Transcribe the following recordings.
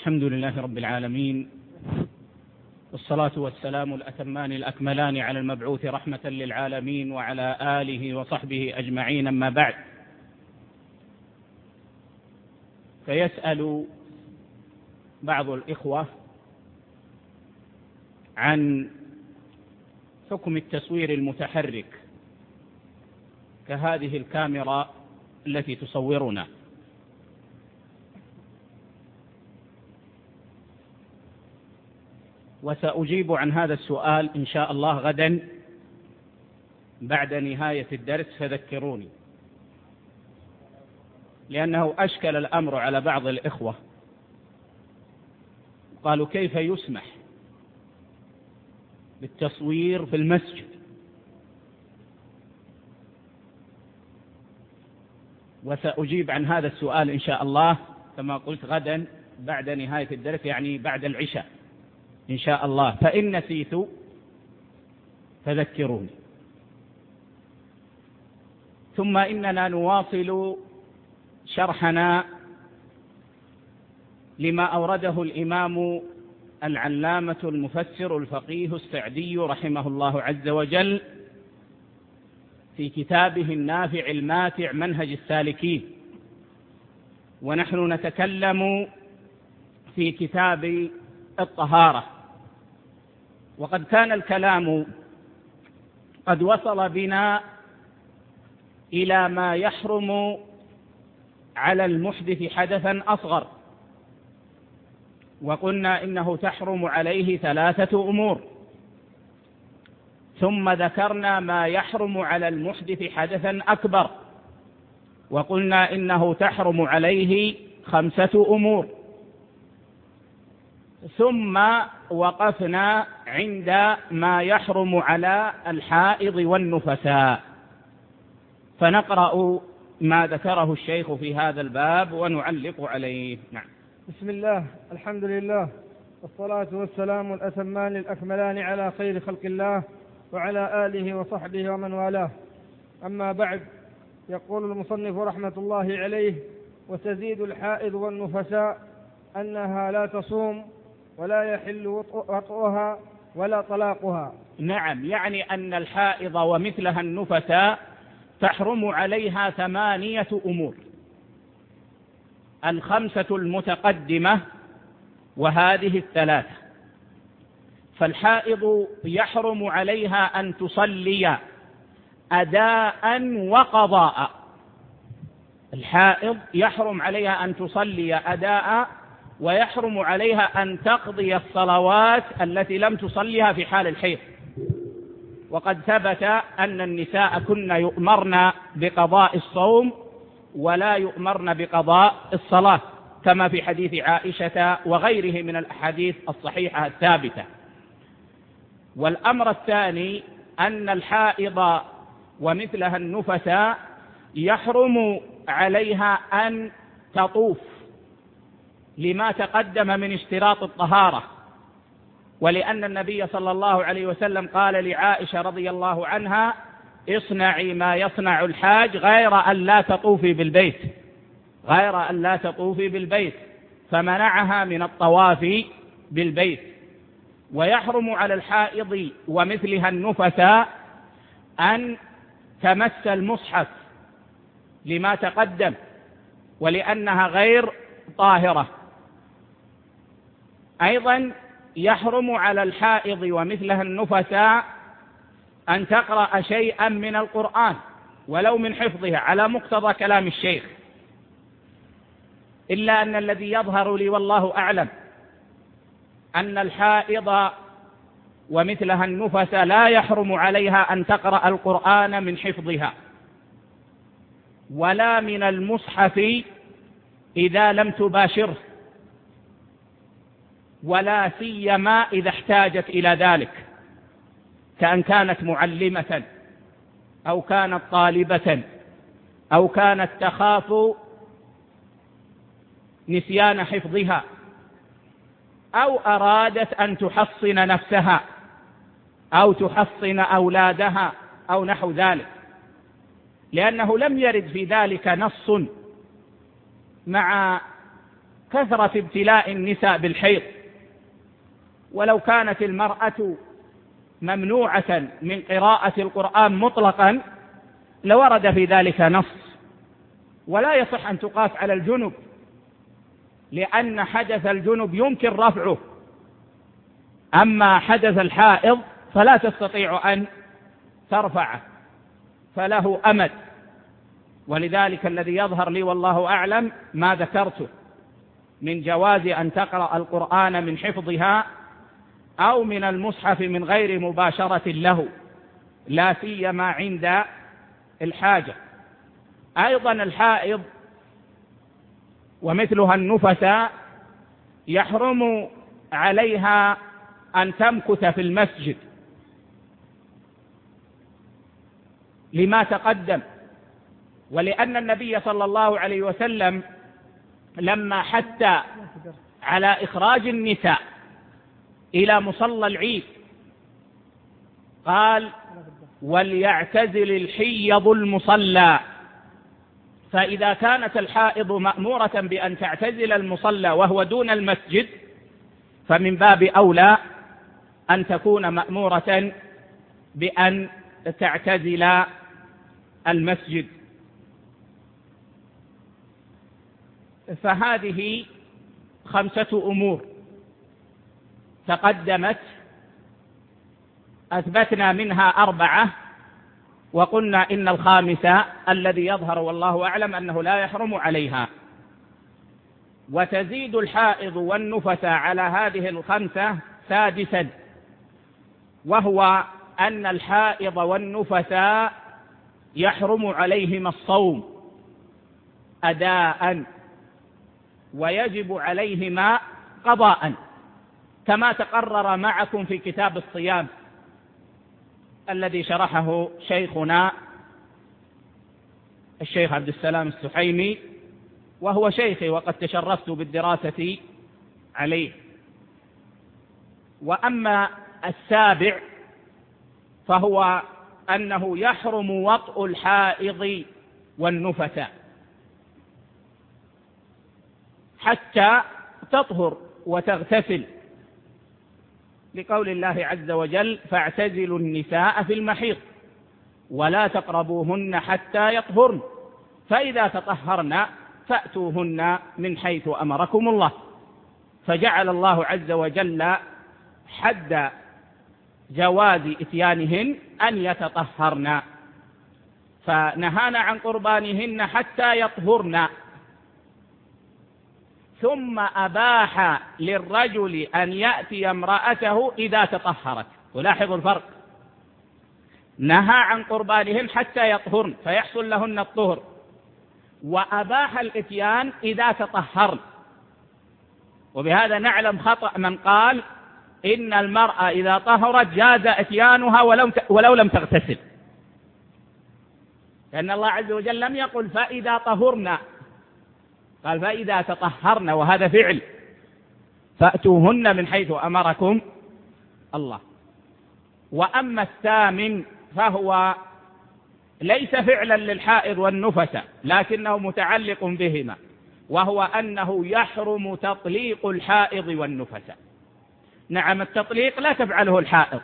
الحمد لله رب العالمين، والصلاة والسلام الأتمان الأكملان على المبعوث رحمة للعالمين وعلى آله وصحبه أجمعين، أما بعد. فيسأل بعض الإخوة عن حكم التصوير المتحرك كهذه الكاميرا التي تصورنا. وسأجيب عن هذا السؤال إن شاء الله غدا بعد نهاية الدرس، فذكروني، لأنه أشكل الأمر على بعض الإخوة. قالوا: كيف يسمح بالتصوير في المسجد؟ وسأجيب عن هذا السؤال إن شاء الله كما قلت غدا بعد نهاية الدرس، يعني بعد العشاء إن شاء الله، فإن نسيت فذكروني. ثم إننا نواصل شرحنا لما أورده الإمام العلامة المفسر الفقيه السعدي رحمه الله عز وجل في كتابه النافع الماتع منهج السالكين، ونحن نتكلم في كتاب الطهارة. وقد كان الكلام قد وصل بنا إلى ما يحرم على المحدث حدثا أصغر، وقلنا إنه تحرم عليه 3 أمور، ثم ذكرنا ما يحرم على المحدث حدثا أكبر، وقلنا إنه تحرم عليه 5 أمور، ثم وقفنا عند ما يحرم على الحائض والنفساء. فنقرأ ما ذكره الشيخ في هذا الباب ونعلق عليه. نعم. بسم الله، الحمد لله، والصلاة والسلام الأتمان الأكملان على خير خلق الله وعلى آله وصحبه ومن والاه. أما بعد، يقول المصنف رحمة الله عليه: وتزيد الحائض والنفساء أنها لا تصوم ولا يحل وطئها ولا طلاقها. نعم، يعني أن الحائض ومثلها النفساء تحرم عليها 8 أمور: 5 المتقدمة وهذه 3. فالحائض يحرم عليها أن تصلي أداء وقضاء. الحائض يحرم عليها أن تصلي أداء، ويحرم عليها أن تقضي الصلوات التي لم تصليها في حال الحيض. وقد ثبت أن النساء كن يؤمرن بقضاء الصوم ولا يؤمرن بقضاء الصلاة، كما في حديث عائشة وغيره من الأحاديث الصحيحة الثابتة. والأمر الثاني أن الحائض ومثلها النفساء يحرم عليها أن تطوف لما تقدم من اشتراط الطهارة، ولأن النبي صلى الله عليه وسلم قال لعائشة رضي الله عنها: اصنعي ما يصنع الحاج غير أن لا تطوفي بالبيت، غير أن لا تطوفي بالبيت، فمنعها من الطواف بالبيت. ويحرم على الحائض ومثلها النفساء أن تمس المصحف لما تقدم، ولأنها غير طاهرة. أيضا يحرم على الحائض ومثلها النفساء أن تقرأ شيئا من القرآن ولو من حفظها على مقتضى كلام الشيخ، إلا أن الذي يظهر لي والله أعلم أن الحائض ومثلها النفساء لا يحرم عليها أن تقرأ القرآن من حفظها ولا من المصحف إذا لم تباشره، ولا سيما إذا احتاجت إلى ذلك، كأن كانت معلمة أو كانت طالبة أو كانت تخاف نسيان حفظها أو أرادت أن تحصن نفسها أو تحصن أولادها أو نحو ذلك، لأنه لم يرد في ذلك نص مع كثرة ابتلاء النساء بالحيض، ولو كانت المرأة ممنوعة من قراءة القرآن مطلقا لورد في ذلك نص، ولا يصح أن تقاس على الجنب، لأن حدث الجنب يمكن رفعه، أما حدث الحائض فلا تستطيع أن ترفعه، فله أمد. ولذلك الذي يظهر لي والله أعلم ما ذكرته من جواز أن تقرأ القرآن من حفظها أو من المصحف من غير مباشرة له، لا سيما عند الحاجة. أيضا الحائض ومثلها النفساء يحرم عليها أن تمكث في المسجد لما تقدم، ولأن النبي صلى الله عليه وسلم لما حث على إخراج النساء إلى مصلى العيد قال: وليعتزل الحيض المصلى. فإذا كانت الحائض مأمورة بأن تعتزل المصلى وهو دون المسجد، فمن باب أولى أن تكون مأمورة بأن تعتزل المسجد. فهذه 5 أمور تقدمت، أثبتنا منها 4، وقلنا إن الخامسة الذي يظهر والله أعلم أنه لا يحرم عليها. وتزيد الحائض والنفس على هذه 5 سادسا، وهو أن الحائض والنفس يحرم عليهما الصوم أداء، ويجب عليهما قضاء، كما تقرر معكم في كتاب الصيام الذي شرحه شيخنا الشيخ عبد السلام السحيمي، وهو شيخي وقد تشرفت بالدراسة عليه. وأما السابع فهو أنه يحرم وطء الحائض والنفساء حتى تطهر وتغتسل، لقول الله عز وجل: فاعتزلوا النساء في المحيض ولا تقربوهن حتى يطهرن فإذا تطهرن فأتوهن من حيث أمركم الله. فجعل الله عز وجل حد جواز إتيانهن أن يتطهرن، فنهانا عن قربانهن حتى يطهرن، ثم أباح للرجل أن يأتي امرأته إذا تطهرت. ولاحظوا الفرق، نهى عن قربانهن حتى يطهرن فيحصل لهن الطهر، وأباح الإتيان إذا تطهرن. وبهذا نعلم خطأ من قال إن المرأة إذا طهرت جاز إتيانها ولو لم تغتسل، لأن الله عز وجل لم يقل فإذا طهرنا، قال فإذا تطهرن، وهذا فعل، فأتوهن من حيث أمركم الله. وأما الثامن فهو ليس فعلا للحائض والنفس لكنه متعلق بهما، وهو أنه يحرم تطليق الحائض والنفس. نعم، التطليق لا تفعله الحائض،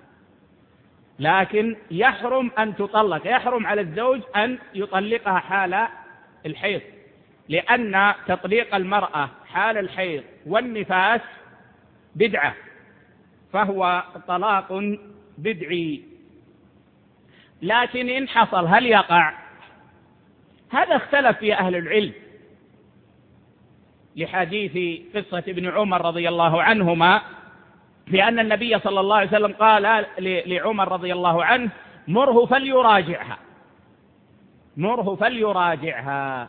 لكن يحرم أن تطلق، يحرم على الزوج أن يطلقها حال الحيض، لأن تطليق المرأة حال الحيض والنفاس بدعة، فهو طلاق بدعي. لكن إن حصل هل يقع؟ هذا اختلف في أهل العلم، لحديث قصة ابن عمر رضي الله عنهما، لأن النبي صلى الله عليه وسلم قال لعمر رضي الله عنه: مره فليراجعها، مره فليراجعها.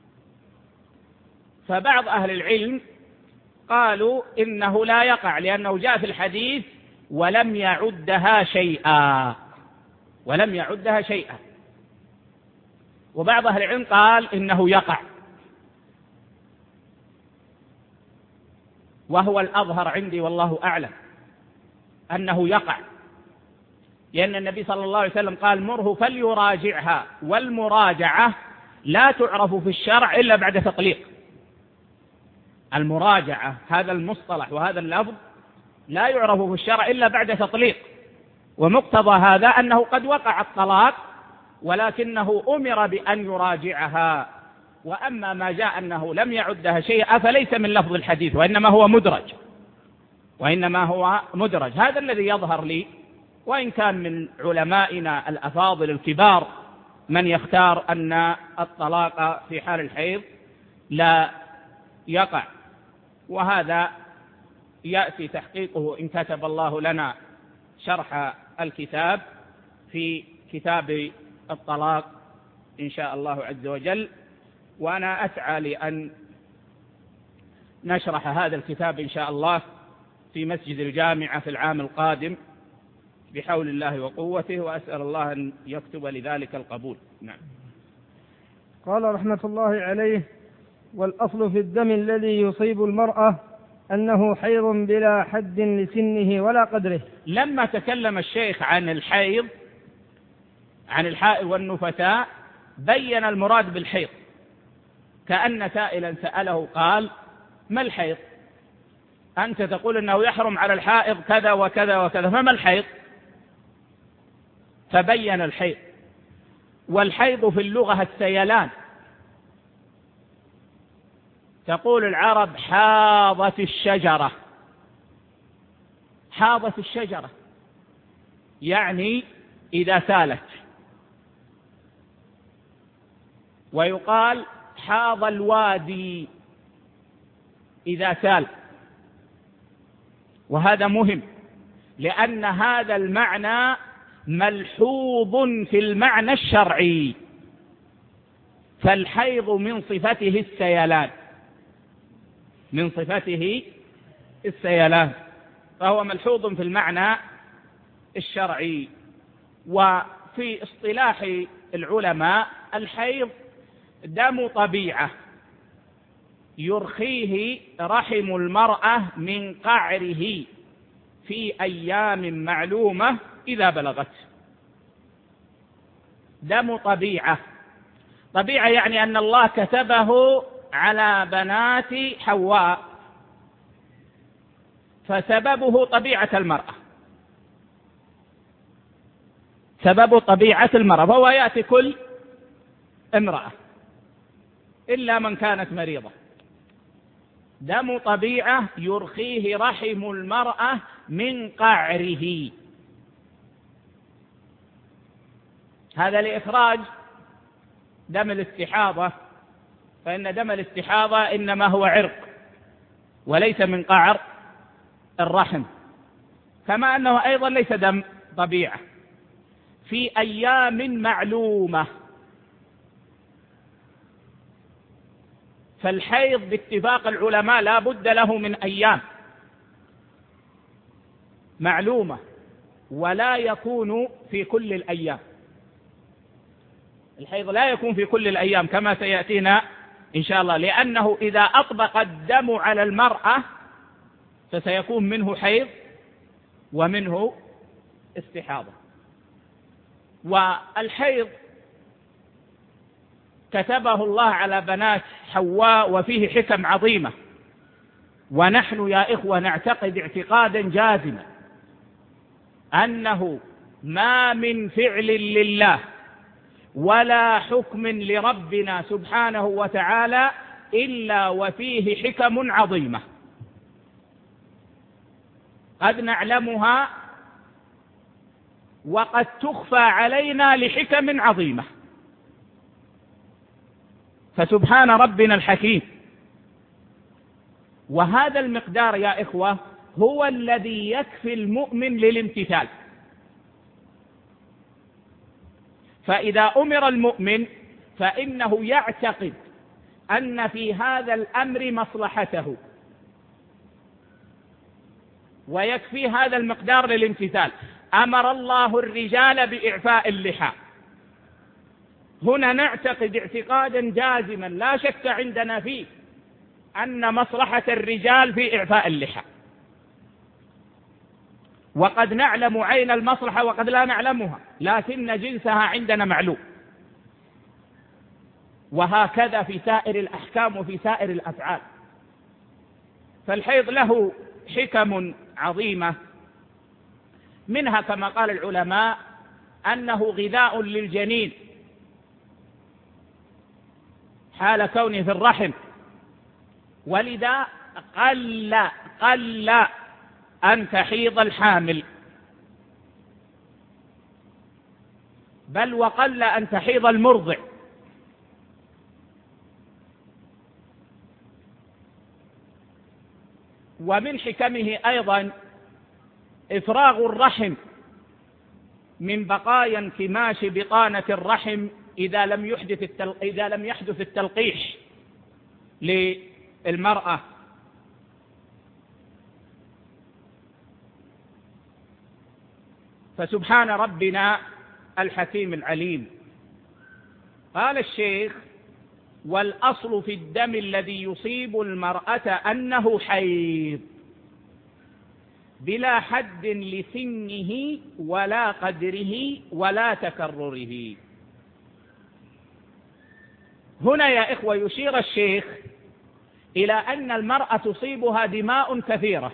فبعض أهل العلم قالوا إنه لا يقع، لأنه جاء في الحديث ولم يعدها شيئا، ولم يعدها شيئا. وبعض أهل العلم قال إنه يقع، وهو الأظهر عندي والله أعلم أنه يقع، لأن النبي صلى الله عليه وسلم قال: مره فليراجعها، والمراجعة لا تعرف في الشرع إلا بعد تطليق، المراجعة هذا المصطلح وهذا اللفظ لا يعرف في الشرع إلا بعد تطليق، ومقتضى هذا أنه قد وقع الطلاق ولكنه أمر بأن يراجعها. وأما ما جاء أنه لم يعدها شيئا فليس من لفظ الحديث وإنما هو مدرج. هذا الذي يظهر لي، وإن كان من علمائنا الأفاضل الكبار من يختار أن الطلاق في حال الحيض لا يقع، وهذا يأتي تحقيقه إن كتب الله لنا شرح الكتاب في كتاب الطلاق إن شاء الله عز وجل. وأنا أسعى لأن نشرح هذا الكتاب إن شاء الله في مسجد الجامعة في العام القادم بحول الله وقوته، وأسأل الله أن يكتب لذلك القبول. نعم. قال رحمة الله عليه: والأصل في الدم الذي يصيب المرأة أنه حيض بلا حد لسنه ولا قدره. لما تكلم الشيخ عن الحيض، عن الحائض والنفساء، بين المراد بالحيض، كأن سائلا سأله قال: ما الحيض؟ أنت تقول أنه يحرم على الحائض كذا وكذا وكذا، فما الحيض؟ فبين الحيض. والحيض في اللغة السيلان. تقول العرب: حاضت الشجرة. حاضت الشجرة يعني إذا سالت. ويقال: حاض الوادي إذا سال. وهذا مهم لأن هذا المعنى ملحوظ في المعنى الشرعي، فالحيض من صفته السيلان، فهو ملحوظ في المعنى الشرعي. وفي اصطلاح العلماء الحيض دم طبيعة يرخيه رحم المرأة من قعره في أيام معلومة إذا بلغت. دم طبيعة يعني أن الله كتبه على بنات حواء، فسببه طبيعة المرأة، سبب طبيعة المرأة، فهو يأتي كل امرأة إلا من كانت مريضة. دم طبيعة يرخيه رحم المرأة من قعره، هذا لإخراج دم الاستحاضة، فإن دم الاستحاضة إنما هو عرق وليس من قعر الرحم، كما أنه أيضا ليس دم طبيعة. في أيام معلومة، فالحيض باتفاق العلماء لا بد له من أيام معلومة، ولا يكون في كل الأيام. الحيض لا يكون في كل الأيام كما سيأتينا إن شاء الله، لأنه إذا أطبق الدم على المرأة فسيكون منه حيض ومنه استحاضة. والحيض كتبه الله على بنات حواء وفيه حكم عظيمة، ونحن يا إخوة نعتقد اعتقادا جازما أنه ما من فعل لله ولا حكم لربنا سبحانه وتعالى إلا وفيه حكم عظيمة قد نعلمها وقد تخفى علينا لحكم عظيمة. فسبحان ربنا الحكيم. وهذا المقدار يا إخوة هو الذي يكفي المؤمن للامتثال. فإذا أمر المؤمن فإنه يعتقد أن في هذا الأمر مصلحته، ويكفي هذا المقدار للامتثال. أمر الله الرجال بإعفاء اللحى، هنا نعتقد اعتقادا جازما لا شك عندنا فيه أن مصلحة الرجال في إعفاء اللحى، وقد نعلم عين المصلحة وقد لا نعلمها، لكن جنسها عندنا معلوم. وهكذا في سائر الأحكام وفي سائر الأفعال. فالحيض له حكم عظيمة، منها كما قال العلماء أنه غذاء للجنين حال كونه في الرحم، ولذا قل أن تحيض الحامل، بل وقل أن تحيض المرضع. ومن حكمه أيضا إفراغ الرحم من بقايا انكماش بطانة الرحم إذا لم يحدث التلقيح للمرأة. فسبحان ربنا الحكيم العليم. قال الشيخ: والأصل في الدم الذي يصيب المرأة أنه حيض بلا حد لسنه ولا قدره ولا تكرره. هنا يا إخوة يشير الشيخ إلى أن المرأة تصيبها دماء كثيرة،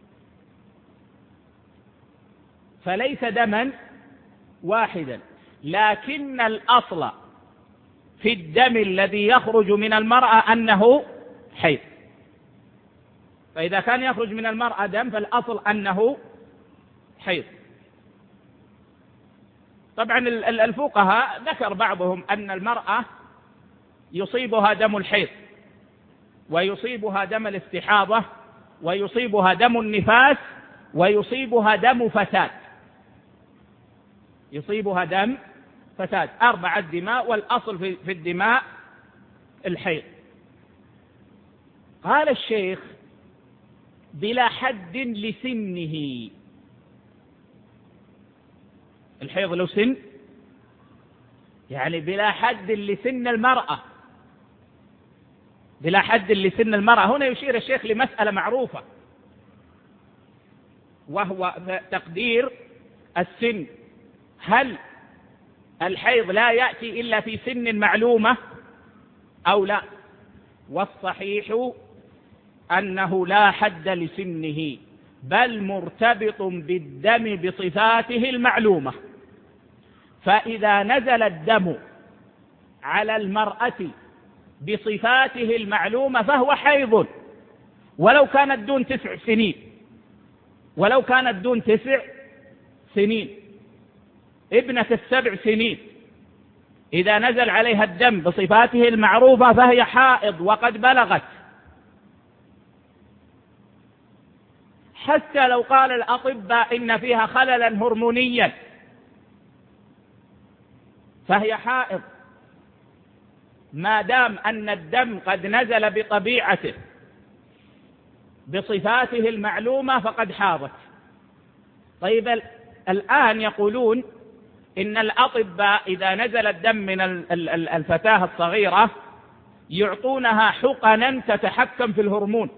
فليس دما واحدا، لكن الأصل في الدم الذي يخرج من المرأة أنه حيض. فإذا كان يخرج من المرأة دم فالأصل أنه حيض. طبعا الفقهاء ذكر بعضهم أن المرأة يصيبها دم الحيض، ويصيبها دم الاستحاضة، ويصيبها دم النفاس، ويصيبها دم فساد. يصيبها دم فساد، 4 دماء، والأصل في الدماء الحيض. قال الشيخ: بلا حد لسنه. الحيض له سن، يعني بلا حد لسن المرأة، بلا حد لسن المرأة. هنا يشير الشيخ لمسألة معروفة، وهو تقدير السن. هل الحيض لا يأتي إلا في سن معلومة أو لا؟ والصحيح أنه لا حد لسنه، بل مرتبط بالدم بصفاته المعلومة. فإذا نزل الدم على المرأة بصفاته المعلومة فهو حيض، ولو كانت دون 9 سنين، ولو كانت دون 9 سنين. ابنة 7 سنين إذا نزل عليها الدم بصفاته المعروفة فهي حائض وقد بلغت. حتى لو قال الأطباء إن فيها خللا هرمونيا فهي حائض، ما دام أن الدم قد نزل بطبيعته بصفاته المعلومة فقد حاضت. طيب الآن يقولون إن الأطباء إذا نزل الدم من الفتاة الصغيرة يعطونها حقنا تتحكم في الهرمون،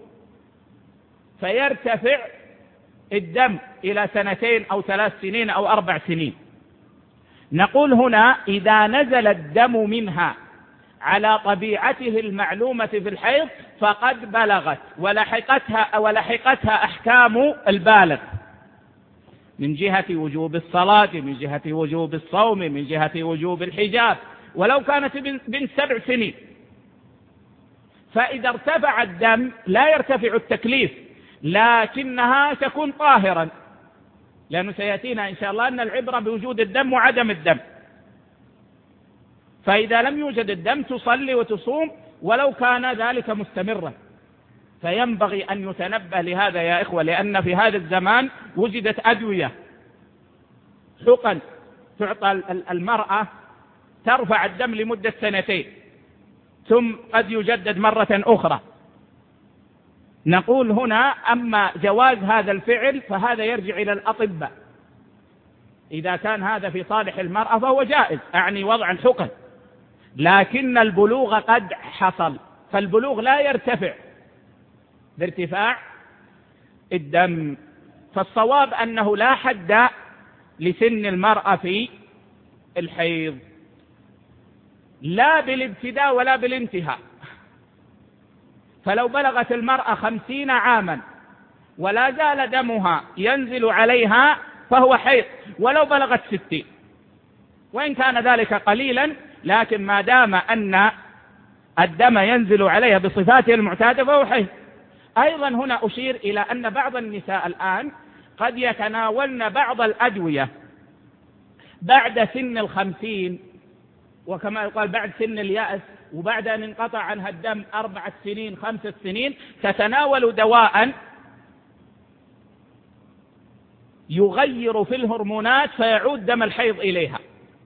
فيرتفع الدم إلى 2 أو 3 سنين أو 4 سنين. نقول هنا إذا نزل الدم منها على طبيعته المعلومة في الحيض فقد بلغت، ولحقتها أحكام البالغ من جهة وجوب الصلاة، من جهة وجوب الصوم، من جهة وجوب الحجاب، ولو كانت بنت 7 سنين. فإذا ارتفع الدم لا يرتفع التكليف، لكنها تكون طاهرا، لأنه سيأتينا إن شاء الله أن العبرة بوجود الدم وعدم الدم. فإذا لم يوجد الدم تصلي وتصوم ولو كان ذلك مستمرا. فينبغي أن يتنبه لهذا يا إخوة، لأن في هذا الزمان وجدت أدوية حقن تعطى المرأة ترفع الدم لمدة 2 ثم قد يجدد مرة أخرى. نقول هنا أما جواز هذا الفعل فهذا يرجع إلى الأطباء. إذا كان هذا في صالح المرأة فهو جائز، أعني وضع الحقن، لكن البلوغ قد حصل، فالبلوغ لا يرتفع بارتفاع الدم. فالصواب أنه لا حد لسن المرأة في الحيض، لا بالابتداء ولا بالانتهاء. فلو بلغت المرأة 50 عاما ولا زال دمها ينزل عليها فهو حيض، ولو بلغت 60، وإن كان ذلك قليلا، لكن ما دام أن الدم ينزل عليها بصفاته المعتادة فهو حيض. أيضا هنا أشير إلى أن بعض النساء الآن قد يتناولن بعض الأدوية بعد سن 50، وكما يقال بعد سن اليأس، وبعد أن انقطع عنها الدم 4 سنين 5 سنين تتناول دواء يغير في الهرمونات فيعود دم الحيض إليها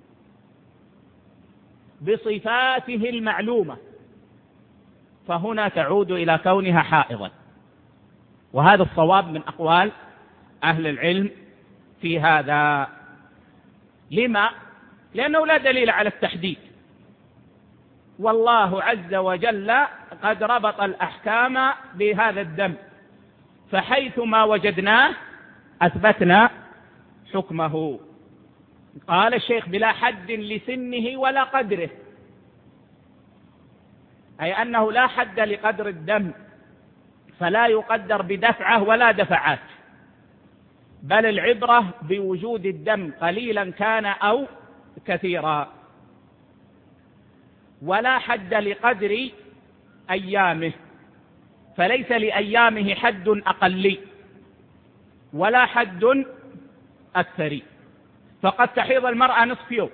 بصفاته المعلومة، فهنا تعود إلى كونها حائضا. وهذا الصواب من أقوال أهل العلم في هذا. لما؟ لأنه لا دليل على التحديد، والله عز وجل قد ربط الأحكام بهذا الدم، فحيثما وجدناه أثبتنا حكمه. قال الشيخ: بلا حد لسنه ولا قدره، أي أنه لا حد لقدر الدم، فلا يقدر بدفعة ولا دفعات، بل العبرة بوجود الدم قليلا كان أو كثيرا. ولا حد لقدر أيامه، فليس لأيامه حد أقلي ولا حد أكثري، فقد تحيض المرأة نصف يوم،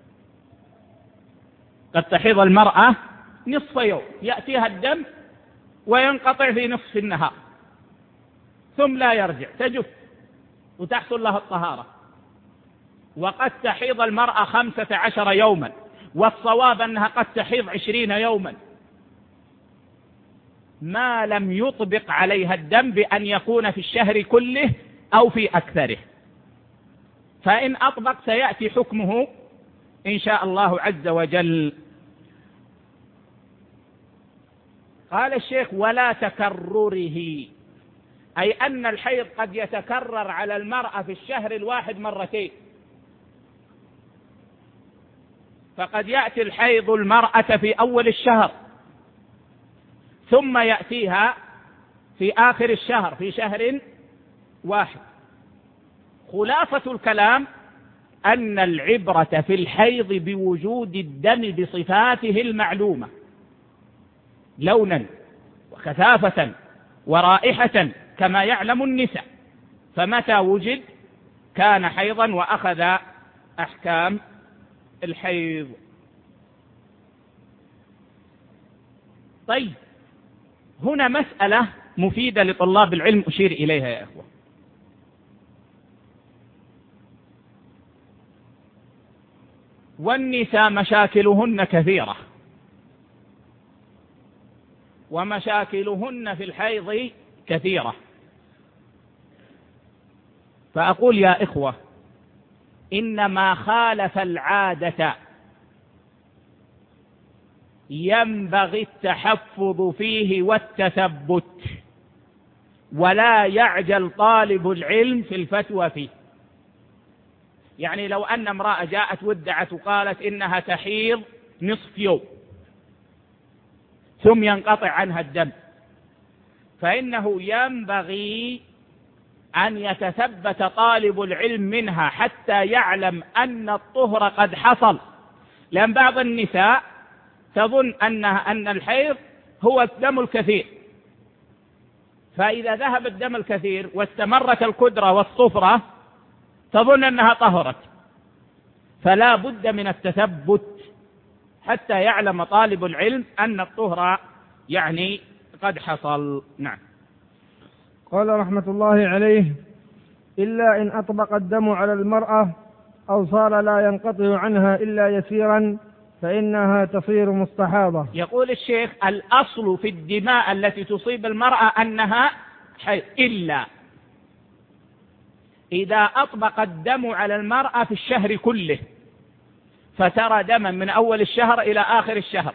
قد تحيض المرأة نصف يوم، يأتيها الدم وينقطع في نصف النهار ثم لا يرجع، تجف وتحصل لها الطهارة. وقد تحيض المرأة 15 يوما، والصواب أنها قد تحيض 20 يوما، ما لم يطبق عليها الدم بأن يكون في الشهر كله أو في أكثره، فإن أطبق سيأتي حكمه إن شاء الله عز وجل. قال الشيخ: ولا تكرره، أي أن الحيض قد يتكرر على المرأة في الشهر الواحد مرتين، فقد يأتي الحيض المرأة في أول الشهر ثم يأتيها في آخر الشهر في شهر واحد. خلاصة الكلام أن العبرة في الحيض بوجود الدم بصفاته المعلومة لونا وكثافة ورائحة كما يعلم النساء، فمتى وجد كان حيضا وأخذ أحكام الحيض. طيب، هنا مسألة مفيدة لطلاب العلم أشير إليها يا أخوة. والنساء مشاكلهن كثيرة، ومشاكلهن في الحيض كثيرة، فأقول يا إخوة: إنما خالف العادة ينبغي التحفظ فيه والتثبت، ولا يعجل طالب العلم في الفتوى فيه. يعني لو أن امرأة جاءت وادعت وقالت إنها تحيض نصف يوم ثم ينقطع عنها الدم، فإنه ينبغي أن يتثبت طالب العلم منها حتى يعلم أن الطهر قد حصل، لأن بعض النساء تظن أن الحيض هو الدم الكثير، فإذا ذهب الدم الكثير واستمرت الكدرة والصفرة تظن أنها طهرت، فلا بد من التثبت حتى يعلم طالب العلم أن الطهر يعني قد حصل. نعم. قال رحمة الله عليه: إلا إن أطبق الدم على المرأة أو صار لا ينقطع عنها إلا يسيرا فإنها تصير مستحاضة. يقول الشيخ: الأصل في الدماء التي تصيب المرأة أنها حيض، إلا إذا أطبق الدم على المرأة في الشهر كله، فترى دما من أول الشهر إلى آخر الشهر،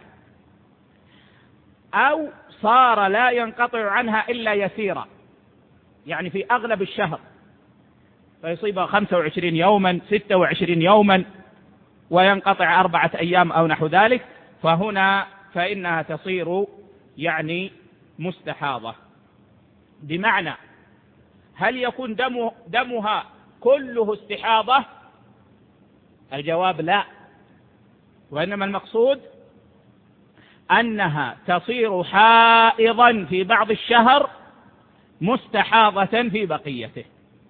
أو صار لا ينقطع عنها إلا يسيرا، يعني في أغلب الشهر، فيصيبها 25 يوما 26 يوما وينقطع 4 أيام أو نحو ذلك، فهنا فإنها تصير يعني مستحاضة. بمعنى هل يكون دمها كله استحاضة؟ الجواب لا، وإنما المقصود أنها تصير حائضا في بعض الشهر مستحاضة في بقيته،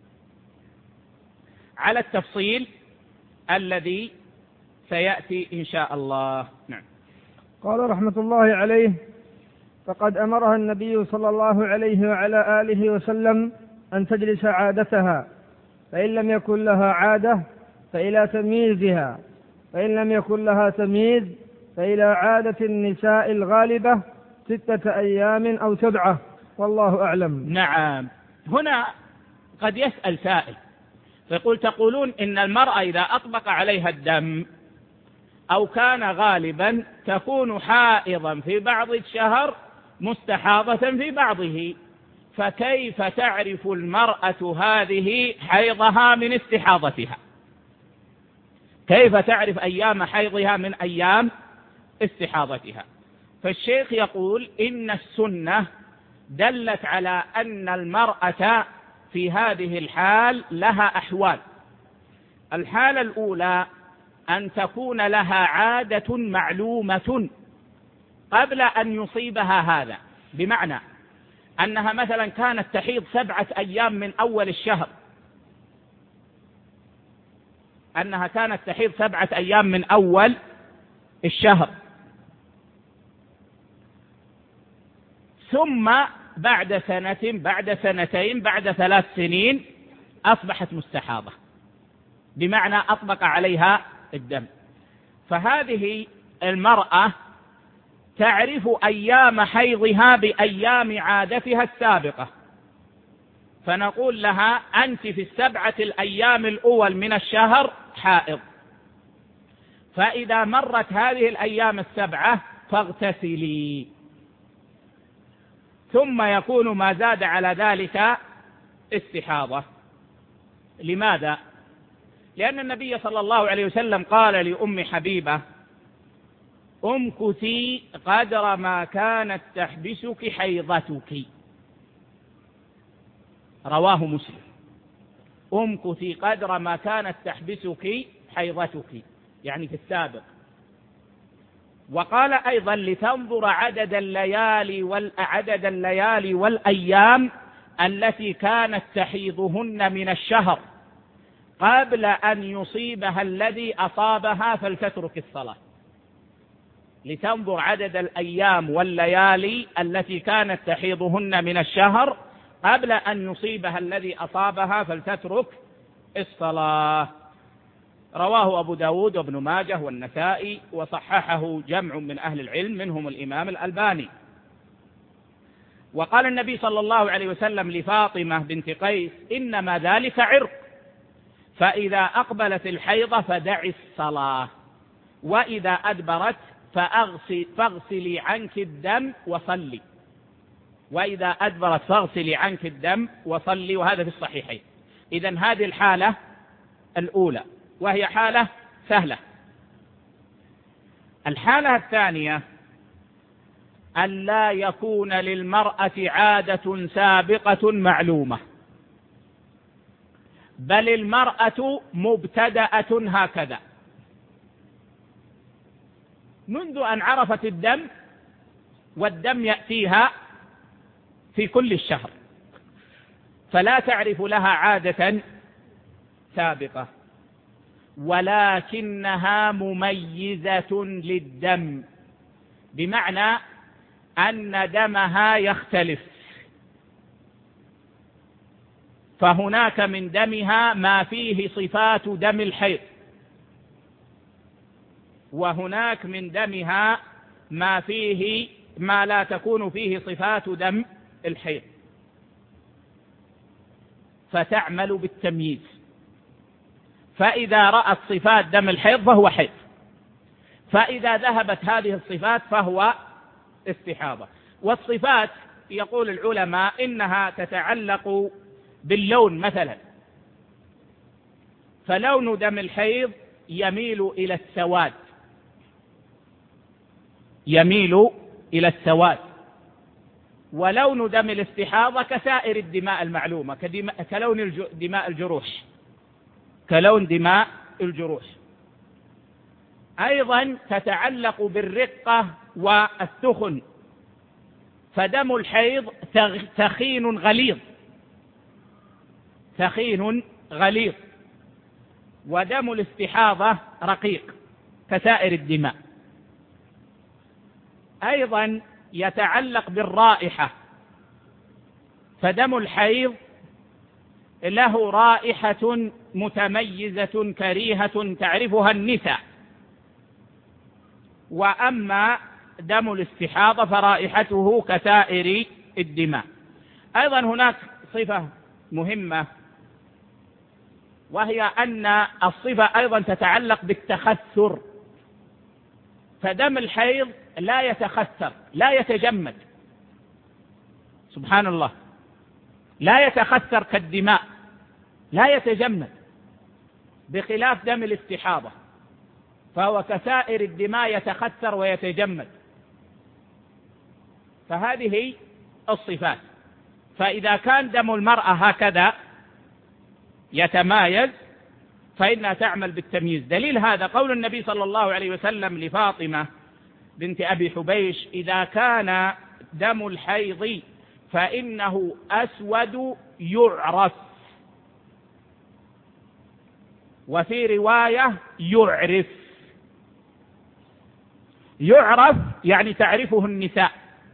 على التفصيل الذي سيأتي إن شاء الله. نعم. قال رحمة الله عليه: فقد أمرها النبي صلى الله عليه وعلى آله وسلم أن تجلس عادتها، فإن لم يكن لها عادة فإلى تمييزها، فإن لم يكن لها تمييز فإلى عادة النساء الغالبة 6 أيام أو 7، والله أعلم. نعم. هنا قد يسأل سائل فيقول: تقولون إن المرأة إذا أطبق عليها الدم أو كان غالبا تكون حائضا في بعض الشهر مستحاضة في بعضه، فكيف تعرف المرأة هذه حيضها من استحاضتها؟ كيف تعرف أيام حيضها من أيام استحاضتها؟ فالشيخ يقول إن السنة دلت على أن المرأة في هذه الحال لها أحوال. الحالة الأولى أن تكون لها عادة معلومة قبل أن يصيبها هذا، بمعنى أنها مثلا كانت تحيض 7 أيام من أول الشهر، أنها كانت تحيض 7 أيام من أول الشهر، ثم بعد سنة، بعد سنتين، بعد 3 سنين أصبحت مستحاضة، بمعنى أطبق عليها الدم. فهذه المرأة تعرف أيام حيضها بأيام عادتها السابقة، فنقول لها: أنت في 7 الأيام الأول من الشهر حائض، فإذا مرت هذه الأيام 7 فاغتسلي، ثم يكون ما زاد على ذلك استحاضة. لماذا؟ لأن النبي صلى الله عليه وسلم قال لأم حبيبة: امكثي قدر ما كانت تحبسك حيضتك، رواه مسلم. امكثي قدر ما كانت تحبسك حيضتك، يعني في السابق. وقال أيضا: لتنظر عدد الليالي والأيام التي كانت تحيضهن من الشهر قبل أن يصيبها الذي أصابها فلتترك الصلاة. لتنظر عدد الأيام والليالي التي كانت تحيضهن من الشهر قبل أن يصيبها الذي أصابها فلتترك الصلاة. رواه أبو داود وابن ماجه والنسائي، وصححه جمع من أهل العلم منهم الإمام الألباني. وقال النبي صلى الله عليه وسلم لفاطمة بنت قيس: إنما ذلك عرق، فإذا أقبلت الحيضة فدعي الصلاة، وإذا أدبرت فاغسلي عنك الدم وصلي. وإذا أدبرت فاغسلي عنك الدم وصلي، وهذا في الصحيحين. إذن هذه الحالة الأولى، وهي حالة سهلة. الحالة الثانية أن لا يكون للمرأة عادة سابقة معلومة، بل المرأة مبتدأة هكذا منذ أن عرفت الدم، والدم يأتيها في كل الشهر، فلا تعرف لها عادة سابقة، ولكنها مميزة للدم، بمعنى أن دمها يختلف، فهناك من دمها ما فيه صفات دم الحيض، وهناك من دمها ما لا تكون فيه صفات دم الحيض، فتعمل بالتمييز. فإذا رأت صفات دم الحيض فهو حيض، فإذا ذهبت هذه الصفات فهو استحاضة. والصفات يقول العلماء إنها تتعلق باللون مثلا، فلون دم الحيض يميل إلى السواد، ولون دم الاستحاضة كسائر الدماء المعلومة، كلون دماء الجروح، كلون دماء الجروح. أيضا تتعلق بالرقة والسخن، فدم الحيض ثخين غليظ، ثخين غليظ، ودم الاستحاضة رقيق كسائر الدماء. أيضا يتعلق بالرائحة، فدم الحيض له رائحة متميزة كريهة تعرفها النساء، وأما دم الاستحاضة فرائحته كسائر الدماء. أيضا هناك صفة مهمة، وهي أن الصفة أيضا تتعلق بالتخثر، فدم الحيض لا يتخثر، لا يتجمد، سبحان الله، لا يتخثر كالدماء، لا يتجمد، بخلاف دم الاستحاضة فهو كسائر الدماء يتخثر ويتجمد. فهذه الصفات. فإذا كان دم المرأة هكذا يتمايز فإنها تعمل بالتمييز. دليل هذا قول النبي صلى الله عليه وسلم لفاطمة بنت أبي حبيش: إذا كان دم الحيض فإنه أسود يعرف، وفي رواية يعرف. يعرف يعني تعرفه النساء،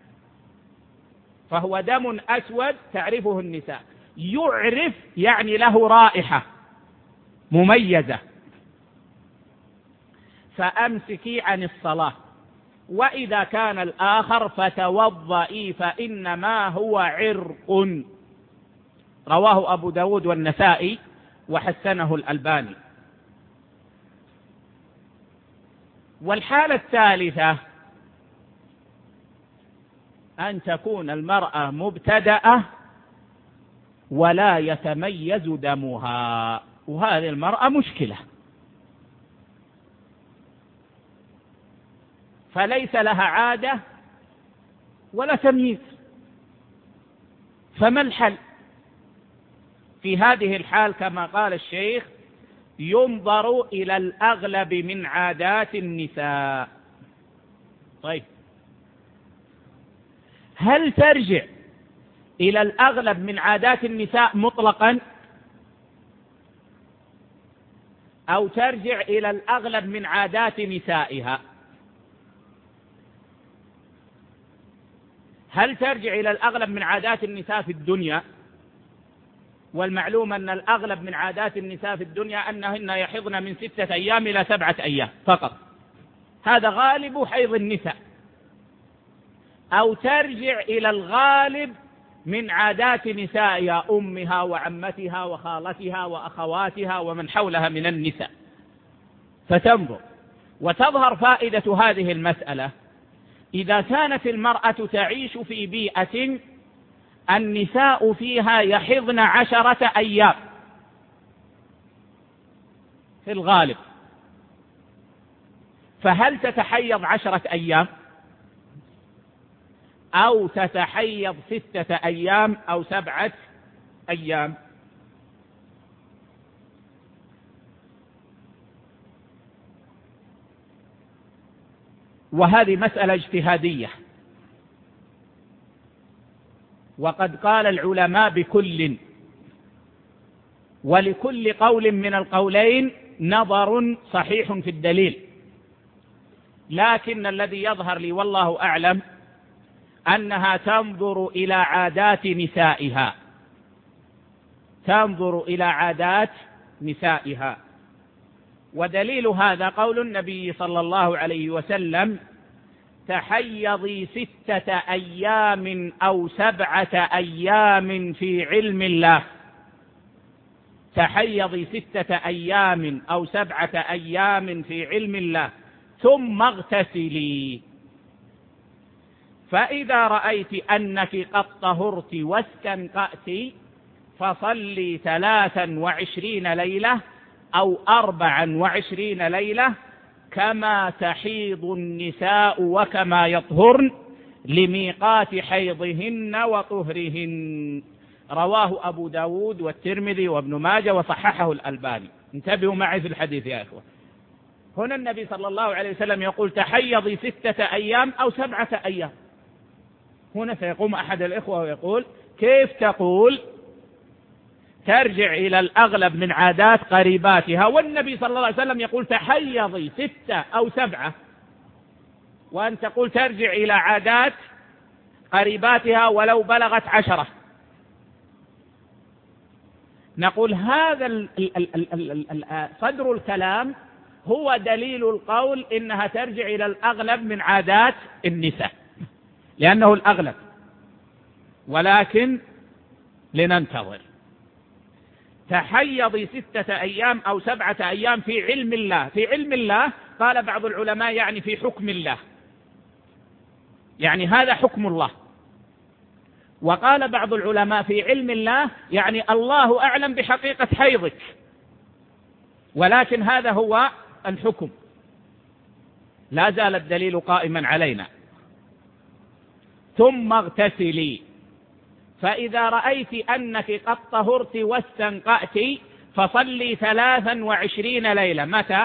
فهو دم أسود تعرفه النساء. يعرف يعني له رائحة مميزة. فأمسكي عن الصلاة، وإذا كان الآخر فتوضئي فإنما هو عرق. رواه أبو داود والنسائي وحسنه الألباني. والحالة الثالثة أن تكون المرأة مبتدأة ولا يتميز دمها، وهذه المرأة مشكلة، فليس لها عادة ولا تمييز. فما الحل؟ في هذه الحال كما قال الشيخ: ينظر إلى الأغلب من عادات النساء. طيب، هل ترجع إلى الأغلب من عادات النساء مطلقا، أو ترجع إلى الأغلب من عادات نسائها؟ هل ترجع إلى الأغلب من عادات النساء في الدنيا؟ والمعلوم أن الأغلب من عادات النساء في الدنيا أنهن يحضن من 6 أيام إلى 7 أيام فقط، هذا غالب حيض النساء. أو ترجع إلى الغالب من عادات نسائها، أمها وعمتها وخالتها وأخواتها ومن حولها من النساء، فتنظر. وتظهر فائدة هذه المسألة إذا كانت المرأة تعيش في بيئة النساء فيها يحضن 10 أيام في الغالب، فهل تتحيض 10 أيام أو تتحيض 6 أيام أو 7 أيام؟ وهذه مسألة اجتهادية، وقد قال العلماء بكل، ولكل قول من القولين نظر صحيح في الدليل. لكن الذي يظهر لي والله أعلم أنها تنظر إلى عادات نسائها، تنظر إلى عادات نسائها. ودليل هذا قول النبي صلى الله عليه وسلم: تحيضي 6 أيام أو 7 أيام في علم الله. تحيضي 6 أيام أو 7 أيام في علم الله ثم اغتسلي، فإذا رأيت أنك قد طهرت واستنقأت فصلي 23 ليلة أو 24 ليلة كما تحيض النساء وكما يطهرن، لميقات حيضهن وطهرهن. رواه أبو داود والترمذي وابن ماجه وصححه الألباني. انتبهوا معي في الحديث يا إخوة. هنا النبي صلى الله عليه وسلم يقول تحيضي 6 أيام أو 7 أيام. هنا سيقوم أحد الإخوة ويقول كيف تقول ترجع إلى الأغلب من عادات قريباتها والنبي صلى الله عليه وسلم يقول تحيضي 6 أو 7، وأن تقول ترجع إلى عادات قريباتها ولو بلغت 10؟ نقول هذا صدر الكلام هو دليل القول إنها ترجع إلى الأغلب من عادات النساء، لأنه الأغلب، ولكن لننتظر. تحيضي 6 أيام أو 7 أيام في علم الله. في علم الله قال بعض العلماء يعني في حكم الله، يعني هذا حكم الله. وقال بعض العلماء في علم الله يعني الله أعلم بحقيقة حيضك، ولكن هذا هو الحكم. لا زال الدليل قائما علينا. ثم اغتسلي، فإذا رأيت أنك قد طهرت واستنقأت فصلي 23 ليلة. متى؟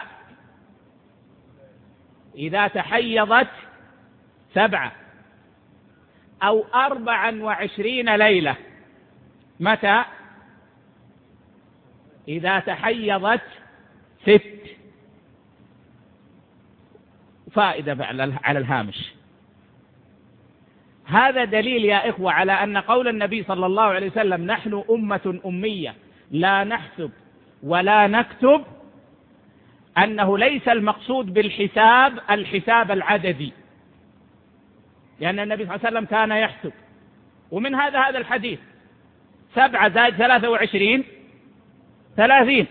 إذا تحيضت 7 أو 24 ليلة. متى؟ إذا تحيضت 6. فائدة على الهامش. هذا دليل يا إخوة على أن قول النبي صلى الله عليه وسلم نحن أمة أمية لا نحسب ولا نكتب، أنه ليس المقصود بالحساب الحساب العددي، لأن النبي صلى الله عليه وسلم كان يحسب. ومن هذا الحديث 7 زائد 23 30،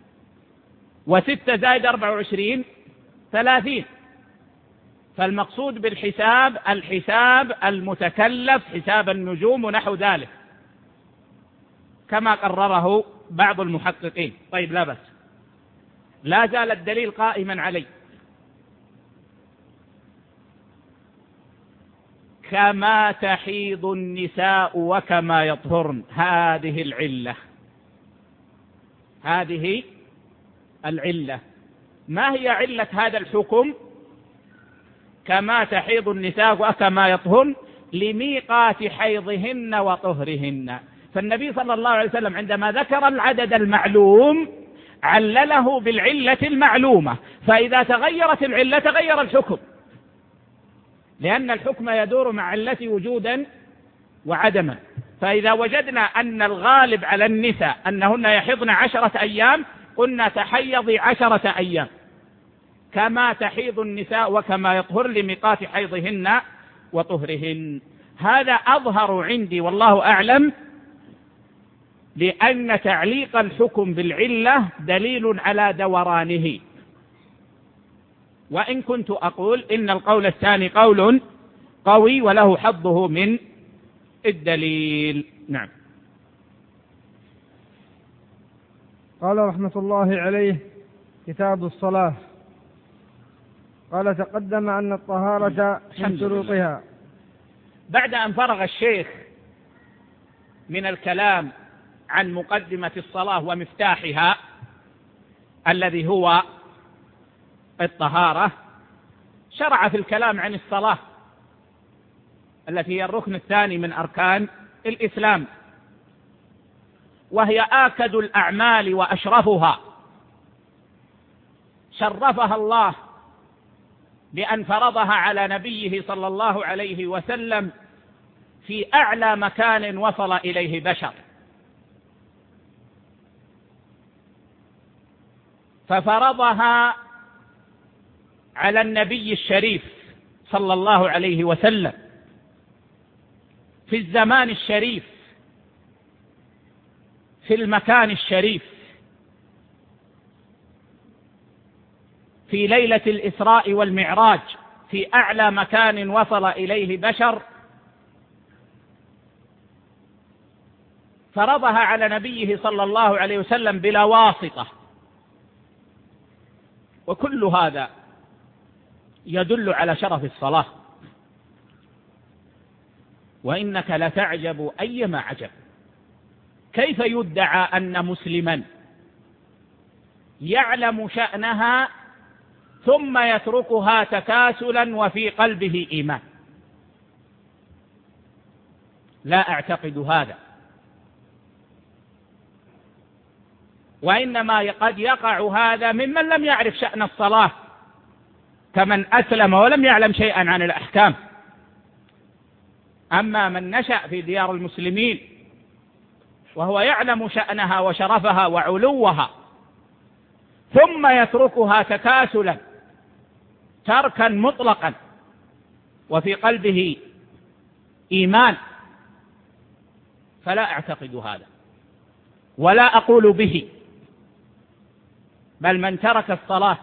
و6 زائد 24 30. فالمقصود بالحساب الحساب المتكلف، حساب النجوم ونحو ذلك، كما قرره بعض المحققين. طيب لا بأس، لا زال الدليل قائما عليه. كما تحيض النساء وكما يطهرن، هذه العلة. هذه العلة. ما هي علة هذا الحكم؟ كما تحيض النساء وكما يطهرن لميقات حيضهن وطهرهن. فالنبي صلى الله عليه وسلم عندما ذكر العدد المعلوم علله بالعلة المعلومة، فإذا تغيرت العلة تغير الحكم، لأن الحكم يدور مع علة وجودا وعدما. فإذا وجدنا أن الغالب على النساء أنهن يحضن 10 أيام قلنا تحيضي 10 أيام كما تحيض النساء وكما يطهر لميقات حيضهن وطهرهن. هذا أظهر عندي والله أعلم، لأن تعليق الحكم بالعلة دليل على دورانه. وإن كنت أقول إن القول الثاني قول قوي وله حظه من الدليل. نعم. قال رحمة الله عليه: كتاب الصلاة. قال: تقدم أن الطهارة من شروطها. بعد أن فرغ الشيخ من الكلام عن مقدمة الصلاة ومفتاحها الذي هو الطهارة، شرع في الكلام عن الصلاة التي هي الركن الثاني من أركان الإسلام، وهي آكد الأعمال وأشرفها. شرفها الله بأن فرضها على نبيه صلى الله عليه وسلم في أعلى مكان وصل إليه بشر، ففرضها على النبي الشريف صلى الله عليه وسلم في الزمان الشريف في المكان الشريف في ليلة الإسراء والمعراج، في أعلى مكان وصل إليه بشر، فرضها على نبيه صلى الله عليه وسلم بلا واسطة. وكل هذا يدل على شرف الصلاة وإنك لتعجب أيما عجب، كيف يدعى أن مسلما يعلم شأنها ثم يتركها تكاسلا وفي قلبه إيمان؟ لا أعتقد هذا، وإنما قد يقع هذا ممن لم يعرف شأن الصلاة، كمن أسلم ولم يعلم شيئا عن الأحكام. أما من نشأ في ديار المسلمين وهو يعلم شأنها وشرفها وعلوها ثم يتركها تكاسلا تركا مطلقا وفي قلبه إيمان، فلا أعتقد هذا ولا أقول به، بل من ترك الصلاة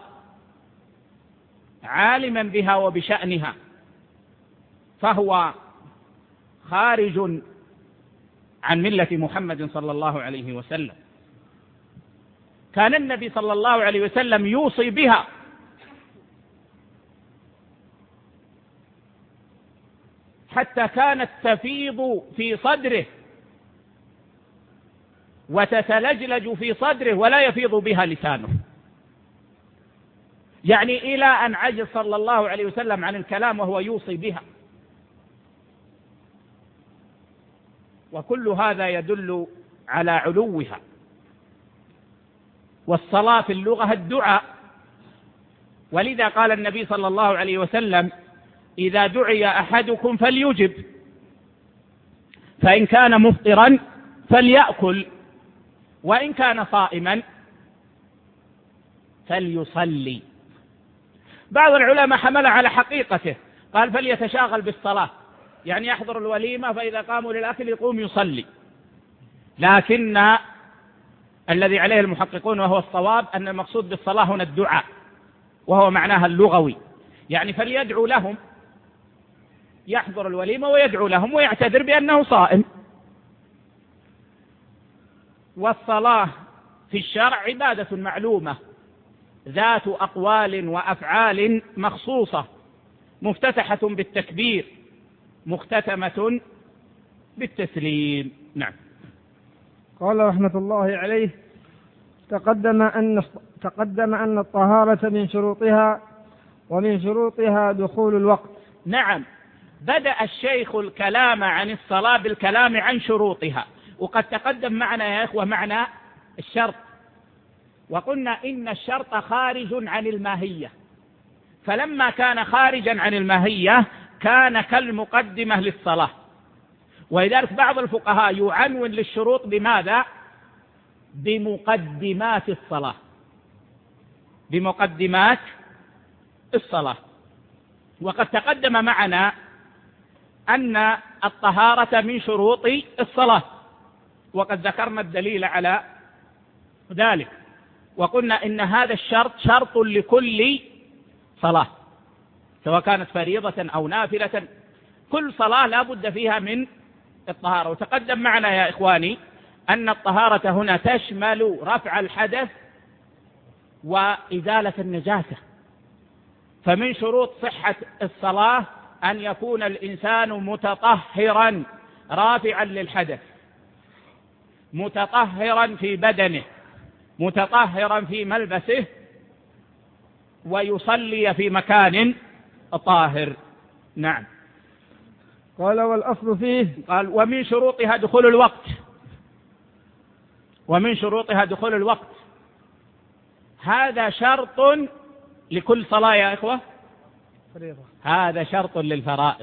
عالما بها وبشأنها فهو خارج عن ملة محمد صلى الله عليه وسلم. كان النبي صلى الله عليه وسلم يوصي بها، حتى كانت تفيض في صدره وتتلجلج في صدره ولا يفيض بها لسانه، يعني إلى أن عجز صلى الله عليه وسلم عن الكلام وهو يوصي بها. وكل هذا يدل على علوها. والصلاة في اللغة الدعاء، ولذا قال النبي صلى الله عليه وسلم: إذا دعي أحدكم فليجب، فإن كان مفطرا فليأكل، وإن كان صائما فليصلي. بعض العلماء حمل على حقيقته، قال فليتشاغل بالصلاة، يعني يحضر الوليمة فإذا قاموا للأكل يقوم يصلي. لكن الذي عليه المحققون وهو الصواب أن المقصود بالصلاة هنا الدعاء، وهو معناها اللغوي، يعني فليدعو لهم، يحضر الوليمة ويدعو لهم ويعتذر بأنه صائم. والصلاة في الشرع عبادة معلومة ذات أقوال وأفعال مخصوصة، مفتتحة بالتكبير مختتمة بالتسليم. نعم. قال رحمة الله عليه: تقدم أن الطهارة من شروطها، ومن شروطها دخول الوقت. نعم، بدأ الشيخ الكلام عن الصلاة بالكلام عن شروطها، وقد تقدم معنا يا إخوة معنى الشرط، وقلنا إن الشرط خارج عن الماهية، فلما كان خارجا عن الماهية كان كالمقدمة للصلاة. ولذلك بعض الفقهاء يعنون للشروط بماذا؟ بمقدمات الصلاة، بمقدمات الصلاة. وقد تقدم معنا أن الطهارة من شروط الصلاة، وقد ذكرنا الدليل على ذلك، وقلنا إن هذا الشرط شرط لكل صلاة، سواء كانت فريضة أو نافلة، كل صلاة لا بد فيها من الطهارة. وتقدم معنا يا إخواني أن الطهارة هنا تشمل رفع الحدث وإزالة النجاسة. فمن شروط صحة الصلاة أن يكون الإنسان متطهرا رافعا للحدث، متطهرا في بدنه، متطهرا في ملبسه، ويصلي في مكان طاهر. نعم. قال: والأصل فيه، قال: ومن شروطها دخول الوقت. ومن شروطها دخول الوقت، هذا شرط لكل صلاة يا إخوة، فريضة. هذا شرط للفرائض،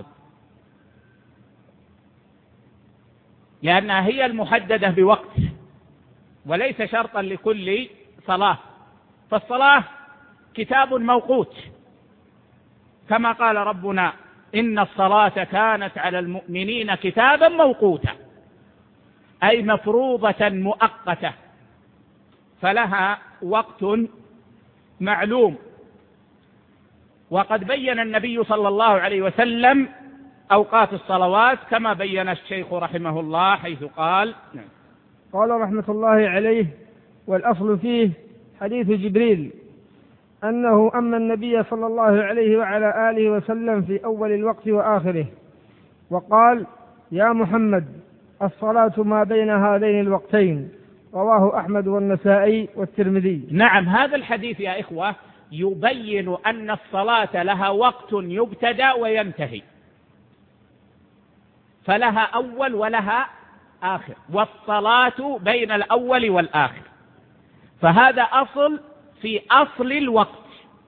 لأنها هي المحددة بوقت وليس شرطا لكل صلاة. فالصلاة كتاب موقوت، كما قال ربنا: إن الصلاة كانت على المؤمنين كتابا موقوتا، أي مفروضة مؤقتة، فلها وقت معلوم. وقد بين النبي صلى الله عليه وسلم أوقات الصلوات كما بين الشيخ رحمه الله، حيث قال: قال رحمة الله عليه: والأصل فيه حديث جبريل أنه أما النبي صلى الله عليه وعلى آله وسلم في أول الوقت وآخره، وقال: يا محمد الصلاة ما بين هذين الوقتين، رواه أحمد والنسائي والترمذي. نعم، هذا الحديث يا إخوة يبين أن الصلاة لها وقت يبتدأ وينتهي، فلها أول ولها آخر، والصلاة بين الأول والآخر، فهذا أصل في أصل الوقت.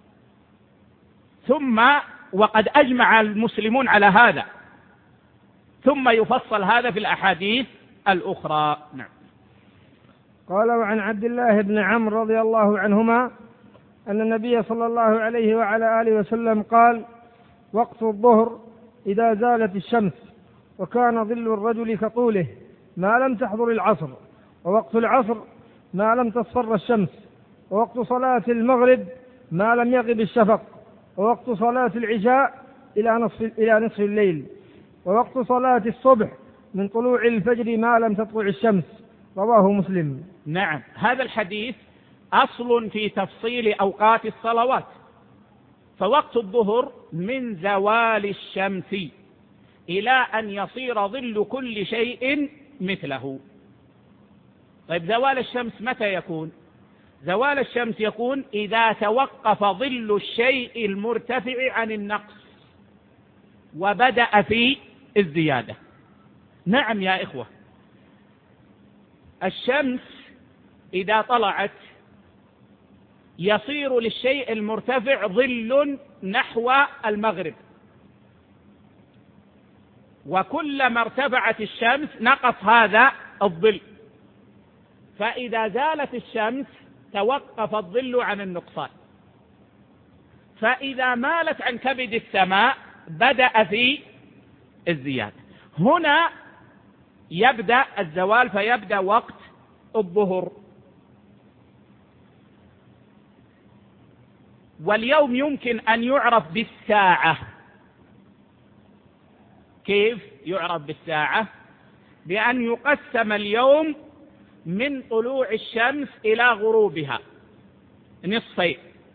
ثم وقد أجمع المسلمون على هذا، ثم يفصل هذا في الأحاديث الأخرى. نعم. قال: وعن عبد الله بن عمرو رضي الله عنهما أن النبي صلى الله عليه وعلى آله وسلم قال: وقت الظهر إذا زالت الشمس وكان ظل الرجل كطوله ما لم تحضر العصر، ووقت العصر ما لم تصفر الشمس، ووقت صلاة المغرب ما لم يغب الشفق، ووقت صلاة العشاء إلى نصف الليل، ووقت صلاة الصبح من طلوع الفجر ما لم تطلع الشمس، رواه مسلم. نعم، هذا الحديث أصل في تفصيل أوقات الصلوات. فوقت الظهر من زوال الشمس إلى أن يصير ظل كل شيء مثله. طيب، زوال الشمس متى يكون؟ زوال الشمس يكون إذا توقف ظل الشيء المرتفع عن النقص وبدأ في الزيادة. نعم يا إخوة، الشمس إذا طلعت يصير للشيء المرتفع ظل نحو المغرب، وكلما ارتفعت الشمس نقص هذا الظل، فإذا زالت الشمس توقف الظل عن النقصان، فإذا مالت عن كبد السماء بدأ في الزيادة. هنا يبدأ الزوال، فيبدأ وقت الظهر. واليوم يمكن أن يعرف بالساعة. كيف يعرف بالساعة؟ بأن يقسم اليوم من طلوع الشمس إلى غروبها نصفين،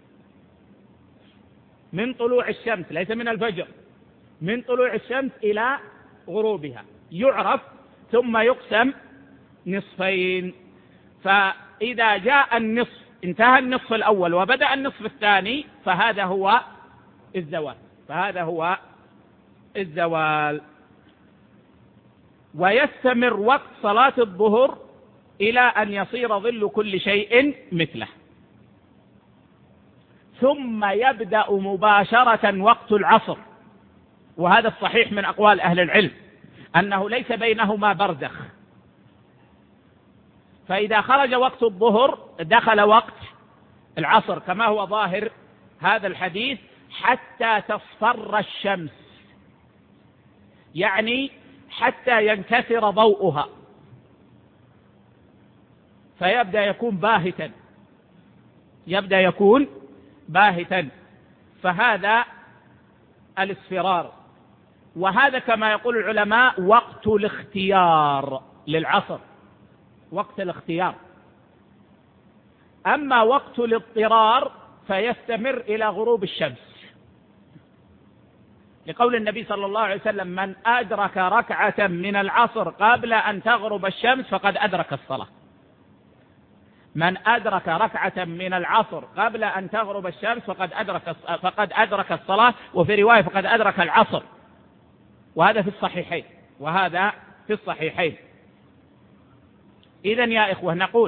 من طلوع الشمس، ليس من الفجر، من طلوع الشمس إلى غروبها يعرف، ثم يقسم نصفين. فإذا جاء النصف، انتهى النصف الأول وبدأ النصف الثاني، فهذا هو الزوال، فهذا هو الزوال. ويستمر وقت صلاة الظهر إلى أن يصير ظل كل شيء مثله، ثم يبدأ مباشرة وقت العصر. وهذا الصحيح من أقوال أهل العلم، أنه ليس بينهما برزخ، فإذا خرج وقت الظهر دخل وقت العصر، كما هو ظاهر هذا الحديث: حتى تصفر الشمس، يعني حتى ينكسر ضوءها، فيبدأ يكون باهتا، يبدأ يكون باهتا، فهذا الاصفرار. وهذا كما يقول العلماء وقت الاختيار للعصر، وقت الاختيار. أما وقت الاضطرار فيستمر إلى غروب الشمس، لقول النبي صلى الله عليه وسلم: من أدرك ركعة من العصر قبل أن تغرب الشمس فقد أدرك الصلاة. من أدرك ركعة من العصر قبل أن تغرب الشمس فقد أدرك الصلاة، وفي رواية فقد أدرك العصر. وهذا في الصحيحين، وهذا في الصحيحين. إذن يا إخوة نقول: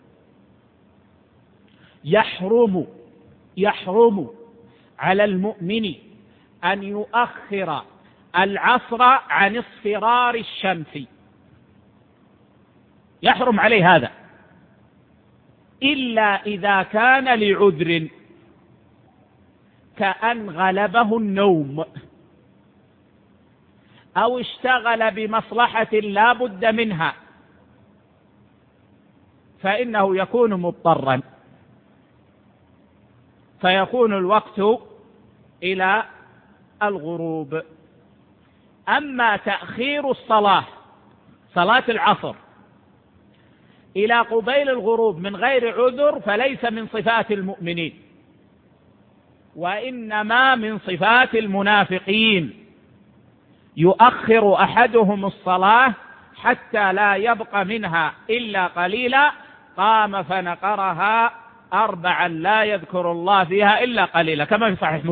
يحرم على المؤمن أن يؤخر العصر عن اصفرار الشمس، يحرم عليه هذا، إلا إذا كان لعذر، كأن غلبه النوم أو اشتغل بمصلحة لا بد منها، فإنه يكون مضطرا، فيكون الوقت إلى الغروب. أما تأخير صلاة العصر إلى قبيل الغروب من غير عذر فليس من صفات المؤمنين، وإنما من صفات المنافقين، يؤخر أحدهم الصلاة حتى لا يبقى منها إلا قليلا، قام فنقرها 4 لا يذكر الله فيها إلا قليلا، كما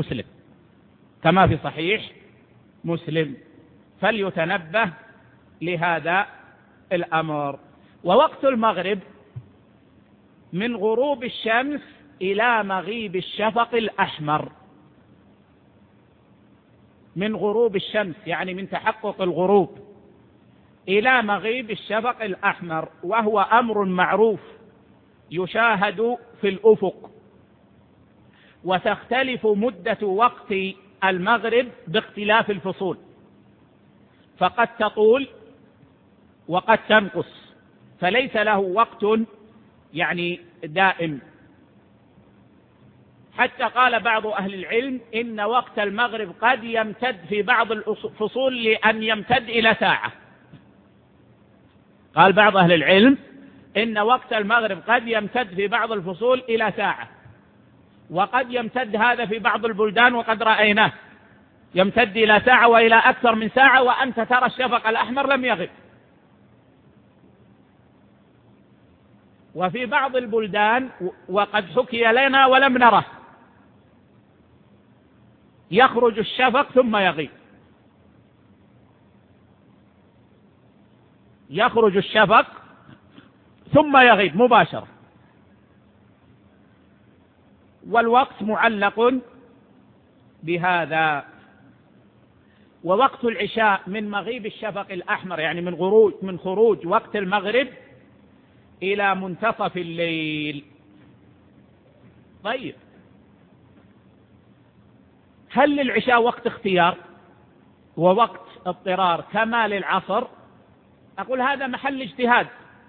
في صحيح مسلم. فليتنبه لهذا الأمر. ووقت المغرب من غروب الشمس إلى مغيب الشفق الأحمر. من غروب الشمس يعني من تحقق الغروب إلى مغيب الشفق الأحمر، وهو أمر معروف يشاهد في الأفق. وتختلف مدة وقت المغرب باختلاف الفصول، فقد تطول وقد تنقص، فليس له وقت يعني دائم. حتى قال بعض أهل العلم إن وقت المغرب قد يمتد في بعض الفصول لأن يمتد إلى ساعة. قال بعض أهل العلم إن وقت المغرب قد يمتد في بعض الفصول إلى ساعة، وقد يمتد هذا في بعض البلدان وقد رأيناه يمتد إلى ساعة وإلى أكثر من ساعة، وأنت ترى الشفق الأحمر لم يغب. وفي بعض البلدان وقد حكي لنا ولم نره يخرج الشفق ثم يغيب، يخرج الشفق ثم يغيب مباشرة، والوقت معلق بهذا. ووقت العشاء من مغيب الشفق الأحمر يعني من خروج وقت المغرب إلى منتصف الليل. طيب، هل للعشاء وقت اختيار ووقت اضطرار كما للعصر؟ أقول هذا محل اجتهاد،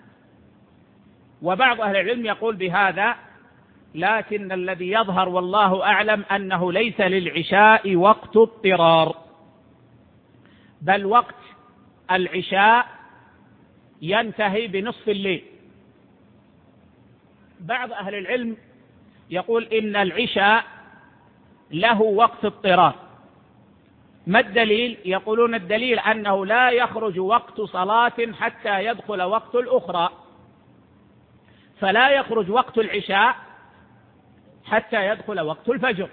وبعض أهل العلم يقول بهذا، لكن الذي يظهر والله أعلم أنه ليس للعشاء وقت اضطرار، بل وقت العشاء ينتهي بنصف الليل. بعض أهل العلم يقول إن العشاء له وقت اضطرار. ما الدليل؟ يقولون الدليل أنه لا يخرج وقت صلاة حتى يدخل وقت الأخرى، فلا يخرج وقت العشاء حتى يدخل وقت الفجر،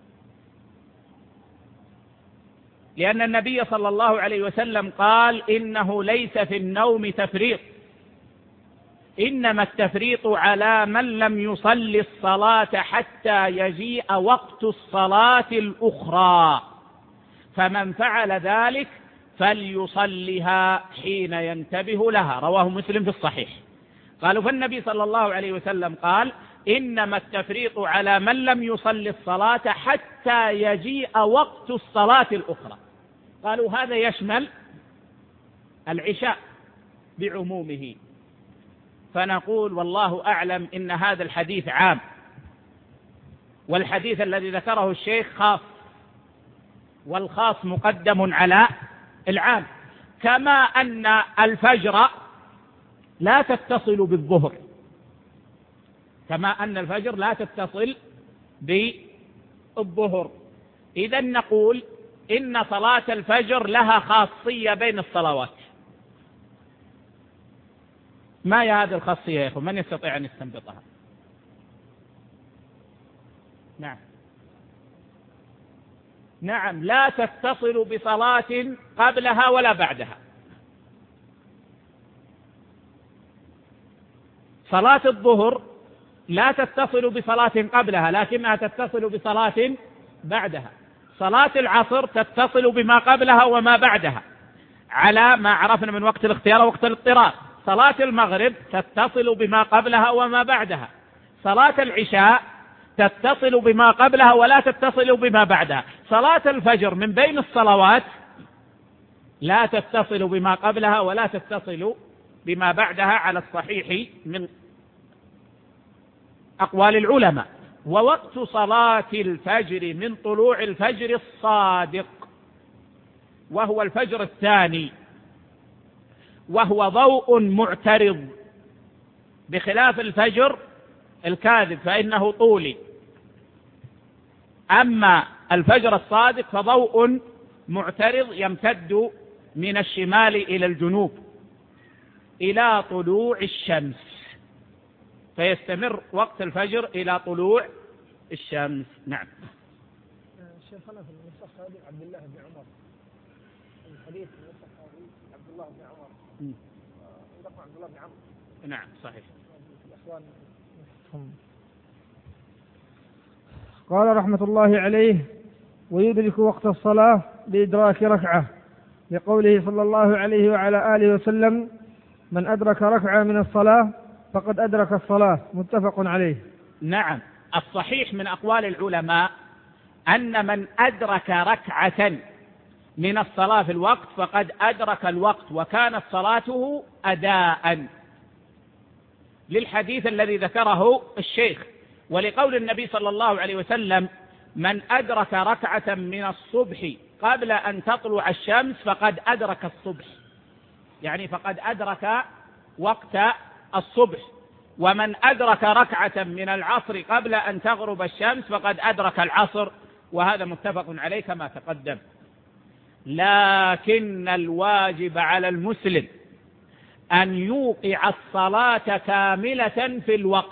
لأن النبي صلى الله عليه وسلم قال إنه ليس في النوم تفريط، إنما التفريط على من لم يصلي الصلاة حتى يجيء وقت الصلاة الأخرى، فمن فعل ذلك فليصلها حين ينتبه لها. رواه مسلم في الصحيح. قالوا فالنبي صلى الله عليه وسلم قال إنما التفريط على من لم يصلي الصلاة حتى يجيء وقت الصلاة الأخرى. قالوا هذا يشمل العشاء بعمومه. فنقول والله أعلم إن هذا الحديث عام، والحديث الذي ذكره الشيخ خاص، والخاص مقدم على العام، كما أن الفجر لا تتصل بالظهر، كما أن الفجر لا تتصل بالظهر. إذا نقول إن صلاة الفجر لها خاصية بين الصلوات. ما هي هذه الخاصية يا أخوة؟ من يستطيع أن يستنبطها؟ نعم، لا تتصل بصلاة قبلها ولا بعدها. صلاة الظهر لا تتصل بصلاة قبلها لكنها تتصل بصلاة بعدها. صلاة العصر تتصل بما قبلها وما بعدها على ما عرفنا من وقت الاختيار ووقت الاضطرار. صلاة المغرب تتصل بما قبلها وما بعدها. صلاة العشاء تتصل بما قبلها ولا تتصل بما بعدها. صلاة الفجر من بين الصلوات لا تتصل بما قبلها ولا تتصل بما بعدها على الصحيح من أقوال العلماء. ووقت صلاة الفجر من طلوع الفجر الصادق وهو الفجر الثاني، وهو ضوء معترض، بخلاف الفجر الكاذب فإنه طولي. أما الفجر الصادق فضوء معترض يمتد من الشمال إلى الجنوب إلى طلوع الشمس، فيستمر وقت الفجر إلى طلوع الشمس. نعم. شيخنا في النسخ هذه عبد الله بن عمر، الحديث النسخ هذه عبد الله بن عمر، عندكم عبد الله بن عمرو؟ نعم صحيح. قال رحمة الله عليه: ويدرك وقت الصلاة بإدراك ركعة، لقوله صلى الله عليه وعلى آله وسلم: من أدرك ركعة من الصلاة فقد أدرك الصلاة، متفق عليه. نعم، الصحيح من أقوال العلماء أن من أدرك ركعة من الصلاة في الوقت فقد أدرك الوقت وكانت صلاته أداء، للحديث الذي ذكره الشيخ، ولقول النبي صلى الله عليه وسلم: من أدرك ركعة من الصبح قبل أن تطلع الشمس فقد أدرك الصبح، يعني فقد أدرك وقت الصبح. ومن أدرك ركعة من العصر قبل أن تغرب الشمس فقد أدرك العصر، وهذا متفق عليه كما تقدم. لكن الواجب على المسلم أن يوقع الصلاة كاملة في الوقت،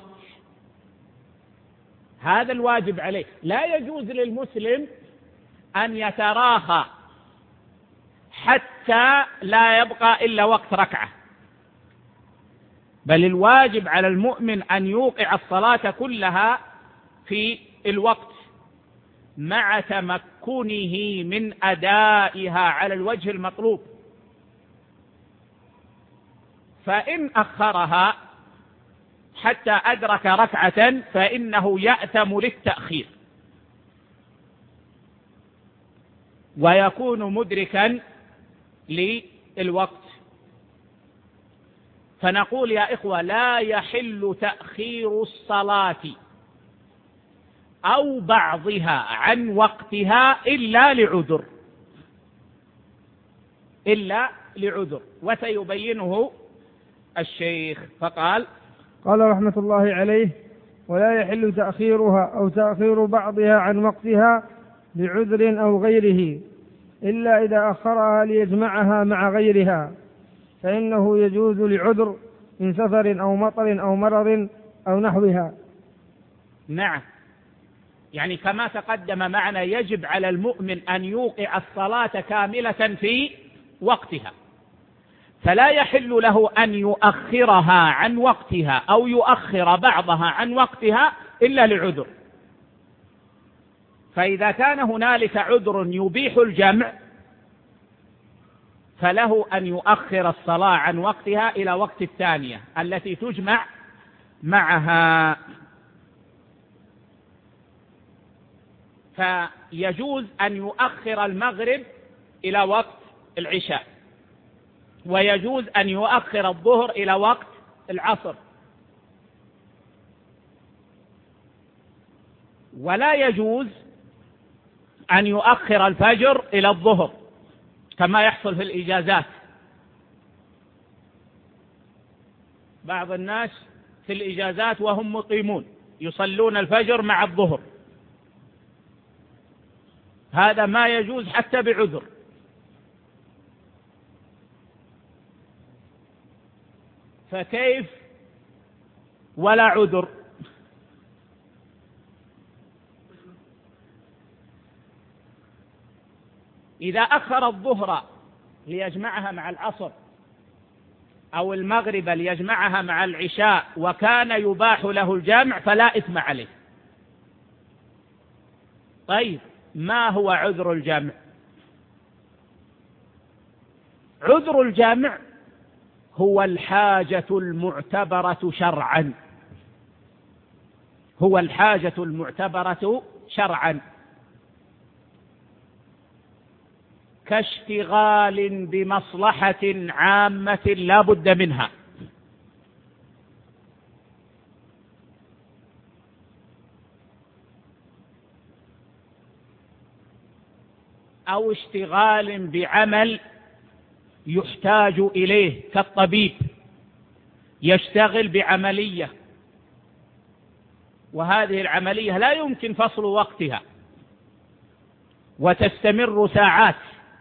هذا الواجب عليه. لا يجوز للمسلم أن يتراخى حتى لا يبقى إلا وقت ركعة، بل الواجب على المؤمن أن يوقع الصلاة كلها في الوقت مع تمكنه من أدائها على الوجه المطلوب. فإن أخرها حتى أدرك ركعة فإنه يأثم للتأخير ويكون مدركا للوقت. فنقول يا إخوة: لا يحل تأخير الصلاة أو بعضها عن وقتها إلا لعذر، وسيبينه الشيخ. فقال رحمة الله عليه: ولا يحل تأخيرها أو تأخير بعضها عن وقتها لعذر أو غيره إلا إذا أخرها ليجمعها مع غيرها، فإنه يجوز لعذر من سفر أو مطر أو مرض أو نحوها. نعم، يعني كما تقدم معنا يجب على المؤمن أن يوقع الصلاة كاملة في وقتها، فلا يحل له أن يؤخرها عن وقتها أو يؤخر بعضها عن وقتها إلا لعذر. فإذا كان هنالك عذر يبيح الجمع فله أن يؤخر الصلاة عن وقتها إلى وقت الثانية التي تجمع معها. فيجوز أن يؤخر المغرب إلى وقت العشاء، ويجوز أن يؤخر الظهر إلى وقت العصر، ولا يجوز أن يؤخر الفجر إلى الظهر كما يحصل في الإجازات. بعض الناس في الإجازات وهم مقيمون يصلون الفجر مع الظهر، هذا ما يجوز حتى بعذر. فكيف ولا عذر؟ إذا أخر الظهر ليجمعها مع العصر أو المغرب ليجمعها مع العشاء وكان يباح له الجمع فلا إثم عليه. طيب، ما هو عذر الجمع؟ عذر الجمع هو الحاجة المعتبرة شرعا، هو الحاجة المعتبرة شرعا، كاشتغال بمصلحة عامة لا بد منها، أو اشتغال بعمل يحتاج إليه، كالطبيب يشتغل بعملية وهذه العملية لا يمكن فصل وقتها وتستمر ساعات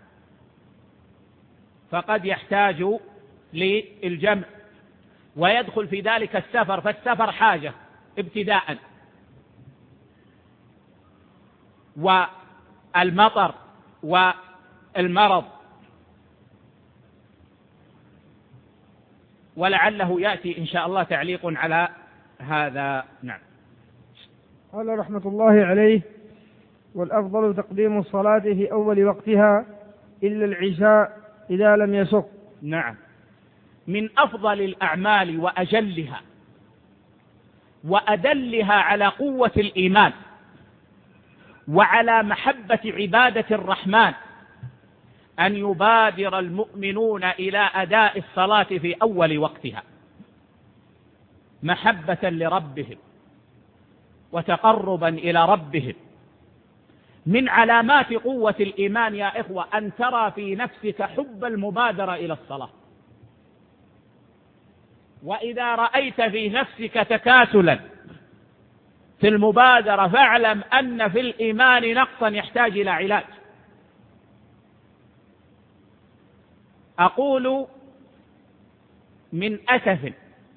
فقد يحتاج للجمع، ويدخل في ذلك السفر، فالسفر حاجة ابتداء، والمطر والمرض، ولعله يأتي إن شاء الله تعليق على هذا. نعم. قال رحمة الله عليه: والأفضل تقديم الصلاة في أول وقتها إلا العشاء إذا لم يشق. نعم، من أفضل الأعمال وأجلها وأدلها على قوة الإيمان وعلى محبة عبادة الرحمن أن يبادر المؤمنون إلى أداء الصلاة في أول وقتها محبة لربهم وتقربا إلى ربهم. من علامات قوة الإيمان يا إخوة أن ترى في نفسك حب المبادرة إلى الصلاة، وإذا رأيت في نفسك تكاسلا في المبادرة فاعلم أن في الإيمان نقصا يحتاج إلى علاج. أقول من أسف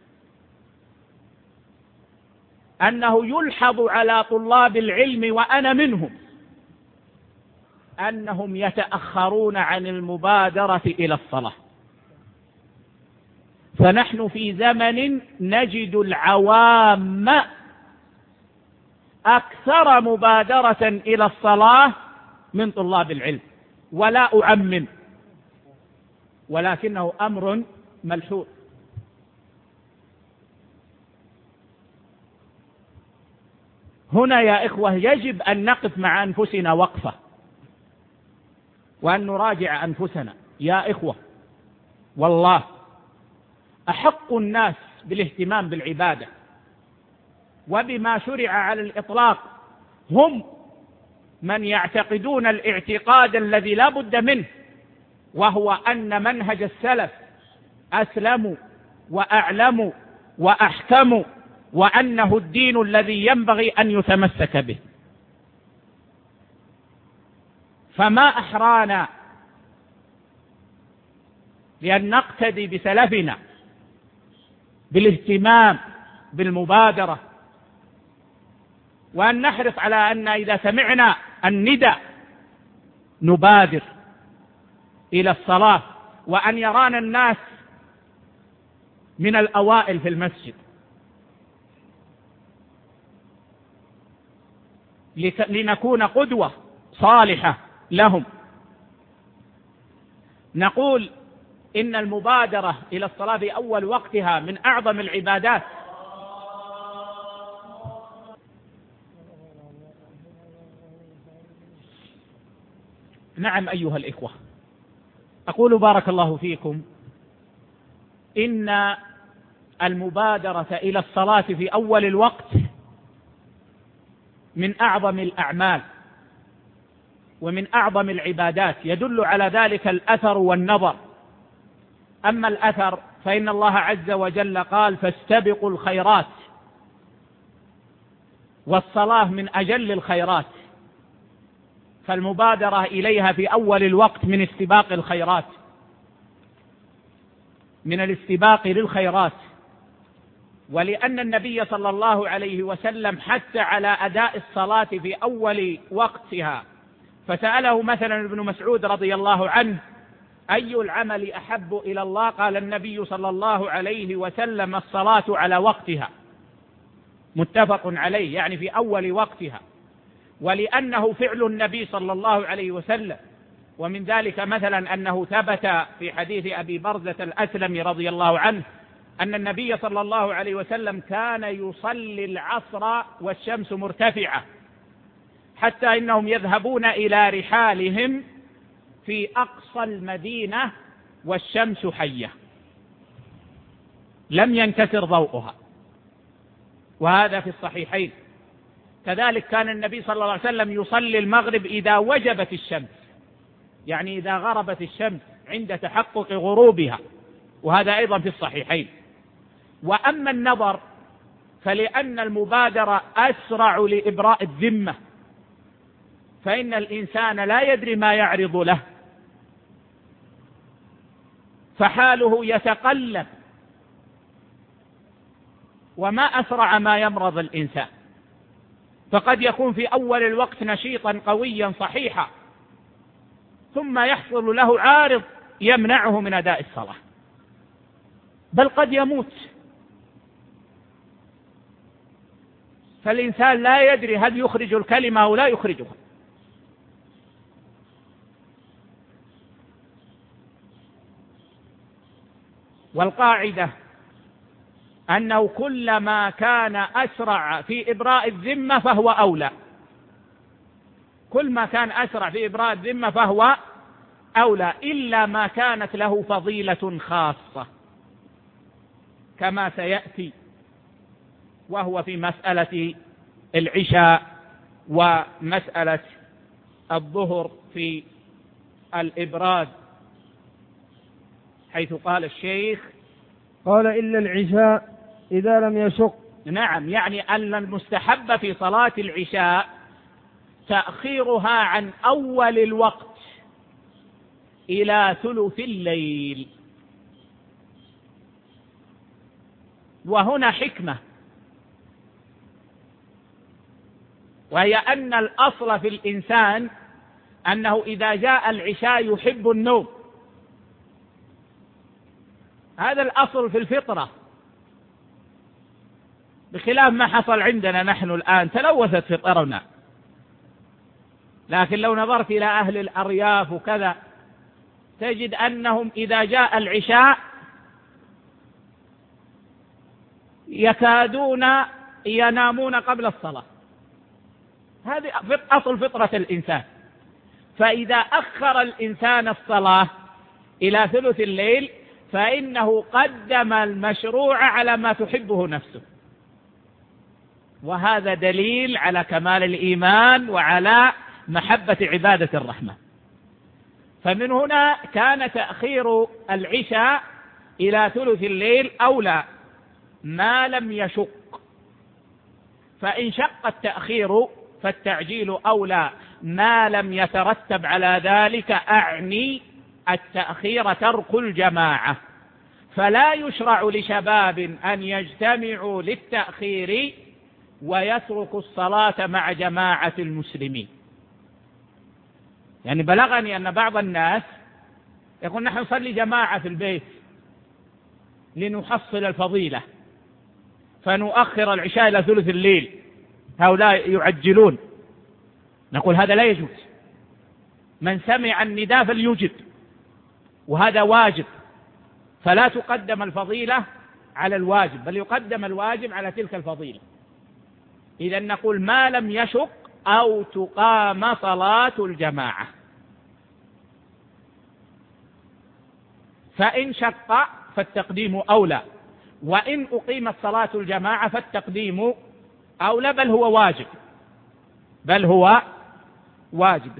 أنه يلحظ على طلاب العلم وأنا منهم أنهم يتأخرون عن المبادرة إلى الصلاة، فنحن في زمن نجد العوام أكثر مبادرة إلى الصلاة من طلاب العلم، ولا أعمم، ولكنه أمر ملحوظ. هنا يا إخوة يجب أن نقف مع أنفسنا وقفة وأن نراجع أنفسنا. يا إخوة، والله أحق الناس بالاهتمام بالعبادة وبما شرع على الإطلاق هم من يعتقدون الاعتقاد الذي لا بد منه، وهو أن منهج السلف أسلم وأعلم وأحكم، وأنه الدين الذي ينبغي أن يتمسك به. فما أحرانا لأن نقتدي بسلفنا بالاهتمام بالمبادرة، وأن نحرص على أن إذا سمعنا النداء نبادر إلى الصلاة، وأن يرانا الناس من الأوائل في المسجد، لنكون قدوة صالحة لهم. نقول إن المبادرة إلى الصلاة في أول وقتها من أعظم العبادات. نعم أيها الإخوة، أقول بارك الله فيكم إن المبادرة إلى الصلاة في أول الوقت من أعظم الأعمال ومن أعظم العبادات، يدل على ذلك الأثر والنظر. أما الأثر فإن الله عز وجل قال: فاستبقوا الخيرات، والصلاة من أجل الخيرات، فالمبادرة إليها في أول الوقت من استباق الخيرات، من الاستباق للخيرات. ولأن النبي صلى الله عليه وسلم حث على أداء الصلاة في أول وقتها، فسأله مثلا ابن مسعود رضي الله عنه: أي العمل أحب إلى الله؟ قال النبي صلى الله عليه وسلم: الصلاة على وقتها. متفق عليه، يعني في أول وقتها. ولأنه فعل النبي صلى الله عليه وسلم، ومن ذلك مثلا أنه ثبت في حديث أبي برزة الأسلمي رضي الله عنه أن النبي صلى الله عليه وسلم كان يصلي العصر والشمس مرتفعة، حتى إنهم يذهبون إلى رحالهم في أقصى المدينة والشمس حية لم ينكسر ضوءها، وهذا في الصحيحين. كذلك كان النبي صلى الله عليه وسلم يصلي المغرب إذا وجبت الشمس، يعني إذا غربت الشمس عند تحقق غروبها، وهذا أيضا في الصحيحين. وأما النظر فلأن المبادرة أسرع لإبراء الذمة، فإن الإنسان لا يدري ما يعرض له، فحاله يتقلب، وما أسرع ما يمرض الإنسان، فقد يكون في أول الوقت نشيطا قويا صحيحا، ثم يحصل له عارض يمنعه من أداء الصلاة، بل قد يموت. فالإنسان لا يدري هل يخرج الكلمة أو لا يخرجها. والقاعدة أنه كلما كان أسرع في إبراء الذمة فهو أولى، كل ما كان أسرع في إبراء الذمة فهو أولى، إلا ما كانت له فضيلة خاصة كما سيأتي، وهو في مسألة العشاء ومسألة الظهر في الإبراد، حيث قال الشيخ قال إلا العشاء إذا لم يشق. نعم، يعني أن المستحب في صلاة العشاء تأخيرها عن أول الوقت إلى ثلث الليل. وهنا حكمة، وهي أن الأصل في الإنسان أنه إذا جاء العشاء يحب النوم، هذا الأصل في الفطرة، بخلاف ما حصل عندنا نحن الآن، تلوثت فطرنا. لكن لو نظرت إلى أهل الأرياف وكذا تجد أنهم إذا جاء العشاء يكادون ينامون قبل الصلاة، هذه أصل فطرة الإنسان. فإذا أخر الإنسان الصلاة إلى ثلث الليل فإنه قدم المشروع على ما تحبه نفسه، وهذا دليل على كمال الإيمان وعلى محبة عبادة الرحمن. فمن هنا كان تأخير العشاء إلى ثلث الليل أولى ما لم يشق، فإن شق التأخير فالتعجيل أولى ما لم يترتب على ذلك، أعني التأخير ترك الجماعة. فلا يشرع لشباب أن يجتمعوا للتأخير ويتركوا الصلاة مع جماعة المسلمين. يعني بلغني أن بعض الناس يقول نحن نصلي جماعة في البيت لنحصل الفضيلة فنؤخر العشاء إلى ثلث الليل، هؤلاء يعجلون. نقول هذا لا يجوز، من سمع النداء فليجب، وهذا واجب، فلا تقدم الفضيلة على الواجب، بل يقدم الواجب على تلك الفضيلة. إذا نقول ما لم يشق أو تقام صلاة الجماعة. فإن شق فالتقديم أولى، وإن أقيمت صلاة الجماعة فالتقديم أولى، بل هو واجب، بل هو واجب.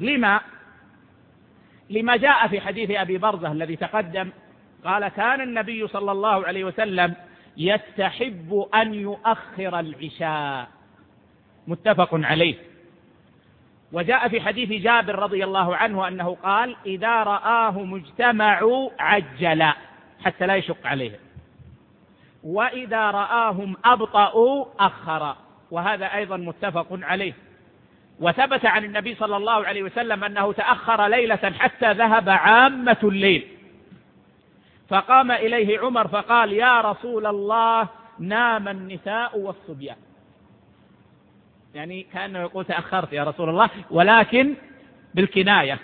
لما جاء في حديث أبي برزة الذي تقدم، قال كان النبي صلى الله عليه وسلم يستحب أن يؤخر العشاء، متفق عليه. وجاء في حديث جابر رضي الله عنه أنه قال إذا رآهم اجتمعوا عجل حتى لا يشق عليهم، وإذا رآهم أبطأوا أخر، وهذا أيضا متفق عليه. وثبت عن النبي صلى الله عليه وسلم أنه تأخر ليلة حتى ذهب عامة الليل، فقام إليه عمر فقال يا رسول الله نام النساء والصبيان، يعني كأنه يقول تأخرت يا رسول الله، ولكن بالكناية،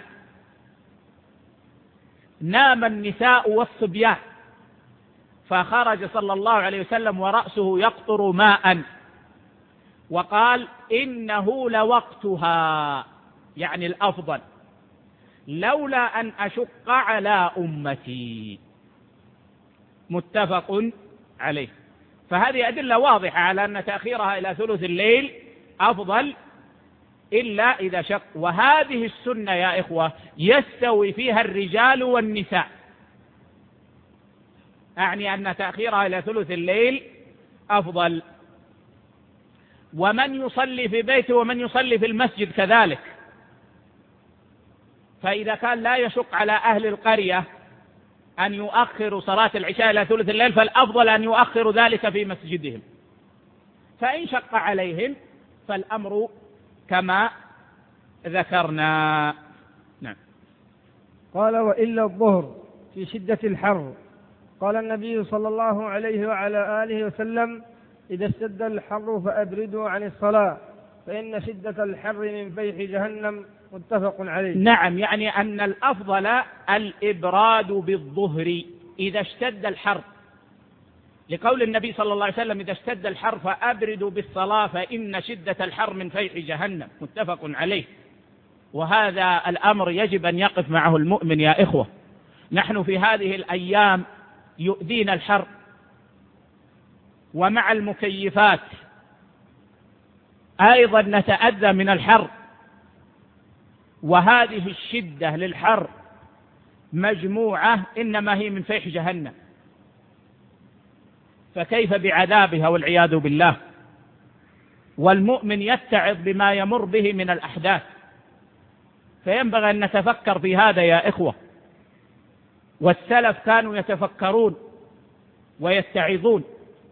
نام النساء والصبيان. فخرج صلى الله عليه وسلم ورأسه يقطر ماء وقال إنه لوقتها، يعني الأفضل، لولا أن أشق على أمتي، متفق عليه. فهذه أدلة واضحة على أن تأخيرها إلى ثلث الليل أفضل إلا إذا شق. وهذه السنة يا إخوة يستوي فيها الرجال والنساء، أعني أن تأخيرها إلى ثلث الليل أفضل. ومن يصلي في بيته ومن يصلي في المسجد كذلك، فإذا كان لا يشق على أهل القرية أن يؤخروا صلاة العشاء إلى ثلث الليل فالأفضل أن يؤخروا ذلك في مسجدهم، فإن شق عليهم فالأمر كما ذكرنا. نعم. قال: وإلا الظهر في شدة الحر. قال النبي صلى الله عليه وعلى آله وسلم: إذا اشتد الحر فأبردوا عن الصلاة فإن شدة الحر من فيح جهنم. متفق عليه. نعم، يعني أن الأفضل الإبراد بالظهر إذا اشتد الحر، لقول النبي صلى الله عليه وسلم: إذا اشتد الحر فأبردوا بالصلاة فإن شدة الحر من فيح جهنم. متفق عليه. وهذا الأمر يجب أن يقف معه المؤمن يا إخوة. نحن في هذه الأيام يؤذينا الحر، ومع المكيفات أيضا نتأذى من الحر، وهذه الشدة للحر مجموعة إنما هي من فيح جهنم، فكيف بعذابها والعياذ بالله. والمؤمن يتعظ بما يمر به من الأحداث، فينبغي أن نتفكر في هذا يا إخوة. والسلف كانوا يتفكرون ويتعظون.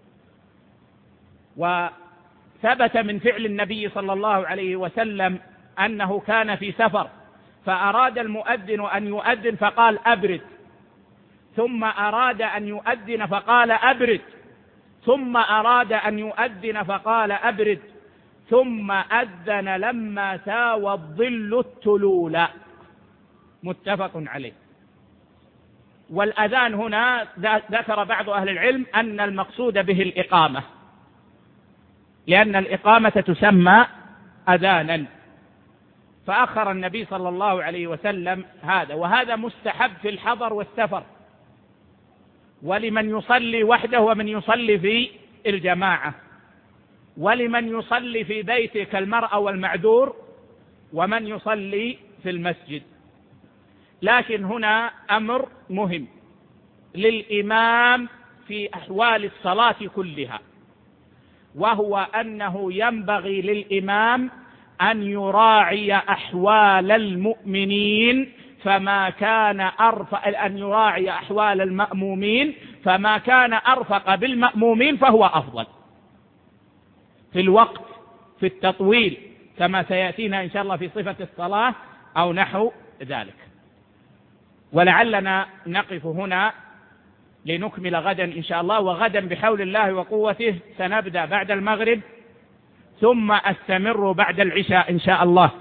وثبت من فعل النبي صلى الله عليه وسلم أنه كان في سفر فأراد المؤذن أن يؤذن فقال: أبرد، ثم أراد أن يؤذن فقال: أبرد، ثم أراد أن يؤذن فقال: أبرد، ثم أذن لما ساوى الظل التلول. متفق عليه. والأذان هنا ذكر بعض أهل العلم أن المقصود به الإقامة، لأن الإقامة تسمى أذانا، فأخر النبي صلى الله عليه وسلم هذا. وهذا مستحب في الحضر والسفر، ولمن يصلي وحده ومن يصلي في الجماعة، ولمن يصلي في بيته كالمرأة والمعذور، ومن يصلي في المسجد. لكن هنا أمر مهم للإمام في أحوال الصلاة كلها، وهو أنه ينبغي للإمام أن يراعي أحوال المؤمنين فما كان أن يراعي أحوال المأمومين فما كان أرفق بالمأمومين فهو أفضل في الوقت، في التطويل، كما سيأتينا إن شاء الله في صفة الصلاة أو نحو ذلك. ولعلنا نقف هنا لنكمل غدا إن شاء الله. وغدا بحول الله وقوته سنبدأ بعد المغرب، ثم أستمر بعد العشاء إن شاء الله،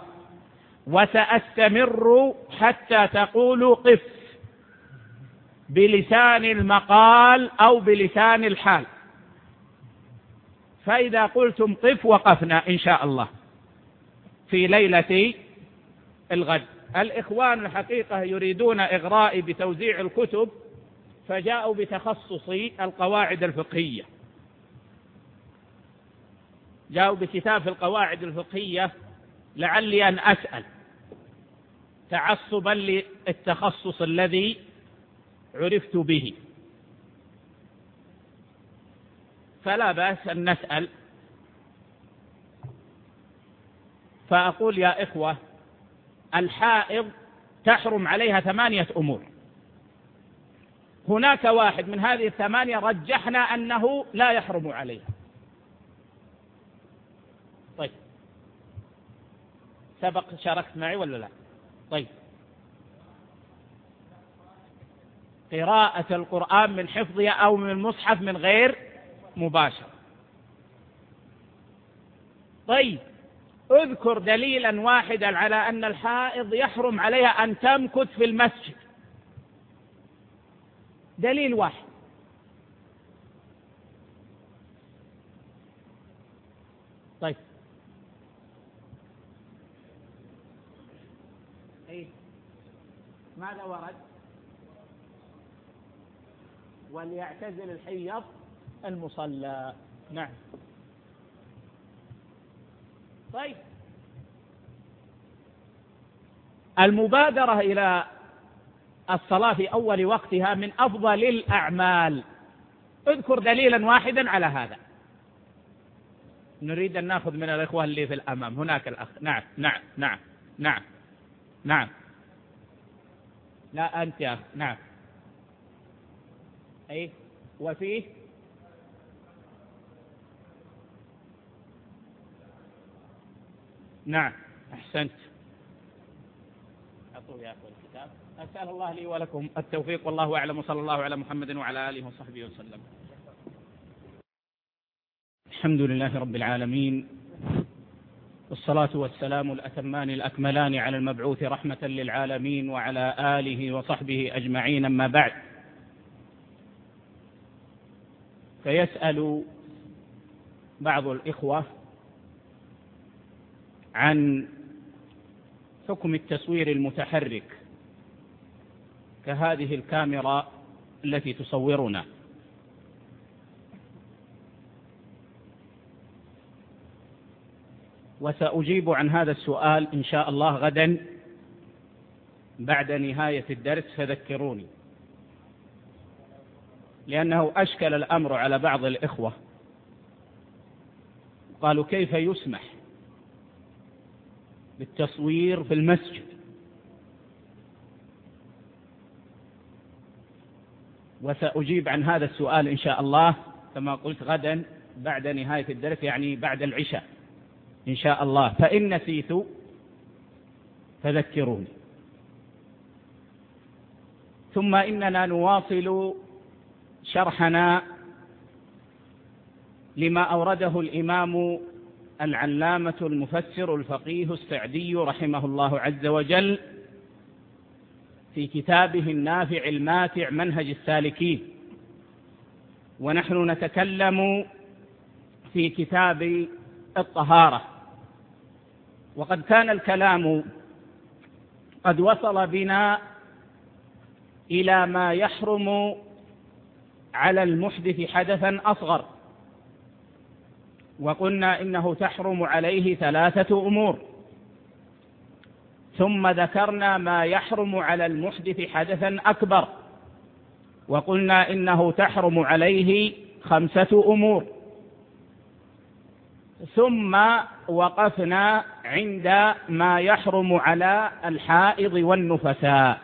وسأستمر حتى تقولوا قف بلسان المقال أو بلسان الحال. فإذا قلتم قف وقفنا إن شاء الله في ليلة الغد. الإخوان الحقيقة يريدون إغرائي بتوزيع الكتب، فجاءوا بتخصصي القواعد الفقهية، جاءوا بكتاب القواعد الفقهية، لعلي أن أسأل تعصبا للتخصص الذي عرفت به، فلا بأس أن نسأل. فأقول يا إخوة، الحائض تحرم عليها 8 أمور. هناك واحد من هذه 8 رجحنا أنه لا يحرم عليها. طيب، سبق شاركت معي ولا لا؟ طيب، قراءة القرآن من حفظها أو من المصحف من غير مباشر. طيب، اذكر دليلا واحدا على أن الحائض يحرم عليها أن تمكث في المسجد، دليل واحد. طيب، ماذا ورد؟ وليعتزل الحيض المصلى. نعم. طيب، المبادرة إلى الصلاة في أول وقتها من أفضل الأعمال. اذكر دليلا واحدا على هذا. نريد أن نأخذ من الإخوة اللي في الأمام. هناك الأخ. نعم نعم نعم نعم نعم. لا أنت يا أخ. نعم. أي وفيه نعم أحسنت. أعطوه يا أخوة الكتاب. أسأل الله لي ولكم التوفيق والله أعلم، وصلى الله على محمد وعلى آله وصحبه وسلم. الحمد لله رب العالمين، والصلاة والسلام الأتمان الأكملان على المبعوث رحمة للعالمين وعلى آله وصحبه أجمعين، أما بعد. فيسأل بعض الإخوة عن حكم التصوير المتحرك كهذه الكاميرا التي تصورنا. وسأجيب عن هذا السؤال إن شاء الله غدا بعد نهاية الدرس، فذكروني، لأنه أشكل الأمر على بعض الإخوة. قالوا كيف يسمح بالتصوير في المسجد؟ وسأجيب عن هذا السؤال إن شاء الله كما قلت غدا بعد نهاية الدرس، يعني بعد العشاء إن شاء الله، فإن نسيت فذكروني. ثم إننا نواصل شرحنا لما أورده الإمام العلامة المفسر الفقيه السعدي رحمه الله عز وجل في كتابه النافع الماتع منهج السالكين، ونحن نتكلم في كتاب الطهارة. وقد كان الكلام قد وصل بنا إلى ما يحرم على المحدث حدثا أصغر، وقلنا إنه تحرم عليه 3 أمور، ثم ذكرنا ما يحرم على المحدث حدثا أكبر، وقلنا إنه تحرم عليه 5 أمور، ثم وقفنا عند ما يحرم على الحائض والنفساء.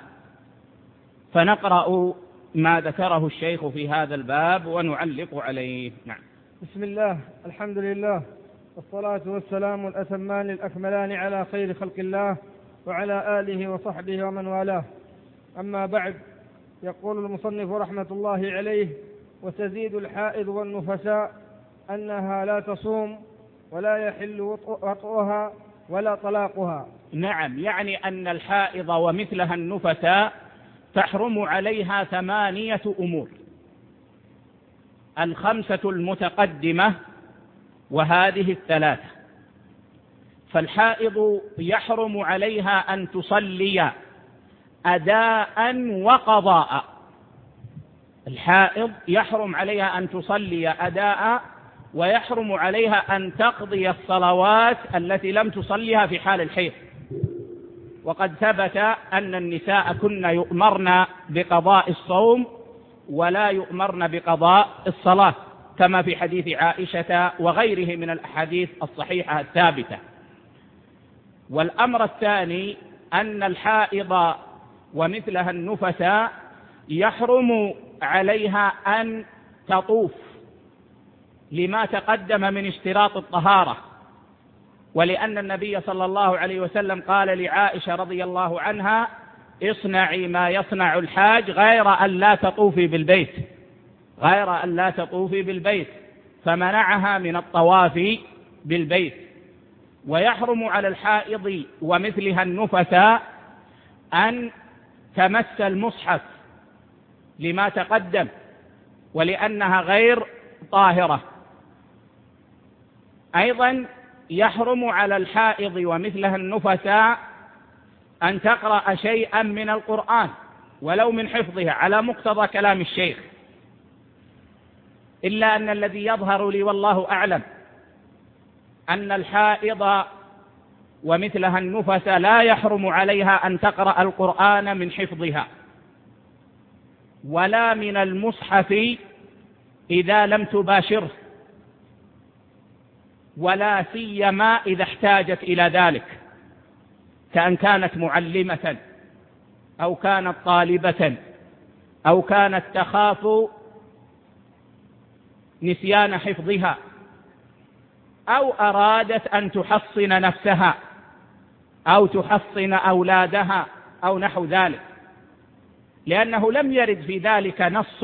فنقرأ ما ذكره الشيخ في هذا الباب ونعلق عليه. نعم. بسم الله، الحمد لله، والصلاة والسلام الأتمان الأكملان على خير خلق الله وعلى آله وصحبه ومن والاه، أما بعد. يقول المصنف رحمة الله عليه: وتزيد الحائض والنفساء أنها لا تصوم ولا يحل وطئها ولا طلاقها. نعم، يعني أن الحائض ومثلها النفساء تحرم عليها 8 أمور، 5 المتقدمة وهذه 3. فالحائض يحرم عليها أن تصلي أداء وقضاء. الحائض يحرم عليها أن تصلي أداء، ويحرم عليها أن تقضي الصلوات التي لم تصليها في حال الحيض. وقد ثبت أن النساء كن يؤمرن بقضاء الصوم ولا يؤمرن بقضاء الصلاة، كما في حديث عائشة وغيره من الأحاديث الصحيحة الثابتة. والأمر الثاني أن الحائض ومثلها النفساء يحرم عليها أن تطوف لما تقدم من اشتراط الطهارة، ولأن النبي صلى الله عليه وسلم قال لعائشة رضي الله عنها: اصنعي ما يصنع الحاج غير أن لا تطوفي بالبيت، غير أن لا تطوفي بالبيت، فمنعها من الطواف بالبيت. ويحرم على الحائض ومثلها النفساء أن تمس المصحف لما تقدم، ولأنها غير طاهرة. أيضا يحرم على الحائض ومثلها النفساء أن تقرأ شيئا من القرآن ولو من حفظها على مقتضى كلام الشيخ، إلا أن الذي يظهر لي والله أعلم أن الحائض ومثلها النفساء لا يحرم عليها أن تقرأ القرآن من حفظها ولا من المصحف إذا لم تباشره، ولا سيما إذا احتاجت إلى ذلك، كأن كانت معلمة أو كانت طالبة أو كانت تخاف نسيان حفظها أو أرادت أن تحصن نفسها أو تحصن أولادها أو نحو ذلك، لأنه لم يرد في ذلك نص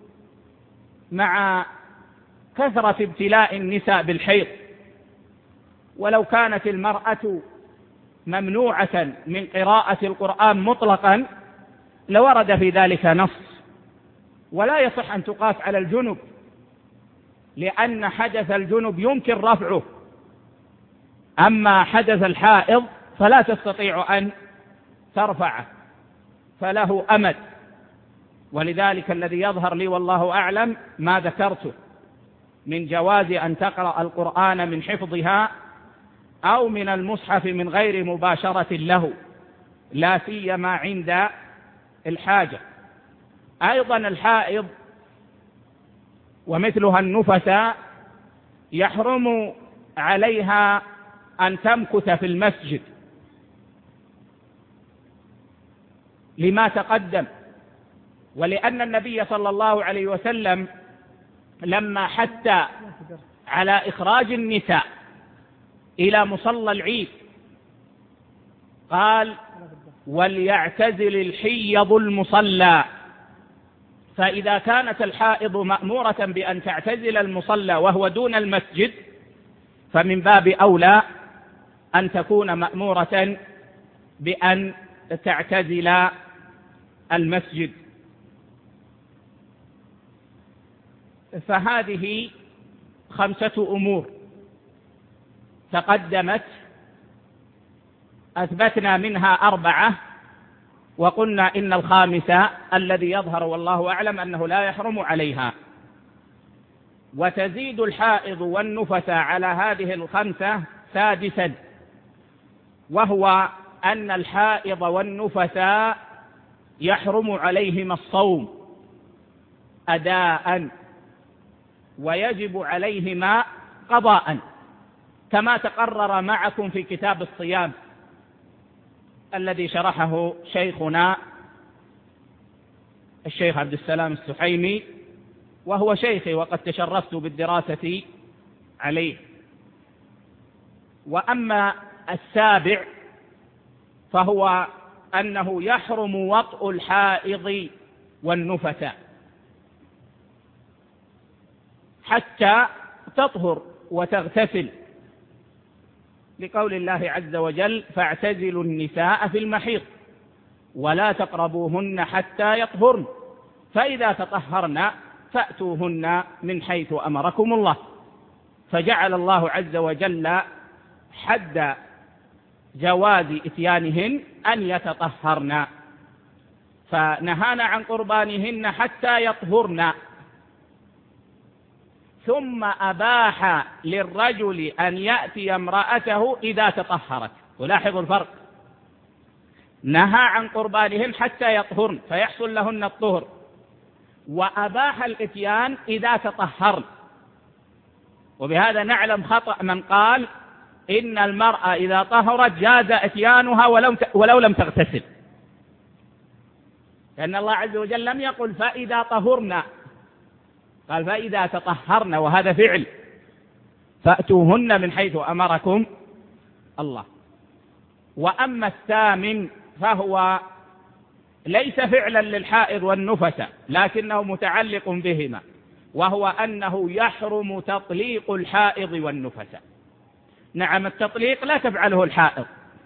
مع كثرة ابتلاء النساء بالحيض. ولو كانت المرأة ممنوعة من قراءة القرآن مطلقا لورد في ذلك نص. ولا يصح أن تقاس على الجنب، لأن حدث الجنب يمكن رفعه، أما حدث الحائض فلا تستطيع أن ترفعه، فله أمد. ولذلك الذي يظهر لي والله أعلم ما ذكرته من جواز أن تقرأ القرآن من حفظها أو من المصحف من غير مباشرة له، لا سيما عند الحاجة. أيضا الحائض ومثلها النفساء يحرم عليها أن تمكث في المسجد لما تقدم، ولأن النبي صلى الله عليه وسلم لما حث على إخراج النساء إلى مصلى العيد قال: وليعتزل الحيض المصلى. فإذا كانت الحائض مأمورة بأن تعتزل المصلى وهو دون المسجد، فمن باب أولى أن تكون مأمورة بأن تعتزل المسجد. فهذه 5 أمور تقدمت، أثبتنا منها 4 وقلنا إن الخامسة الذي يظهر والله أعلم أنه لا يحرم عليها. وتزيد الحائض والنفس على هذه 5 سادسا، وهو أن الحائض والنفس يحرم عليهما الصوم أداء ويجب عليهما قضاء، كما تقرر معكم في كتاب الصيام الذي شرحه شيخنا الشيخ عبد السلام السحيمي، وهو شيخي وقد تشرفت بالدراسة عليه. وأما السابع فهو أنه يحرم وطء الحائض والنفساء حتى تطهر وتغتسل، لقول الله عز وجل: فاعتزلوا النساء في المحيض ولا تقربوهن حتى يطهرن فإذا تطهرن فأتوهن من حيث أمركم الله. فجعل الله عز وجل حد جواز إتيانهن أن يتطهرن، فنهانا عن قربانهن حتى يطهرن، ثم أباح للرجل أن يأتي امرأته إذا تطهرت. ولاحظوا الفرق، نهى عن قربانهن حتى يطهرن فيحصل لهن الطهر، وأباح الإتيان إذا تطهرن. وبهذا نعلم خطأ من قال إن المرأة إذا طهرت جاز إتيانها ولو لم تغتسل، لأن الله عز وجل لم يقل فإذا طهرنا، قال فإذا تطهرن، وهذا فعل، فأتوهن من حيث أمركم الله. وأما الثامن فهو ليس فعلا للحائض والنفس لكنه متعلق بهما، وهو أنه يحرم تطليق الحائض والنفس. نعم، التطليق لا تفعله الحائض،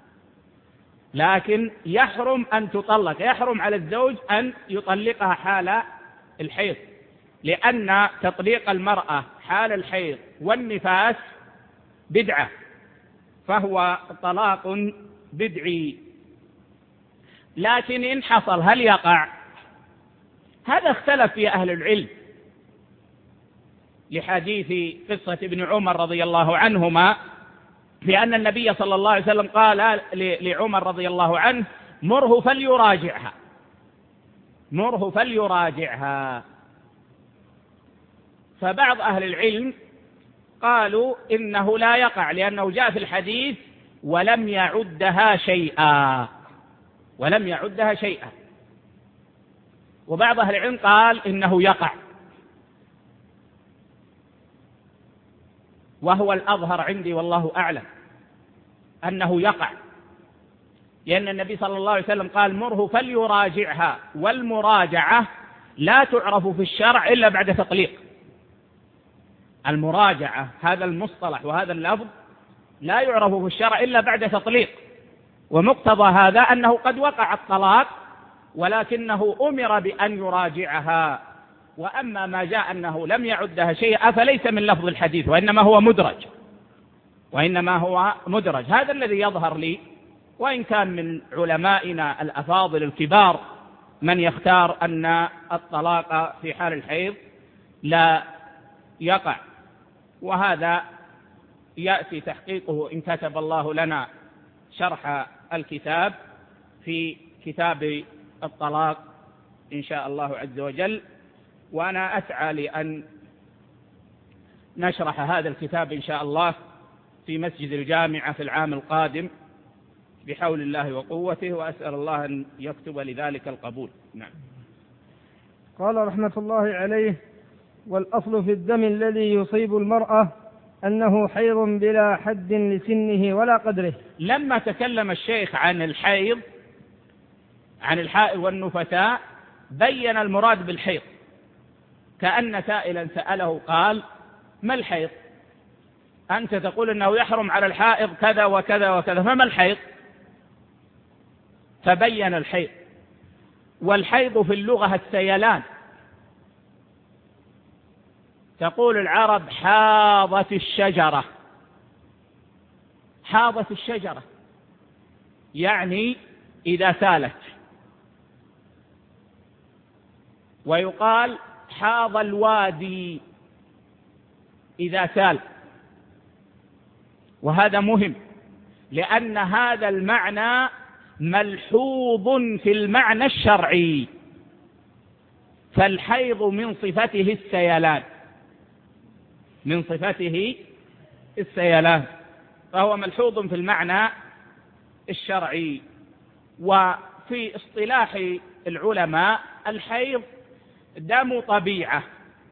لكن يحرم أن تطلق، يحرم على الزوج أن يطلقها حال الحيض، لأن تطليق المرأة حال الحيض والنفاس بدعة، فهو طلاق بدعي. لكن إن حصل هل يقع؟ هذا اختلف في أهل العلم، لحديث قصة ابن عمر رضي الله عنهما، لأن النبي صلى الله عليه وسلم قال لعمر رضي الله عنه: مره فليراجعها، مره فليراجعها. فبعض أهل العلم قالوا إنه لا يقع، لأنه جاء في الحديث ولم يعدها شيئا، ولم يعدها شيئا. وبعض أهل العلم قال إنه يقع، وهو الأظهر عندي والله أعلم أنه يقع، لأن النبي صلى الله عليه وسلم قال مره فليراجعها، والمراجعة لا تعرف في الشرع إلا بعد تطليق. المراجعة هذا المصطلح وهذا اللفظ لا يعرف في الشرع إلا بعد تطليق، ومقتضى هذا أنه قد وقع الطلاق ولكنه أمر بأن يراجعها. وأما ما جاء أنه لم يعدها شيئا فليس من لفظ الحديث، وإنما هو مدرج. هذا الذي يظهر لي، وإن كان من علمائنا الأفاضل الكبار من يختار أن الطلاق في حال الحيض لا يقع، وهذا يأتي تحقيقه إن كتب الله لنا شرح الكتاب في كتاب الطلاق إن شاء الله عز وجل. وأنا أسعى لأن نشرح هذا الكتاب إن شاء الله في مسجد الجامعة في العام القادم بحول الله وقوته، وأسأل الله أن يكتب لذلك القبول. نعم. قال رحمة الله عليه: والأصل في الدم الذي يصيب المرأة أنه حيض بلا حد لسنه ولا قدره. لما تكلم الشيخ عن الحيض، عن الحائض والنفساء، بين المراد بالحيض، كأن سائلا سأله قال: ما الحيض؟ أنت تقول أنه يحرم على الحائض كذا وكذا وكذا، فما الحيض؟ فبين الحيض. والحيض في اللغة السيلان. تقول العرب: حاضت الشجرة. حاضت الشجرة يعني إذا سالت. ويقال: حاض الوادي إذا سال. وهذا مهم، لأن هذا المعنى ملحوظ في المعنى الشرعي، فالحيض من صفته السيلان، فهو ملحوظ في المعنى الشرعي. وفي اصطلاح العلماء الحيض دم طبيعة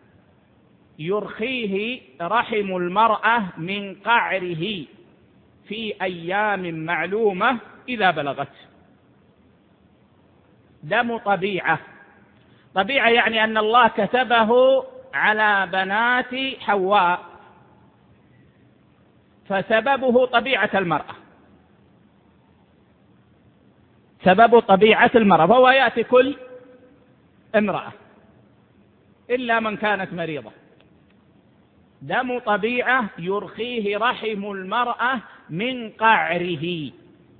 يرخيه رحم المرأة من قعره في أيام معلومة إذا بلغت. دم طبيعة يعني أن الله كتبه على بنات حواء، فسببه طبيعة المرأة، سبب طبيعة المرأة، فهو يأتي كل امرأة إلا من كانت مريضة. دم طبيعة يرخيه رحم المرأة من قعره،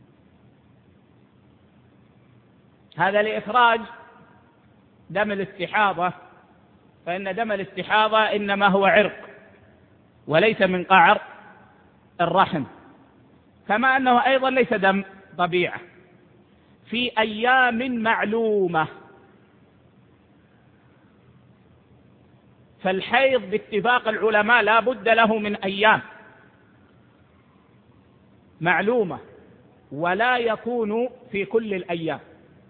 هذا لإخراج دم الاستحاضة، فإن دم الاستحاضة إنما هو عرق وليس من قعر الرحم، كما أنه أيضا ليس دم طبيعة. في أيام معلومة، فالحيض باتفاق العلماء لا بد له من أيام معلومة، ولا يكون في كل الأيام.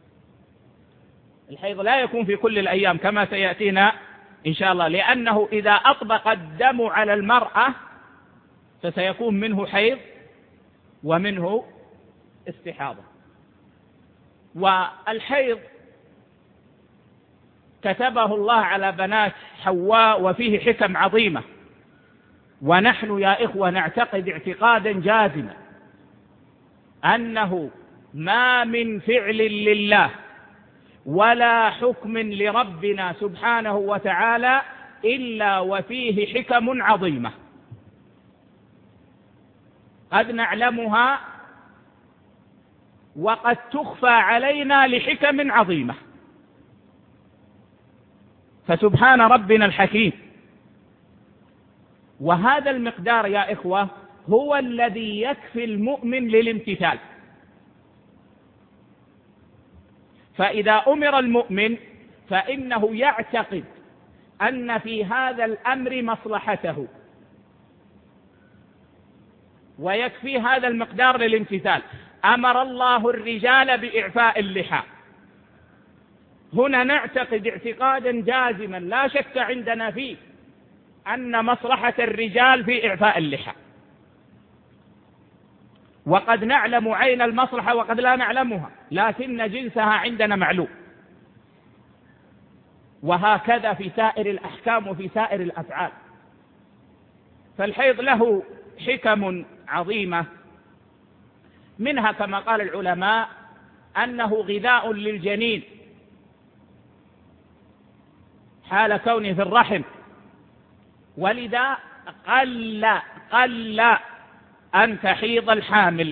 الحيض لا يكون في كل الأيام كما سيأتينا إن شاء الله، لأنه إذا أطبق الدم على المرأة فسيكون منه حيض ومنه استحاضة. والحيض كتبه الله على بنات حواء وفيه حكم عظيمة، ونحن يا إخوة نعتقد اعتقادا جازما أنه ما من فعل لله ولا حكم لربنا سبحانه وتعالى إلا وفيه حكم عظيمة قد نعلمها وقد تخفى علينا لحكم عظيمة. فسبحان ربنا الحكيم. وهذا المقدار يا إخوة هو الذي يكفي المؤمن للامتثال. فإذا أمر المؤمن فإنه يعتقد أن في هذا الأمر مصلحته، ويكفي هذا المقدار للامتثال. أمر الله الرجال بإعفاء اللحى، هنا نعتقد اعتقادا جازما لا شك عندنا فيه أن مصلحة الرجال في إعفاء اللحى، وقد نعلم عين المصلحة وقد لا نعلمها، لكن جنسها عندنا معلوم. وهكذا في سائر الأحكام وفي سائر الأفعال. فالحيض له حكم عظيمة، منها كما قال العلماء أنه غذاء للجنين حال كونه في الرحم، ولذا قل أن تحيض الحامل،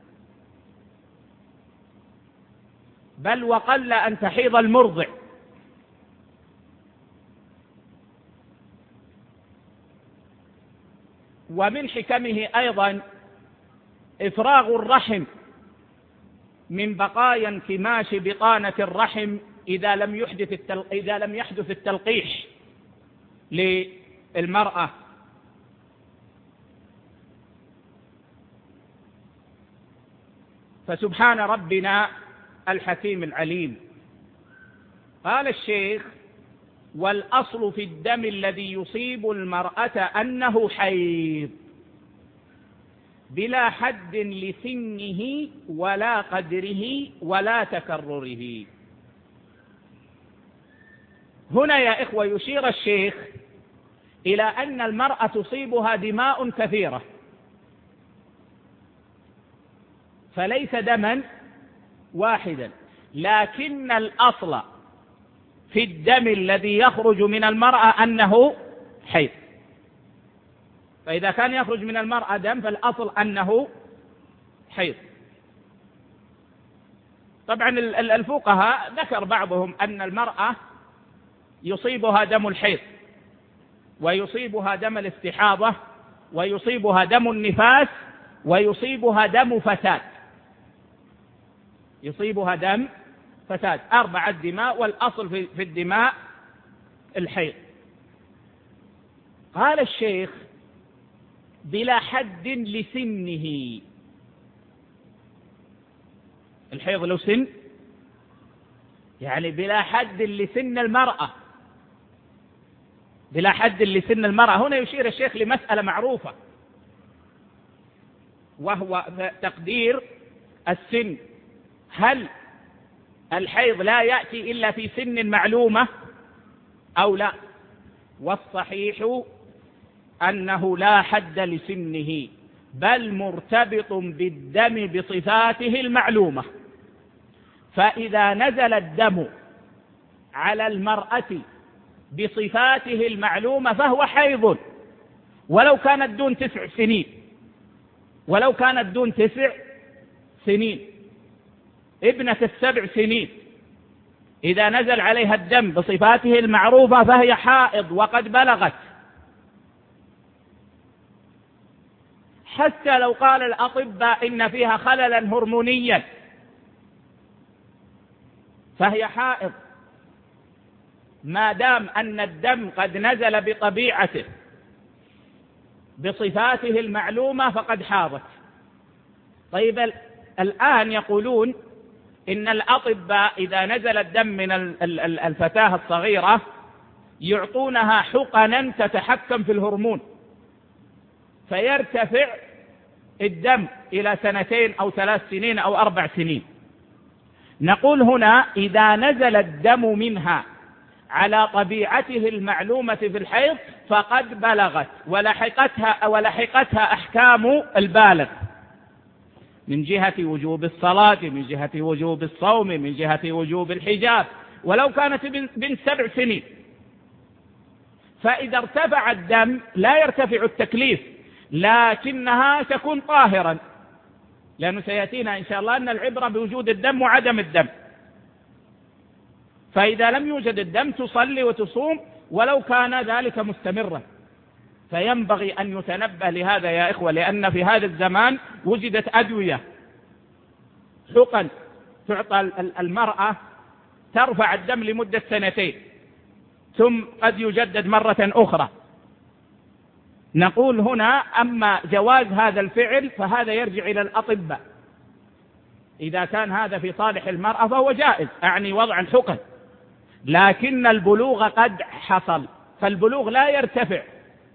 بل وقل أن تحيض المرضع. ومن حكمه أيضا إفراغ الرحم من بقايا انكماش بطانة الرحم إذا لم يحدث التلقيح للمرأة. فسبحان ربنا الحكيم العليم. قال الشيخ: والأصل في الدم الذي يصيب المرأة أنه حيض بلا حد لسنه ولا قدره ولا تكرره. هنا يا إخوة يشير الشيخ إلى أن المرأة تصيبها دماء كثيرة، فليس دما واحدا، لكن الأصل في الدم الذي يخرج من المرأة أنه حيض. فإذا كان يخرج من المرأة دم فالأصل أنه حيض. طبعا الفقهاء ذكر بعضهم أن المرأة يصيبها دم الحيض، ويصيبها دم الاستحاضة، ويصيبها دم النفاس، ويصيبها دم فساد. يصيبها دم فساد، 4 دماء، والأصل في الدماء الحيض. قال الشيخ: بلا حد لسنه. الحيض له سن، يعني بلا حد لسن المرأة، بلا حد لسن المرأة. هنا يشير الشيخ لمسألة معروفة، وهو تقدير السن. هل الحيض لا يأتي إلا في سن معلومة أو لا؟ والصحيح أنه لا حد لسنه، بل مرتبط بالدم بصفاته المعلومة. فإذا نزل الدم على المرأة بصفاته المعلومة فهو حيض، ولو كانت دون 9 سنين، ولو كانت دون 9 سنين. ابنة 7 سنين إذا نزل عليها الدم بصفاته المعروفة فهي حائض وقد بلغت. حتى لو قال الأطباء إن فيها خللا هرمونيا فهي حائض، ما دام أن الدم قد نزل بطبيعته بصفاته المعلومة فقد حاضت. طيب الآن يقولون إن الأطباء إذا نزل الدم من الفتاة الصغيرة يعطونها حقنا تتحكم في الهرمون، فيرتفع الدم إلى 2 أو 3 سنين أو 4 سنين. نقول هنا إذا نزل الدم منها على طبيعته المعلومة في الحيض فقد بلغت، ولحقتها أحكام البالغ من جهة وجوب الصلاة، من جهة وجوب الصوم، من جهة وجوب الحجاب، ولو كانت بنت 7 سنين. فإذا ارتفع الدم لا يرتفع التكليف، لكنها تكون طاهرا، لأنه سيأتينا إن شاء الله أن العبرة بوجود الدم وعدم الدم. فإذا لم يوجد الدم تصلي وتصوم ولو كان ذلك مستمرا. فينبغي أن يتنبه لهذا يا إخوة، لأن في هذا الزمان وجدت أدوية حقن تعطى المرأة ترفع الدم لمدة 2 ثم قد يجدد مرة أخرى. نقول هنا أما جواز هذا الفعل فهذا يرجع إلى الأطباء. إذا كان هذا في صالح المرأة فهو جائز، أعني وضع الحقن، لكن البلوغ قد حصل، فالبلوغ لا يرتفع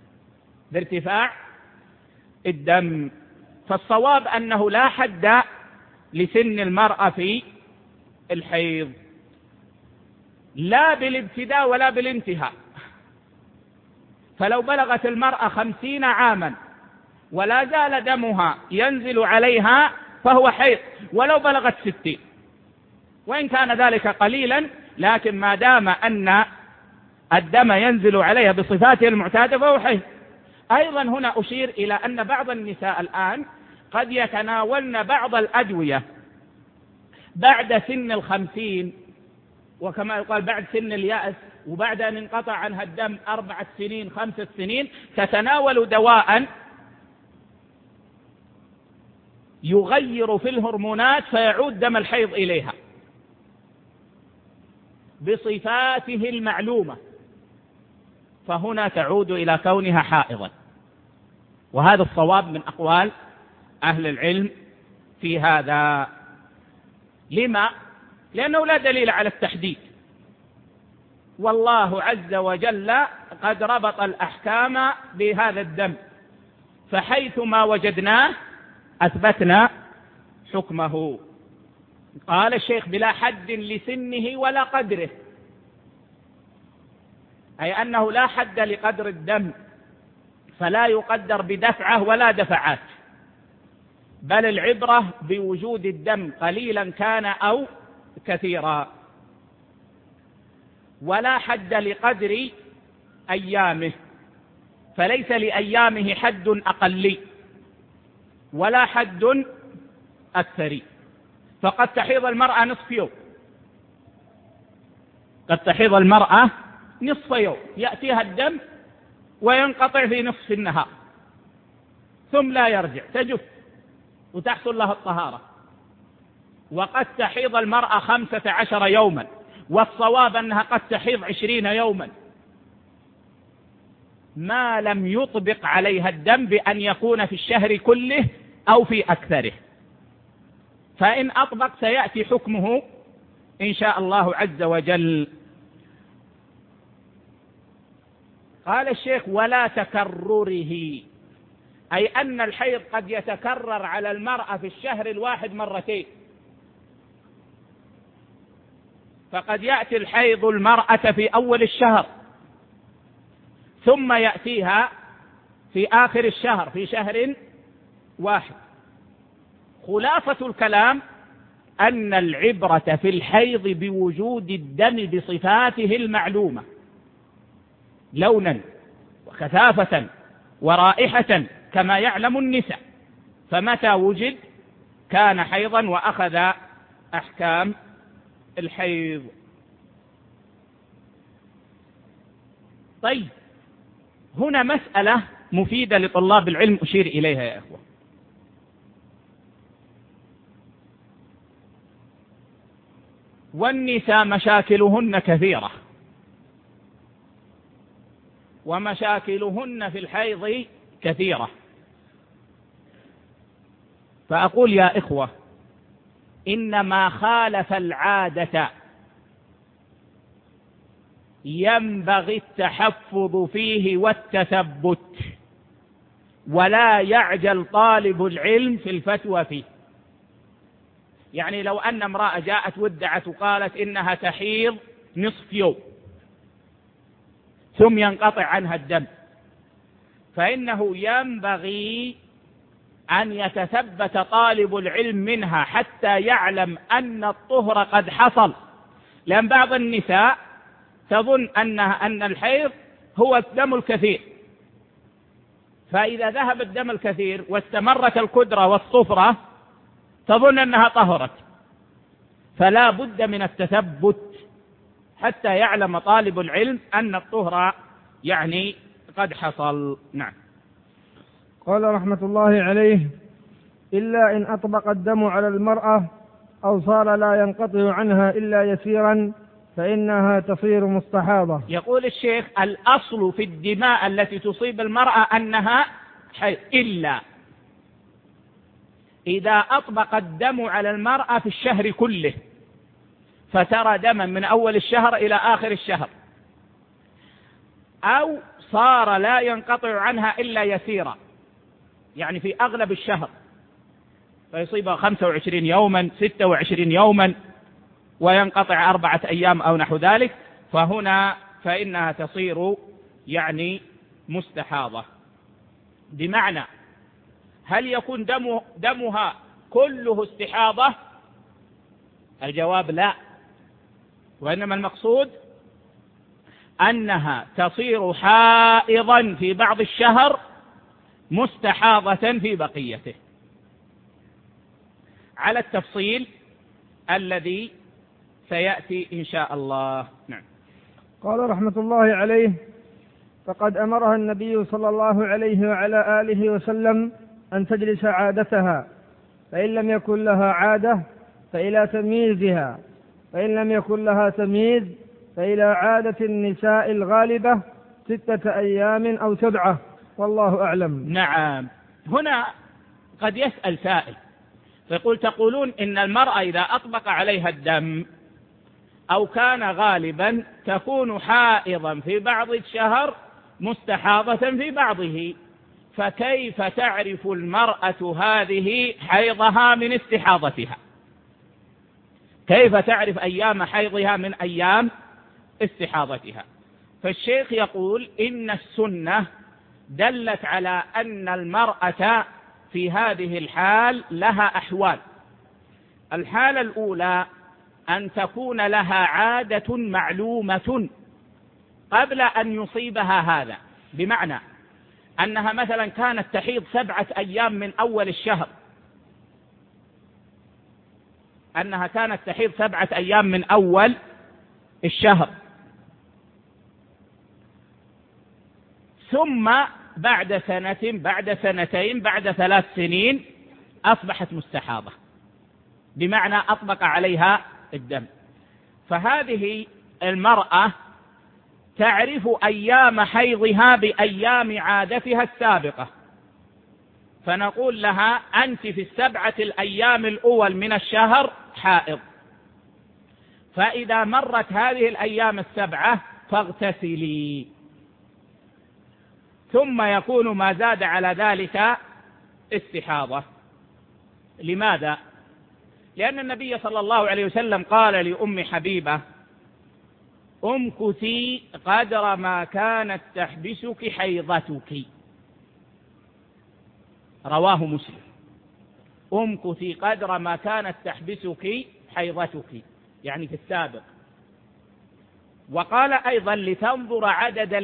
بارتفاع الدم. فالصواب أنه لا حد لسن المرأة في الحيض، لا بالابتداء ولا بالانتهاء. فلو بلغت المرأة 50 عاما ولا زال دمها ينزل عليها فهو حيض، ولو بلغت 60، وإن كان ذلك قليلا، لكن ما دام أن الدم ينزل عليها بصفاته المعتادة فهو حيض. أيضا هنا أشير إلى أن بعض النساء الآن قد يتناولن بعض الأدوية بعد سن 50، وكما يقال بعد سن اليأس، وبعد أن انقطع عنها الدم 4 سنين 5 سنين تتناول دواء يغير في الهرمونات فيعود دم الحيض إليها بصفاته المعلومة، فهنا تعود إلى كونها حائضا. وهذا الصواب من أقوال أهل العلم في هذا. لما؟ لأنه لا دليل على التحديد، والله عز وجل قد ربط الأحكام بهذا الدم، فحيثما وجدناه أثبتنا حكمه. قال الشيخ: بلا حد لسنه ولا قدره، أي أنه لا حد لقدر الدم، فلا يقدر بدفعة ولا دفعات، بل العبرة بوجود الدم قليلا كان أو كثيرا. ولا حد لقدر أيامه، فليس لأيامه حد أقلي ولا حد أكثري. فقد تحيض المرأة نصف يوم، قد تحيض المرأة نصف يوم، يأتيها الدم وينقطع في نصف النهار ثم لا يرجع، تجف وتحصل لها الطهارة. وقد تحيض المرأة 15 يوما، والصواب أنها قد تحيض 20 يوما، ما لم يطبق عليها الدم بأن يكون في الشهر كله أو في أكثره. فإن أطبق سيأتي حكمه إن شاء الله عز وجل. قال الشيخ: ولا تكرره، أي أن الحيض قد يتكرر على المرأة في الشهر الواحد مرتين. فقد يأتي الحيض المرأة في أول الشهر، ثم يأتيها في آخر الشهر في شهر واحد. خلاصة الكلام أن العبرة في الحيض بوجود الدم بصفاته المعلومة، لونا وكثافة ورائحة كما يعلم النساء، فمتى وجد كان حيضا وأخذ أحكام الحيض. طيب، هنا مسألة مفيدة لطلاب العلم أشير إليها يا أخوة. والنساء مشاكلهن كثيرة، ومشاكلهن في الحيض كثيرة. فأقول يا إخوة: إن ما خالف العادة ينبغي التحفظ فيه والتثبت، ولا يعجل طالب العلم في الفتوى فيه. يعني لو أن امرأة جاءت وادعت وقالت إنها تحيض نصف يوم ثم ينقطع عنها الدم، فإنه ينبغي أن يتثبت طالب العلم منها حتى يعلم أن الطهر قد حصل. لأن بعض النساء تظن أن الحيض هو الدم الكثير، فإذا ذهب الدم الكثير واستمرت الكدرة والصفرة تظن أنها طهرت. فلا بد من التثبت حتى يعلم طالب العلم أن الطهر يعني قد حصل. نعم. قال رحمة الله عليه: إلا إن أطبق الدم على المرأة أو صار لا ينقطع عنها إلا يسيرا فإنها تصير مستحاضة. يقول الشيخ: الأصل في الدماء التي تصيب المرأة أنها حيض، إلا إذا أطبق الدم على المرأة في الشهر كله، فترى دما من أول الشهر إلى آخر الشهر، أو صار لا ينقطع عنها إلا يسيرا، يعني في أغلب الشهر، فيصيبها 25 يوما 26 يوما وينقطع 4 أيام أو نحو ذلك، فهنا فإنها تصير يعني مستحاضة. بمعنى هل يكون دمها كله استحاضة؟ الجواب لا، وإنما المقصود أنها تصير حائضا في بعض الشهر مستحاضة في بقيته، على التفصيل الذي سيأتي إن شاء الله. نعم. قال رحمة الله عليه: فقد أمرها النبي صلى الله عليه وعلى آله وسلم أن تجلس عادتها، فإن لم يكن لها عادة فإلى تمييزها، فإن لم يكن لها تمييز فإلى عادة النساء الغالبة 6 أيام أو 7، والله أعلم. نعم. هنا قد يسأل سائل فيقول: تقولون إن المرأة إذا أطبق عليها الدم أو كان غالبا تكون حائضا في بعض الشهر مستحاضة في بعضه، فكيف تعرف المرأة هذه حيضها من استحاضتها؟ كيف تعرف أيام حيضها من أيام استحاضتها؟ فالشيخ يقول: إن السنة دلت على أن المرأة في هذه الحال لها أحوال. الحالة الأولى أن تكون لها عادة معلومة قبل أن يصيبها هذا، بمعنى أنها مثلا كانت تحيض 7 أيام من أول الشهر، أنها كانت تحيض 7 أيام من أول الشهر، ثم بعد سنة بعد سنتين بعد 3 سنين أصبحت مستحاضة، بمعنى أطبق عليها الدم. فهذه المرأة تعرف أيام حيضها بأيام عادتها السابقة، فنقول لها: أنت في 7 الأيام الأول من الشهر حائض، فإذا مرت هذه الأيام 7 فاغتسلي، ثم يكون ما زاد على ذلك استحاضة. لماذا؟ لأن النبي صلى الله عليه وسلم قال لأم حبيبة: امكثي قدر ما كانت تحبسك حيضتك، رواه مسلم. امكثي قدر ما كانت تحبسك حيضتك، يعني في السابق. وقال أيضا: لتنظر عدد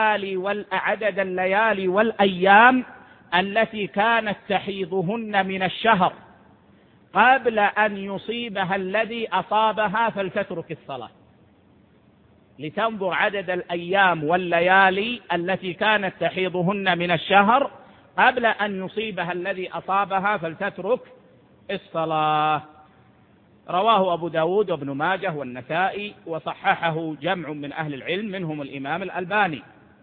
الليالي والأيام التي كانت تحيضهن من الشهر قبل أن يصيبها الذي أصابها فلتترك الصلاة. لتنظر عدد الأيام والليالي التي كانت تحيضهن من الشهر قبل أن يصيبها الذي أصابها فلتترك الصلاة. رواه أبو داود وابن ماجه والنسائي، وصححه جمع من أهل العلم منهم الإمام الألباني.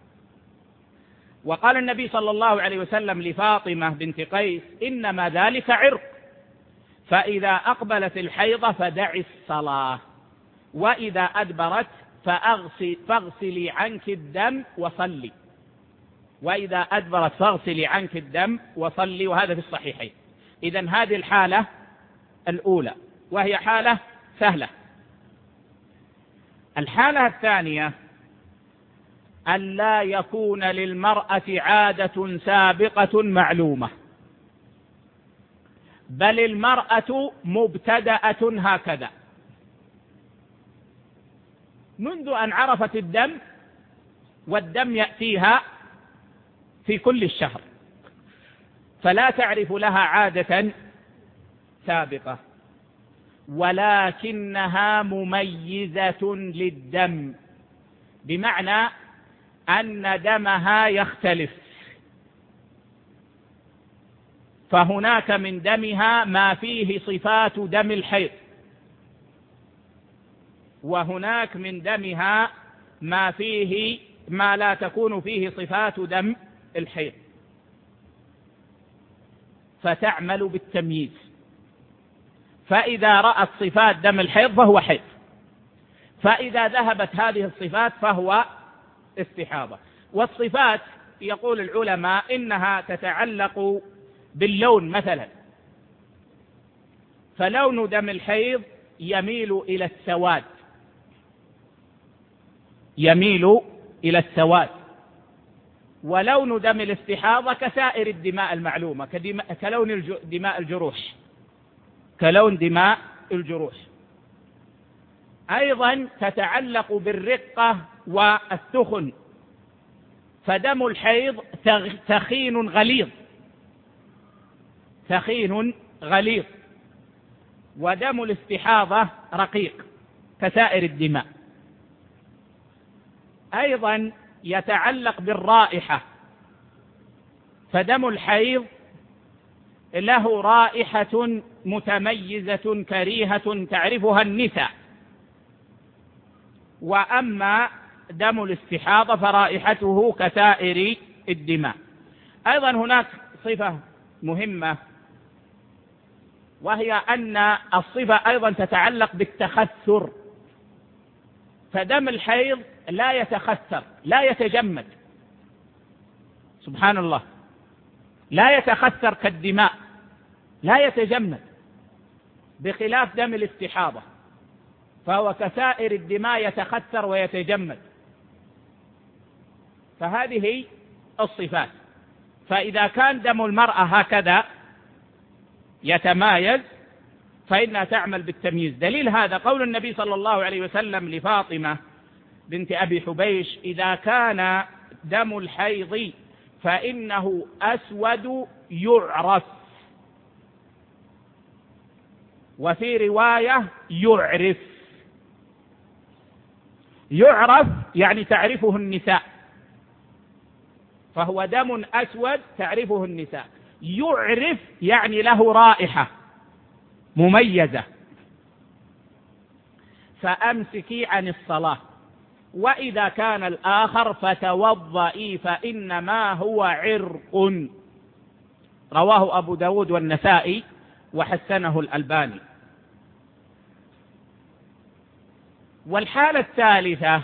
وقال النبي صلى الله عليه وسلم لفاطمة بنت قيس: إنما ذلك عرق، فإذا أقبلت الحيضة فدعي الصلاة، وإذا أدبرت فاغسلي عنك الدم وصلي. وإذا أدبرت فاغسلي عنك الدم وصلي، وهذا في الصحيحين. إذن هذه الحالة الأولى، وهي حالة سهلة. الحالة الثانية أن لا يكون للمرأة عادة سابقة معلومة، بل المرأة مبتدأة هكذا منذ أن عرفت الدم، والدم يأتيها في كل الشهر، فلا تعرف لها عادة سابقة، ولكنها مميزة للدم، بمعنى أن دمها يختلف، فهناك من دمها ما فيه صفات دم الحيض، وهناك من دمها ما لا تكون فيه صفات دم الحيض، فتعمل بالتمييز. فإذا رأت صفات دم الحيض فهو حيض، فإذا ذهبت هذه الصفات فهو استحاضة. والصفات يقول العلماء إنها تتعلق باللون مثلا، فلون دم الحيض يميل إلى السواد، يميل إلى السواد، ولون دم الاستحاضة كسائر الدماء المعلومة، كلون دماء الجروح، كلون دماء الجروح. أيضا تتعلق بالرقة والسخن، فدم الحيض ثخين غليظ، ثخين غليظ، ودم الاستحاضة رقيق كسائر الدماء. أيضا يتعلق بالرائحة، فدم الحيض له رائحة متميزة كريهة تعرفها النساء، وأما دم الاستحاضة فرائحته كسائر الدماء. أيضا هناك صفة مهمة، وهي أن الصفة أيضا تتعلق بالتخثر، فدم الحيض لا يتخثر، لا يتجمد، سبحان الله، لا يتخثر كالدماء، لا يتجمد، بخلاف دم الاستحاضة فهو كسائر الدماء يتخثر ويتجمد. فهذه الصفات. فإذا كان دم المرأة هكذا يتمايز فإنها تعمل بالتمييز. دليل هذا قول النبي صلى الله عليه وسلم لفاطمة بنت أبي حبيش: إذا كان دم الحيض فإنه أسود يعرف، وفي رواية يعرف. يعرف يعني تعرفه النساء، فهو دم أسود تعرفه النساء. يعرف يعني له رائحة مميزة. فأمسكي عن الصلاة، وإذا كان الآخر فتوضئي فإنما هو عرق. رواه أبو داود والنسائي وحسنه الألباني. والحالة الثالثة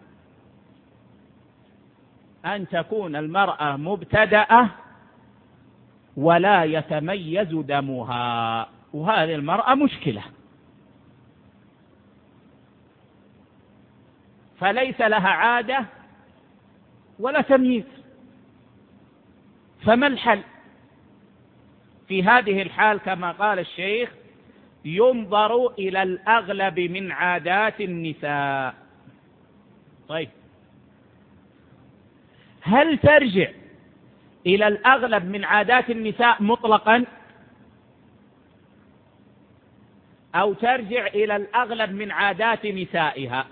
أن تكون المرأة مبتدأة ولا يتميز دمها، وهذه المرأة مشكلة، فليس لها عادة ولا تمييز. فما الحل؟ في هذه الحال كما قال الشيخ: ينظر إلى الأغلب من عادات النساء. طيب، هل ترجع إلى الأغلب من عادات النساء مطلقا، أو ترجع إلى الأغلب من عادات نسائها؟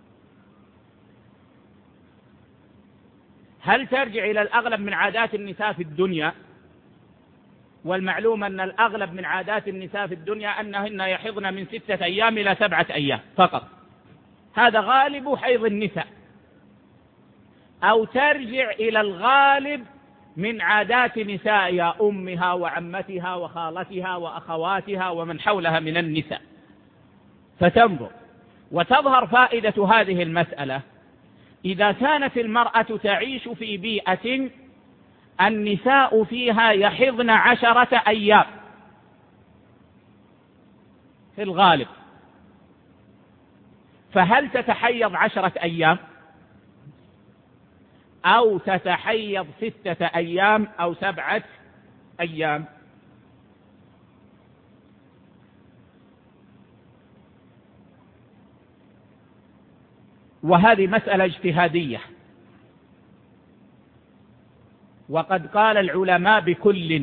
هل ترجع إلى الأغلب من عادات النساء في الدنيا؟ والمعلوم أن الأغلب من عادات النساء في الدنيا أنهن يحضن من 6 أيام إلى 7 أيام فقط، هذا غالب حيض النساء. أو ترجع إلى الغالب من عادات نسائها، أمها وعمتها وخالتها وأخواتها ومن حولها من النساء، فتنظر. وتظهر فائدة هذه المسألة إذا كانت المرأة تعيش في بيئة النساء فيها يحضن 10 أيام في الغالب، فهل تتحيض 10 أيام أو تتحيض 6 أيام أو 7 أيام؟ وهذه مسألة اجتهادية، وقد قال العلماء بكل،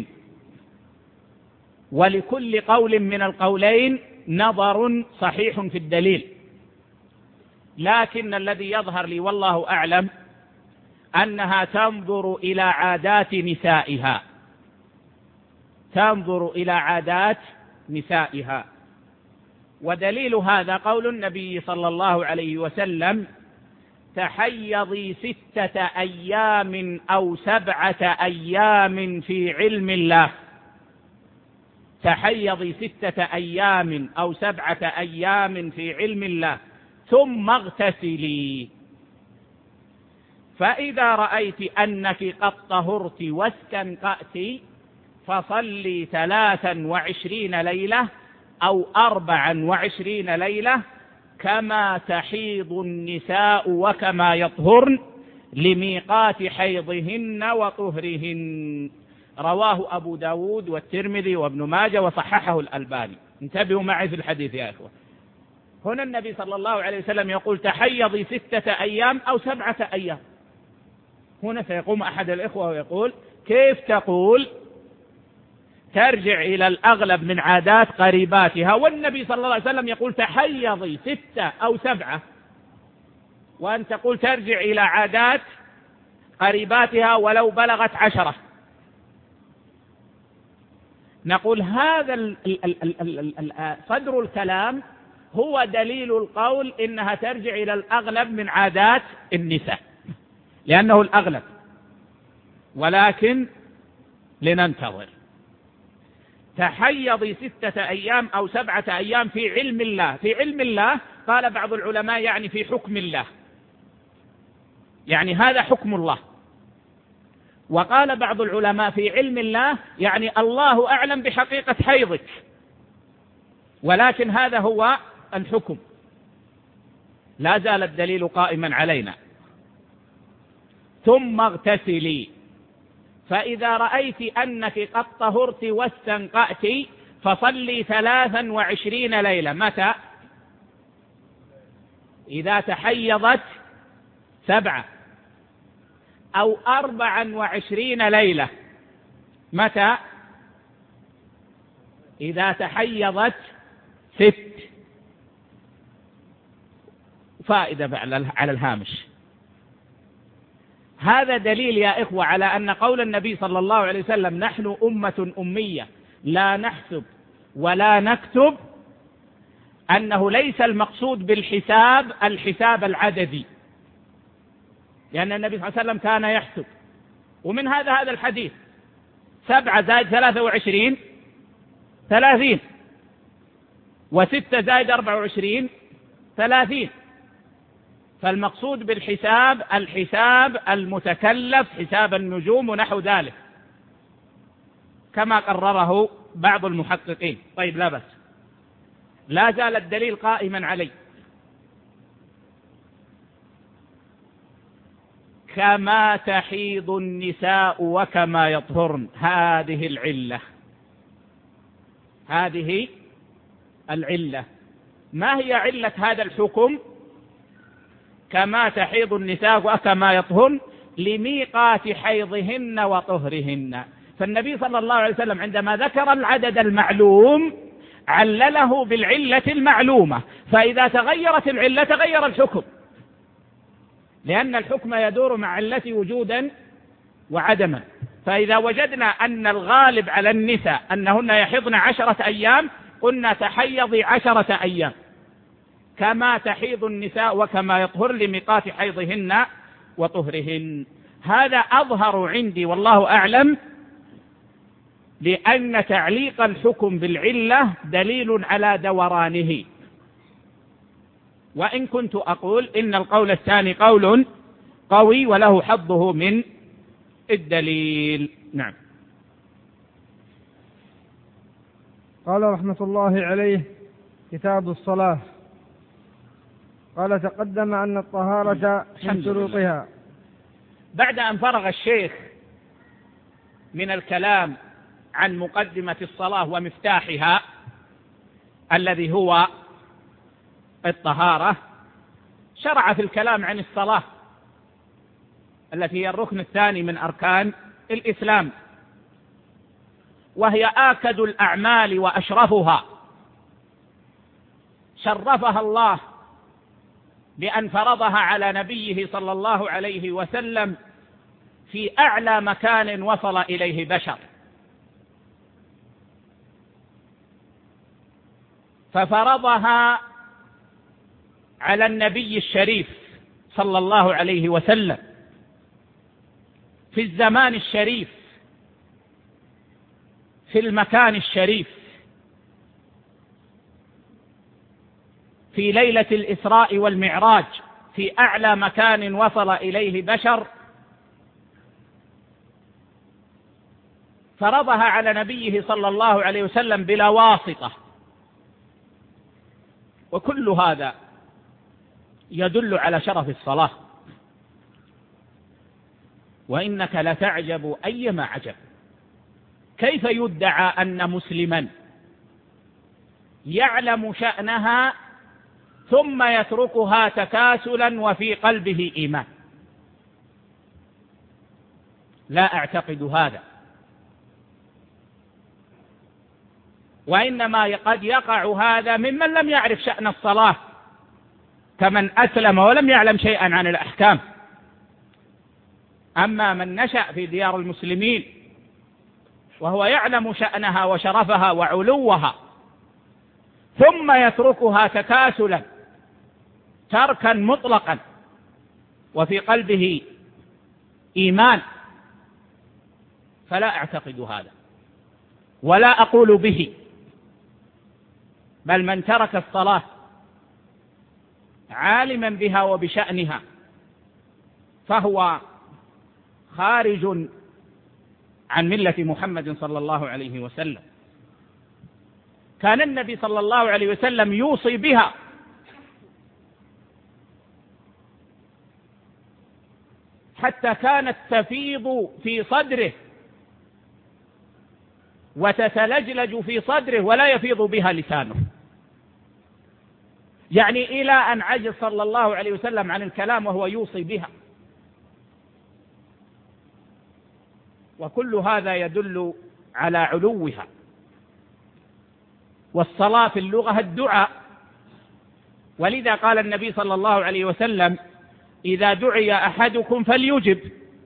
ولكل قول من القولين نظر صحيح في الدليل. لكن الذي يظهر لي والله أعلم أنها تنظر إلى عادات نسائها، تنظر إلى عادات نسائها. ودليل هذا قول النبي صلى الله عليه وسلم: تحيضي 6 أيام أو 7 أيام في علم الله. تحيضي 6 أيام أو 7 أيام في علم الله ثم اغتسلي. فإذا رأيت أنك قد طهرت واستنقأت فصلي 23 ليلة أو 24 ليلة كما تحيض النساء وكما يطهرن لميقات حيضهن وطهرهن. رواه أبو داود والترمذي وابن ماجه وصححه الألباني. انتبهوا معي في الحديث يا إخوة. هنا النبي صلى الله عليه وسلم يقول تحيضي 6 أيام أو 7 أيام. هنا سيقوم أحد الإخوة ويقول كيف تقول ترجع إلى الأغلب من عادات قريباتها والنبي صلى الله عليه وسلم يقول تحيضي 6 أو 7، وأن تقول ترجع إلى عادات قريباتها ولو بلغت 10؟ نقول هذا صدر الكلام هو دليل القول إنها ترجع إلى الأغلب من عادات النساء لأنه الأغلب، ولكن لننتظر. تحيضي 6 أيام أو 7 أيام في علم الله. في علم الله قال بعض العلماء يعني في حكم الله، يعني هذا حكم الله. وقال بعض العلماء في علم الله يعني الله أعلم بحقيقة حيضك، ولكن هذا هو الحكم. لا زال الدليل قائما علينا. ثم اغتسلي، فإذا رأيت أنك قد طهرت واستنقأت فصلي 23 ليلة. متى؟ إذا تحيضت 7 أو 24 ليلة. متى؟ إذا تحيضت 6. فائدة على الهامش. هذا دليل يا إخوة على أن قول النبي صلى الله عليه وسلم نحن أمة أمية لا نحسب ولا نكتب، أنه ليس المقصود بالحساب الحساب العددي، لأن النبي صلى الله عليه وسلم كان يحسب. ومن هذا الحديث 7 زائد 23 30، و6 زائد 24 30. فالمقصود بالحساب الحساب المتكلف، حساب النجوم ونحو ذلك، كما قرره بعض المحققين. طيب لا بأس، لا زال الدليل قائما عليه. كما تحيض النساء وكما يطهرن، هذه العلة. هذه العلة. ما هي علة هذا الحكم؟ كما تحيض النساء وكما يطهرن لميقات حيضهن وطهرهن. فالنبي صلى الله عليه وسلم عندما ذكر العدد المعلوم علله بالعلة المعلومة، فإذا تغيرت العلة تغير الحكم، لأن الحكم يدور مع علة وجودا وعدما. فإذا وجدنا أن الغالب على النساء أنهن يحضن 10 أيام قلنا تحيضي 10 أيام كما تحيض النساء وكما يطهر لميقات حيضهن وطهرهن. هذا أظهر عندي والله أعلم، لأن تعليق الحكم بالعلة دليل على دورانه. وإن كنت أقول إن القول الثاني قول قوي وله حظه من الدليل. نعم. قال رحمة الله عليه كتاب الصلاة. قال تقدم أن الطهارة من شروطها. بعد أن فرغ الشيخ من الكلام عن مقدمة الصلاة ومفتاحها الذي هو الطهارة، شرع في الكلام عن الصلاة التي هي الركن الثاني من أركان الإسلام، وهي آكد الأعمال وأشرفها. شرفها الله بأن فرضها على نبيه صلى الله عليه وسلم في أعلى مكان وصل إليه بشر، ففرضها على النبي الشريف صلى الله عليه وسلم في الزمان الشريف في المكان الشريف في ليلة الإسراء والمعراج في أعلى مكان وصل إليه بشر فرضها على نبيه صلى الله عليه وسلم بلا واسطة. وكل هذا يدل على شرف الصلاة. وإنك لتعجب أيما عجب، كيف يدعى أن مسلما يعلم شأنها ثم يتركها تكاسلا وفي قلبه إيمان؟ لا أعتقد هذا، وإنما قد يقع هذا ممن لم يعرف شأن الصلاة، كمن أسلم ولم يعلم شيئا عن الأحكام. أما من نشأ في ديار المسلمين وهو يعلم شأنها وشرفها وعلوها ثم يتركها تكاسلا تركا مطلقا وفي قلبه إيمان، فلا أعتقد هذا ولا أقول به. بل من ترك الصلاة عالما بها وبشأنها فهو خارج عن ملة محمد صلى الله عليه وسلم. كان النبي صلى الله عليه وسلم يوصي بها، حتى كانت تفيض في صدره وتتلجلج في صدره ولا يفيض بها لسانه، يعني إلى أن عجز صلى الله عليه وسلم عن الكلام وهو يوصي بها. وكل هذا يدل على علوها. والصلاة في اللغة الدعاء، ولذا قال النبي صلى الله عليه وسلم: إذا دعي أحدكم فليجب،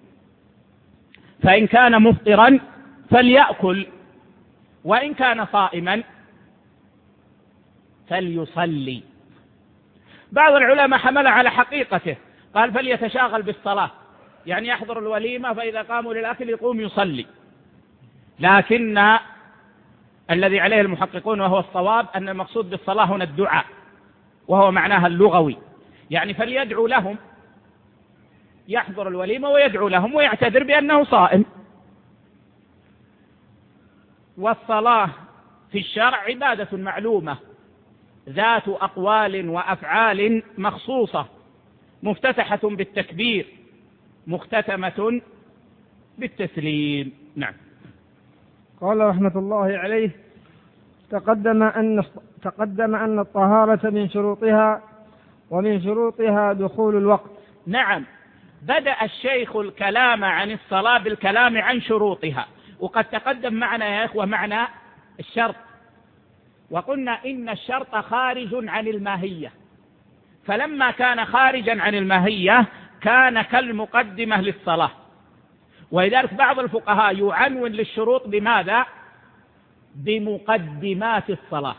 فإن كان مفطرا فليأكل، وإن كان صائما فليصلي. بعض العلماء حمل على حقيقته، قال فليتشاغل بالصلاة، يعني يحضر الوليمة فإذا قاموا للأكل يقوم يصلي. لكن الذي عليه المحققون وهو الصواب أن المقصود بالصلاة هنا الدعاء، وهو معناها اللغوي، يعني فليدعو لهم، يحضر الوليمة ويدعو لهم ويعتذر بأنه صائم. والصلاة في الشرع عبادة معلومة ذات أقوال وأفعال مخصوصة، مفتتحة بالتكبير مختتمة بالتسليم. نعم. قال رحمة الله عليه: تقدم أن الطهارة من شروطها، ومن شروطها دخول الوقت. نعم، بدأ الشيخ الكلام عن الصلاة بالكلام عن شروطها، وقد تقدم معنا يا إخوة معنى الشرط، وقلنا إن الشرط خارج عن الماهية، فلما كان خارجا عن الماهية كان كالمقدمة للصلاة. ولذلك بعض الفقهاء يعنون للشروط بماذا؟ بمقدمات الصلاة،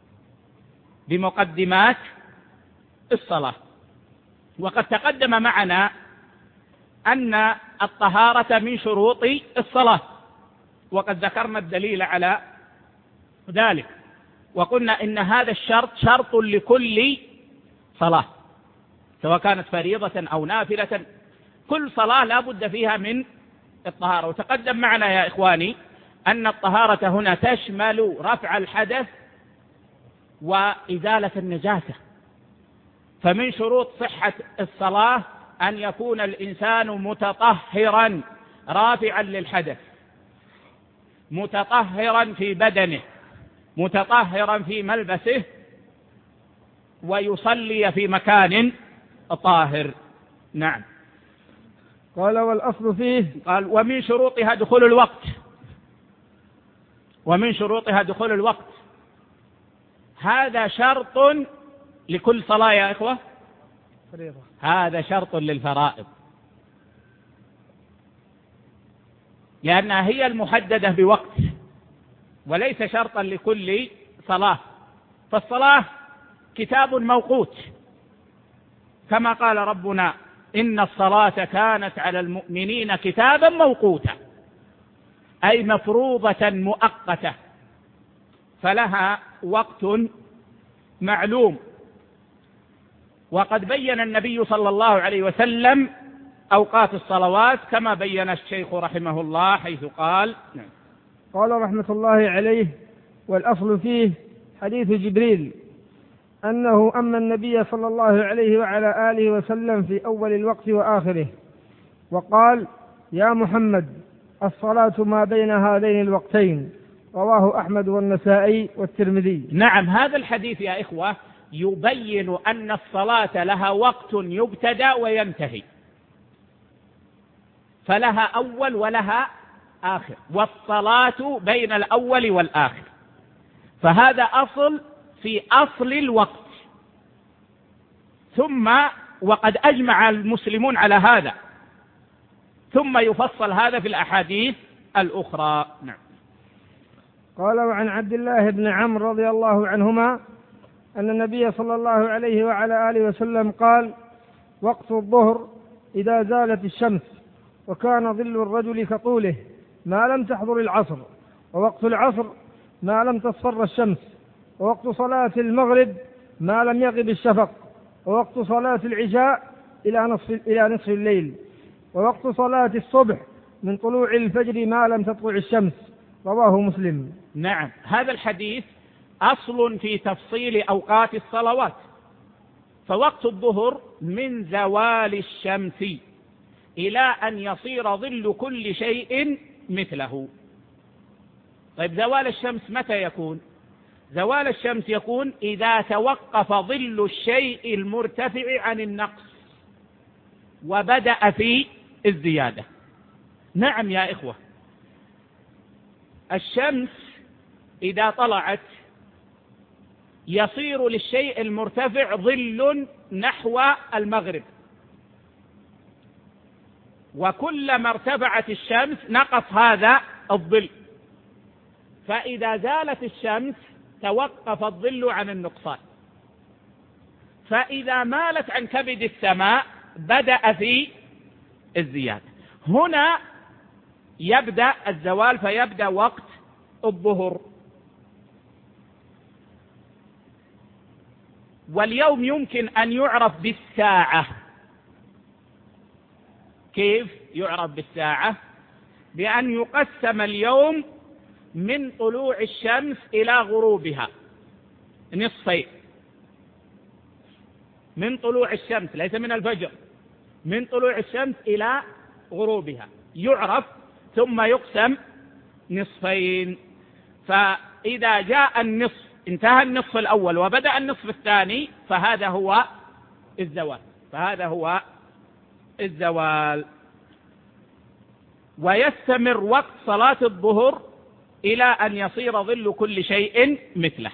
بمقدمات الصلاة. وقد تقدم معنا أن الطهارة من شروط الصلاة، وقد ذكرنا الدليل على ذلك، وقلنا إن هذا الشرط شرط لكل صلاة، سواء كانت فريضة أو نافلة، كل صلاة لا بد فيها من الطهارة. وتقدم معنا يا إخواني أن الطهارة هنا تشمل رفع الحدث وإزالة النجاسة. فمن شروط صحة الصلاة أن يكون الإنسان متطهرا رافعا للحدث، متطهرا في بدنه، متطهرا في ملبسه، ويصلي في مكان طاهر. نعم. قال: والأصل فيه، قال: ومن شروطها دخول الوقت. ومن شروطها دخول الوقت، هذا شرط لكل صلاة يا إخوة، فريضة. هذا شرط للفرائض، لأنها هي المحددة بوقت وليس شرطا لكل صلاة. فالصلاة كتاب موقوت، كما قال ربنا: إن الصلاة كانت على المؤمنين كتابا موقوتا، أي مفروضة مؤقتة، فلها وقت معلوم. وقد بين النبي صلى الله عليه وسلم أوقات الصلوات كما بين الشيخ رحمه الله، حيث قال: قال رحمة الله عليه: والأصل فيه حديث جبريل أنه أما النبي صلى الله عليه وعلى آله وسلم في أول الوقت وآخره، وقال: يا محمد الصلاة ما بين هذين الوقتين. رواه أحمد والنسائي والترمذي. نعم، هذا الحديث يا إخوة يبين أن الصلاة لها وقت يبتدأ وينتهي، فلها أول ولها آخر، والصلاة بين الأول والآخر، فهذا أصل في أصل الوقت. ثم وقد أجمع المسلمون على هذا، ثم يفصل هذا في الأحاديث الأخرى. نعم. قال: وعن عبد الله بن عمرو رضي الله عنهما أن النبي صلى الله عليه وعلى آله وسلم قال: وقت الظهر إذا زالت الشمس وكان ظل الرجل كطوله ما لم تحضر العصر، ووقت العصر ما لم تصفر الشمس، ووقت صلاة المغرب ما لم يغب الشفق، ووقت صلاة العشاء إلى نصف الليل، ووقت صلاة الصبح من طلوع الفجر ما لم تطلع الشمس. رواه مسلم. نعم، هذا الحديث أصل في تفصيل أوقات الصلوات. فوقت الظهر من زوال الشمس إلى أن يصير ظل كل شيء مثله. طيب، زوال الشمس متى يكون؟ زوال الشمس يكون إذا توقف ظل الشيء المرتفع عن النقص وبدأ في الزيادة. نعم يا إخوة، الشمس إذا طلعت يصير للشيء المرتفع ظل نحو المغرب، وكلما ارتفعت الشمس نقص هذا الظل، فإذا زالت الشمس توقف الظل عن النقصان، فإذا مالت عن كبد السماء بدأ في الزيادة. هنا يبدأ الزوال، فيبدأ وقت الظهر. واليوم يمكن أن يعرف بالساعة. كيف يعرف بالساعة؟ بأن يقسم اليوم من طلوع الشمس إلى غروبها نصفين، من طلوع الشمس، ليس من الفجر، من طلوع الشمس إلى غروبها يعرف، ثم يقسم نصفين. فإذا جاء النصف، انتهى النصف الأول وبدأ النصف الثاني، فهذا هو الزوال، فهذا هو الزوال. ويستمر وقت صلاة الظهر إلى أن يصير ظل كل شيء مثله،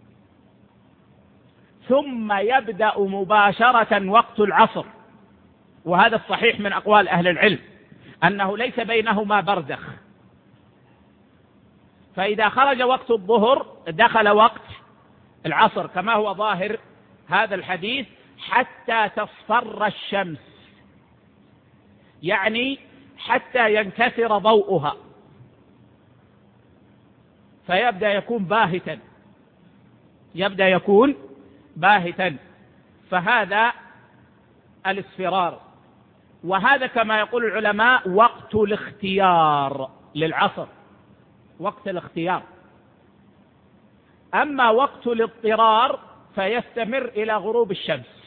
ثم يبدأ مباشرة وقت العصر. وهذا الصحيح من أقوال أهل العلم، أنه ليس بينهما برزخ، فإذا خرج وقت الظهر دخل وقت العصر، كما هو ظاهر هذا الحديث: حتى تصفر الشمس، يعني حتى ينكسر ضوءها، فيبدأ يكون باهتا، يبدأ يكون باهتا، فهذا الاصفرار. وهذا كما يقول العلماء وقت الاختيار للعصر، وقت الاختيار. أما وقت الاضطرار فيستمر إلى غروب الشمس،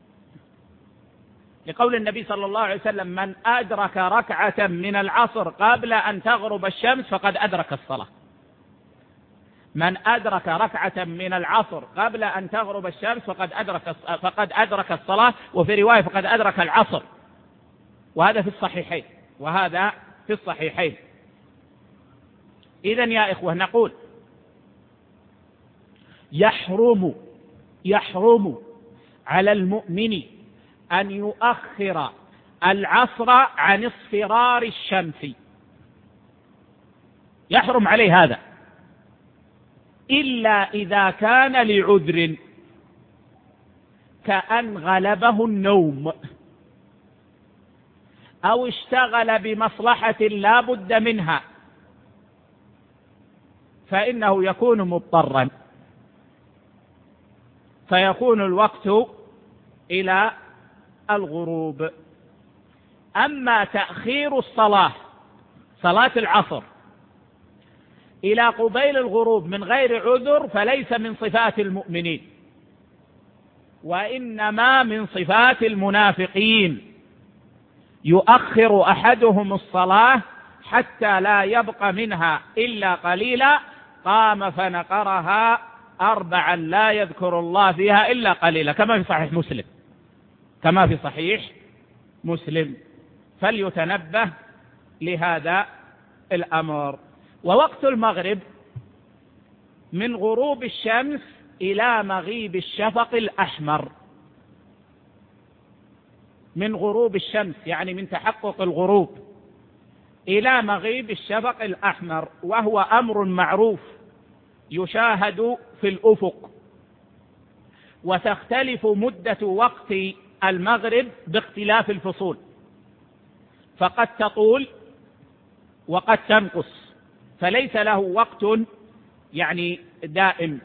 لقول النبي صلى الله عليه وسلم: من أدرك ركعة من العصر قبل أن تغرب الشمس فقد أدرك الصلاة. من أدرك ركعة من العصر قبل أن تغرب الشمس فقد أدرك الصلاة، وفي رواية فقد أدرك العصر. وهذا في الصحيحين، وهذا في الصحيحين. إذن يا إخوة نقول: يحرم على المؤمن أن يؤخر العصر عن اصفرار الشمس، يحرم عليه هذا، إلا إذا كان لعذر، كأن غلبه النوم أو اشتغل بمصلحة لا بد منها، فإنه يكون مضطرا، فيكون الوقت إلى الغروب. أما تأخير الصلاة، صلاة العصر، إلى قبيل الغروب من غير عذر فليس من صفات المؤمنين، وإنما من صفات المنافقين. يؤخر أحدهم الصلاة حتى لا يبقى منها إلا قليلا، قام فنقرها 4 لا يذكر الله فيها إلا قليلا، كما في صحيح مسلم. فليتنبه لهذا الأمر. ووقت المغرب من غروب الشمس إلى مغيب الشفق الأحمر. من غروب الشمس يعني من تحقق الغروب إلى مغيب الشفق الأحمر، وهو أمر معروف يشاهد في الأفق. وتختلف مدة وقت المغرب باختلاف الفصول، فقد تطول وقد تنقص، فليس له وقت يعني دائم.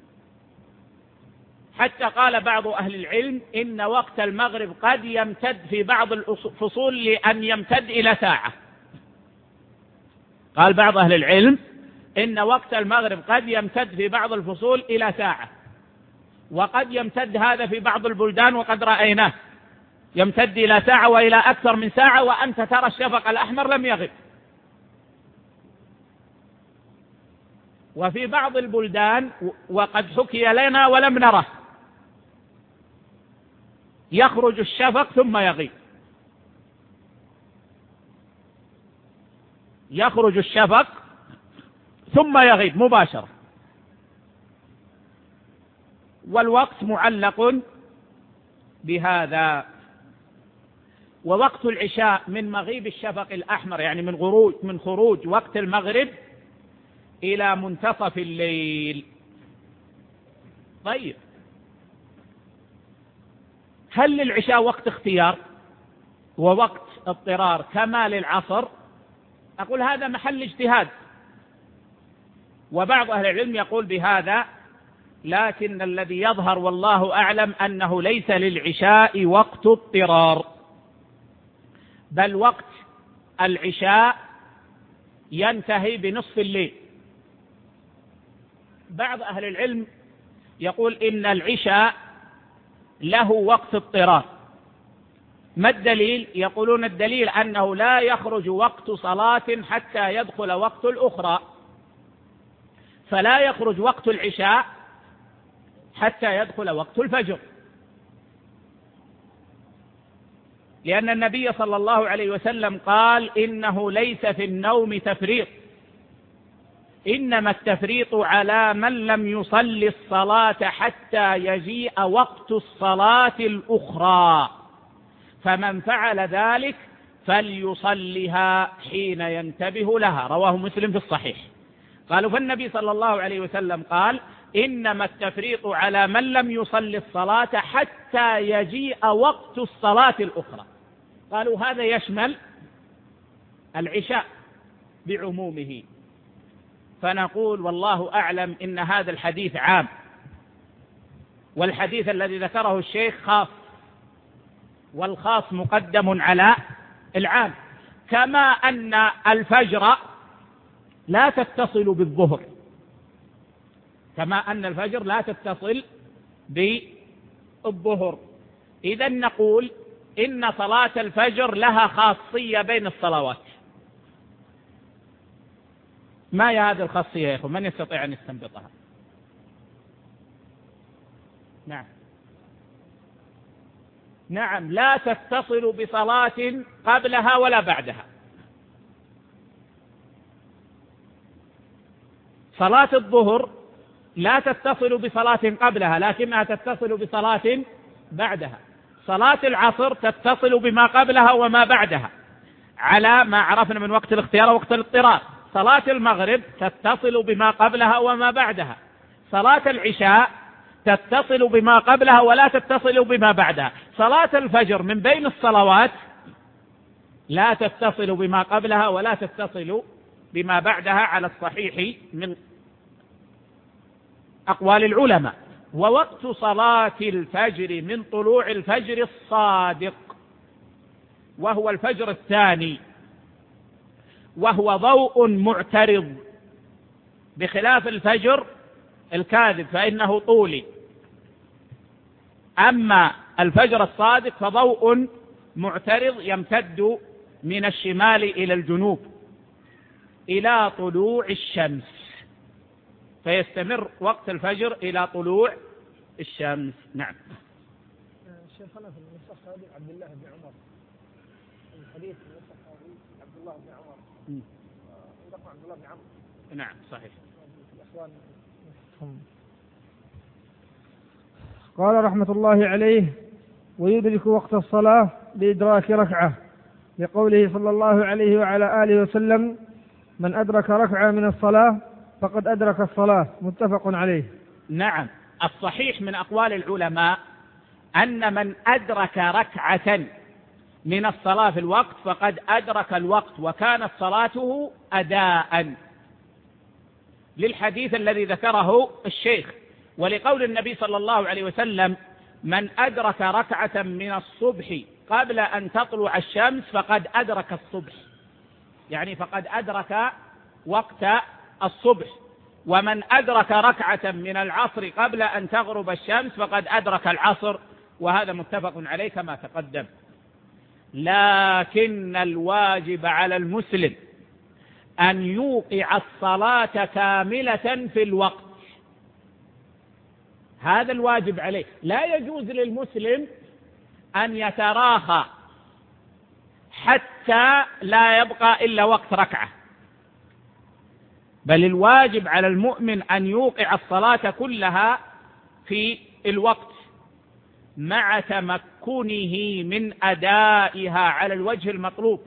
حتى قال بعض أهل العلم إن وقت المغرب قد يمتد في بعض الفصول لأن يمتد إلى ساعة. قال بعض أهل العلم إن وقت المغرب قد يمتد في بعض الفصول إلى ساعة، وقد يمتد هذا في بعض البلدان وقد رأيناه يمتد إلى ساعة وإلى أكثر من ساعة، وأنت ترى الشفق الأحمر لم يغب. وفي بعض البلدان وقد حكي لنا ولم نره يخرج الشفق ثم يغيب، يخرج الشفق ثم يغيب مباشرة، والوقت معلق بهذا. ووقت العشاء من مغيب الشفق الأحمر يعني من خروج وقت المغرب إلى منتصف الليل. طيب، هل للعشاء وقت اختيار ووقت اضطرار كما للعصر؟ أقول هذا محل اجتهاد، وبعض أهل العلم يقول بهذا، لكن الذي يظهر والله أعلم أنه ليس للعشاء وقت اضطرار، بل وقت العشاء ينتهي بنصف الليل. بعض أهل العلم يقول إن العشاء له وقت اضطرار. ما الدليل؟ يقولون الدليل أنه لا يخرج وقت صلاة حتى يدخل وقت الأخرى، فلا يخرج وقت العشاء حتى يدخل وقت الفجر، لأن النبي صلى الله عليه وسلم قال إنه ليس في النوم تفريط، إنما التفريط على من لم يصلي الصلاة حتى يجيء وقت الصلاة الأخرى، فمن فعل ذلك فليصلها حين ينتبه لها. رواه مسلم في الصحيح. قالوا فالنبي صلى الله عليه وسلم قال إنما التفريط على من لم يصلي الصلاة حتى يجيء وقت الصلاة الأخرى. قالوا هذا يشمل العشاء بعمومه. فنقول والله أعلم إن هذا الحديث عام، والحديث الذي ذكره الشيخ خاص، والخاص مقدم على العام، كما أن الفجر لا تتصل بالظهر، كما أن الفجر لا تتصل بالظهر. إذا نقول إن صلاة الفجر لها خاصية بين الصلوات. ما هي هذه الخاصية يا أخوان؟ من يستطيع أن يستنبطها؟ نعم، لا تتصل بصلاة قبلها ولا بعدها. صلاة الظهر لا تتصل بصلاة قبلها لكنها تتصل بصلاة بعدها. صلاة العصر تتصل بما قبلها وما بعدها على ما عرفنا من وقت الاختيار ووقت الاضطرار. صلاة المغرب تتصل بما قبلها وما بعدها. صلاة العشاء تتصل بما قبلها ولا تتصل بما بعدها. صلاة الفجر من بين الصلوات لا تتصل بما قبلها ولا تتصل بما بعدها على الصحيح من أقوال العلماء، ووقت صلاة الفجر من طلوع الفجر الصادق وهو الفجر الثاني، وهو ضوء معترض، بخلاف الفجر الكاذب فإنه طولي. أما الفجر الصادق فضوء معترض يمتد من الشمال إلى الجنوب إلى طلوع الشمس، فيستمر وقت الفجر إلى طلوع الشمس. نعم. شيخنا في النسخ هذه عبد الله بن عمر، الحديث في النسخ هذه عبد الله بن عمر، عندكم عبد الله بن عمرو؟ نعم صحيح. قال رحمة الله عليه: ويدرك وقت الصلاة بإدراك ركعة، لقوله صلى الله عليه وعلى آله وسلم: من أدرك ركعة من الصلاة فقد أدرك الصلاة، متفق عليه. نعم، الصحيح من أقوال العلماء أن من أدرك ركعة من الصلاة في الوقت فقد أدرك الوقت وكانت صلاته أداء، للحديث الذي ذكره الشيخ، ولقول النبي صلى الله عليه وسلم: من أدرك ركعة من الصبح قبل أن تطلع الشمس فقد أدرك الصبح، يعني فقد أدرك وقت الصبح. ومن أدرك ركعة من العصر قبل أن تغرب الشمس فقد أدرك العصر، وهذا متفق عليه كما تقدم. لكن الواجب على المسلم أن يوقع الصلاة كاملة في الوقت، هذا الواجب عليه. لا يجوز للمسلم أن يتراخى حتى لا يبقى إلا وقت ركعة، بل الواجب على المؤمن أن يوقع الصلاة كلها في الوقت مع تمكنه من أدائها على الوجه المطلوب.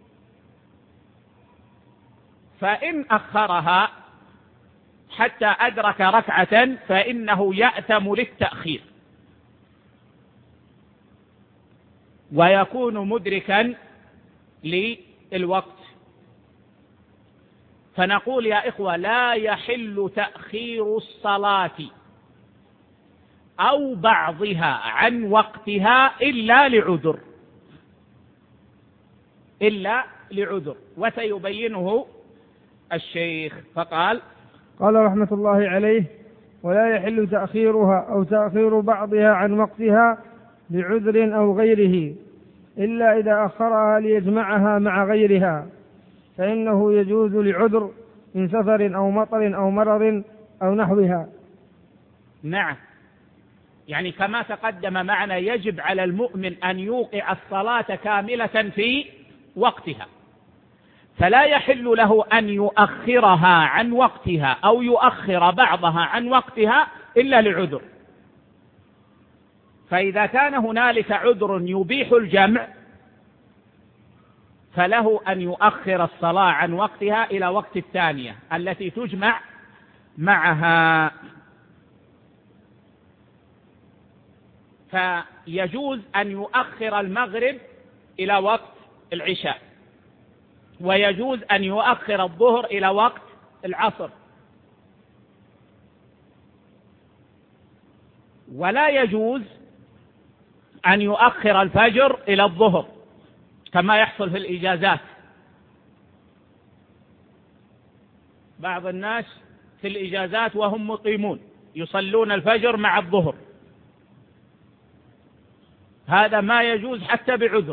فإن أخرها حتى أدرك ركعة فإنه يأثم للتأخير ويكون مدركا للوقت. فنقول يا إخوة: لا يحل تأخير الصلاة أو بعضها عن وقتها إلا لعذر، وسيبينه الشيخ. فقال رحمة الله عليه: ولا يحل تأخيرها أو تأخير بعضها عن وقتها لعذر أو غيره إلا إذا أخرها ليجمعها مع غيرها، فإنه يجوز لعذر من سفر أو مطر أو مرض أو نحوها. نعم، يعني كما تقدم معنا يجب على المؤمن أن يوقع الصلاة كاملة في وقتها، فلا يحل له أن يؤخرها عن وقتها أو يؤخر بعضها عن وقتها إلا لعذر. فإذا كان هنالك عذر يبيح الجمع فله أن يؤخر الصلاة عن وقتها إلى وقت الثانية التي تجمع معها. فيجوز أن يؤخر المغرب إلى وقت العشاء، ويجوز أن يؤخر الظهر إلى وقت العصر، ولا يجوز أن يؤخر الفجر إلى الظهر كما يحصل في الإجازات. بعض الناس في الإجازات وهم مقيمون يصلون الفجر مع الظهر، هذا ما يجوز حتى بعذر.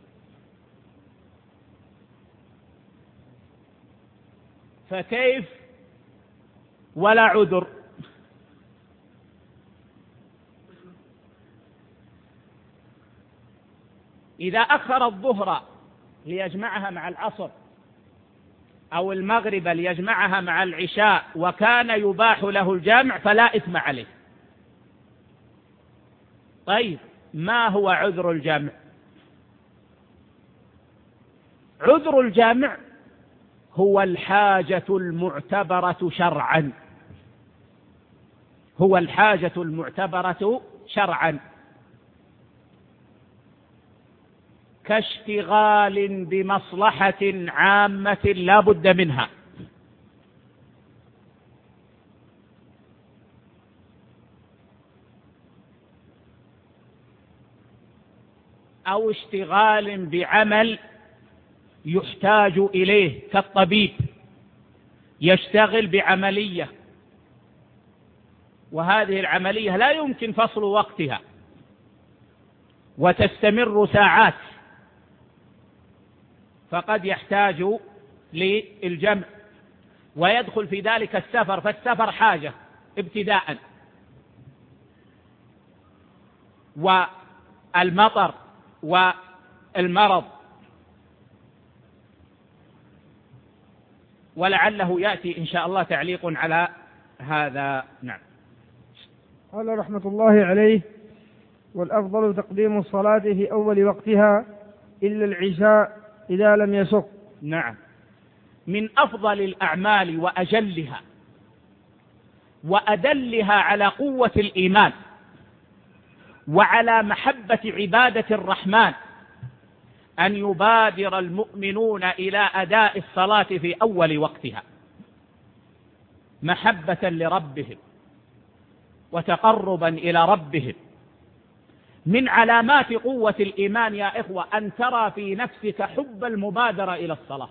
فكيف ولا عذر؟ إذا أخر الظهر ليجمعها مع العصر أو المغرب ليجمعها مع العشاء وكان يباح له الجمع فلا إثم عليه. طيب، ما هو عذر الجمع؟ عذر الجمع هو الحاجة المعتبرة شرعا، هو الحاجة المعتبرة شرعا، كاشتغال بمصلحة عامة لا بد منها، أو اشتغال بعمل يحتاج إليه، كالطبيب يشتغل بعملية، وهذه العملية لا يمكن فصل وقتها وتستمر ساعات، فقد يحتاج للجمع، ويدخل في ذلك السفر، فالسفر حاجة ابتداء، والمطر والمرض، ولعله يأتي إن شاء الله تعليق على هذا. نعم. قال رحمة الله عليه: والأفضل تقديم الصلاة في أول وقتها إلا العشاء إذا لم يسق. نعم، من أفضل الأعمال وأجلها وأدلها على قوة الإيمان وعلى محبة عبادة الرحمن أن يبادر المؤمنون إلى أداء الصلاة في أول وقتها محبة لربهم وتقربا إلى ربهم. من علامات قوة الإيمان يا إخوة أن ترى في نفسك حب المبادرة إلى الصلاة،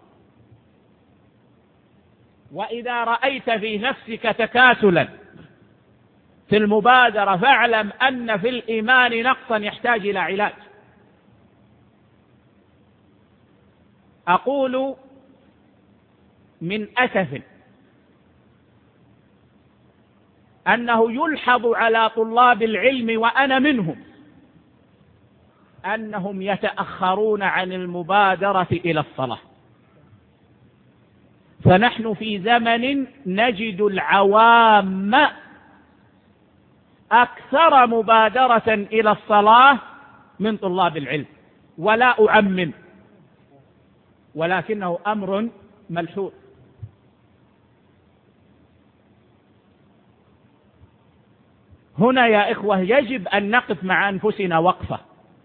وإذا رأيت في نفسك تكاسلا في المبادرة فاعلم أن في الإيمان نقصا يحتاج إلى علاج. أقول من أسف أنه يلحظ على طلاب العلم وأنا منهم أنهم يتأخرون عن المبادرة إلى الصلاة، فنحن في زمن نجد العوام أكثر مبادرة إلى الصلاة من طلاب العلم، ولا أعمم، ولكنه أمر ملحوظ. هنا يا إخوة يجب أن نقف مع أنفسنا وقفة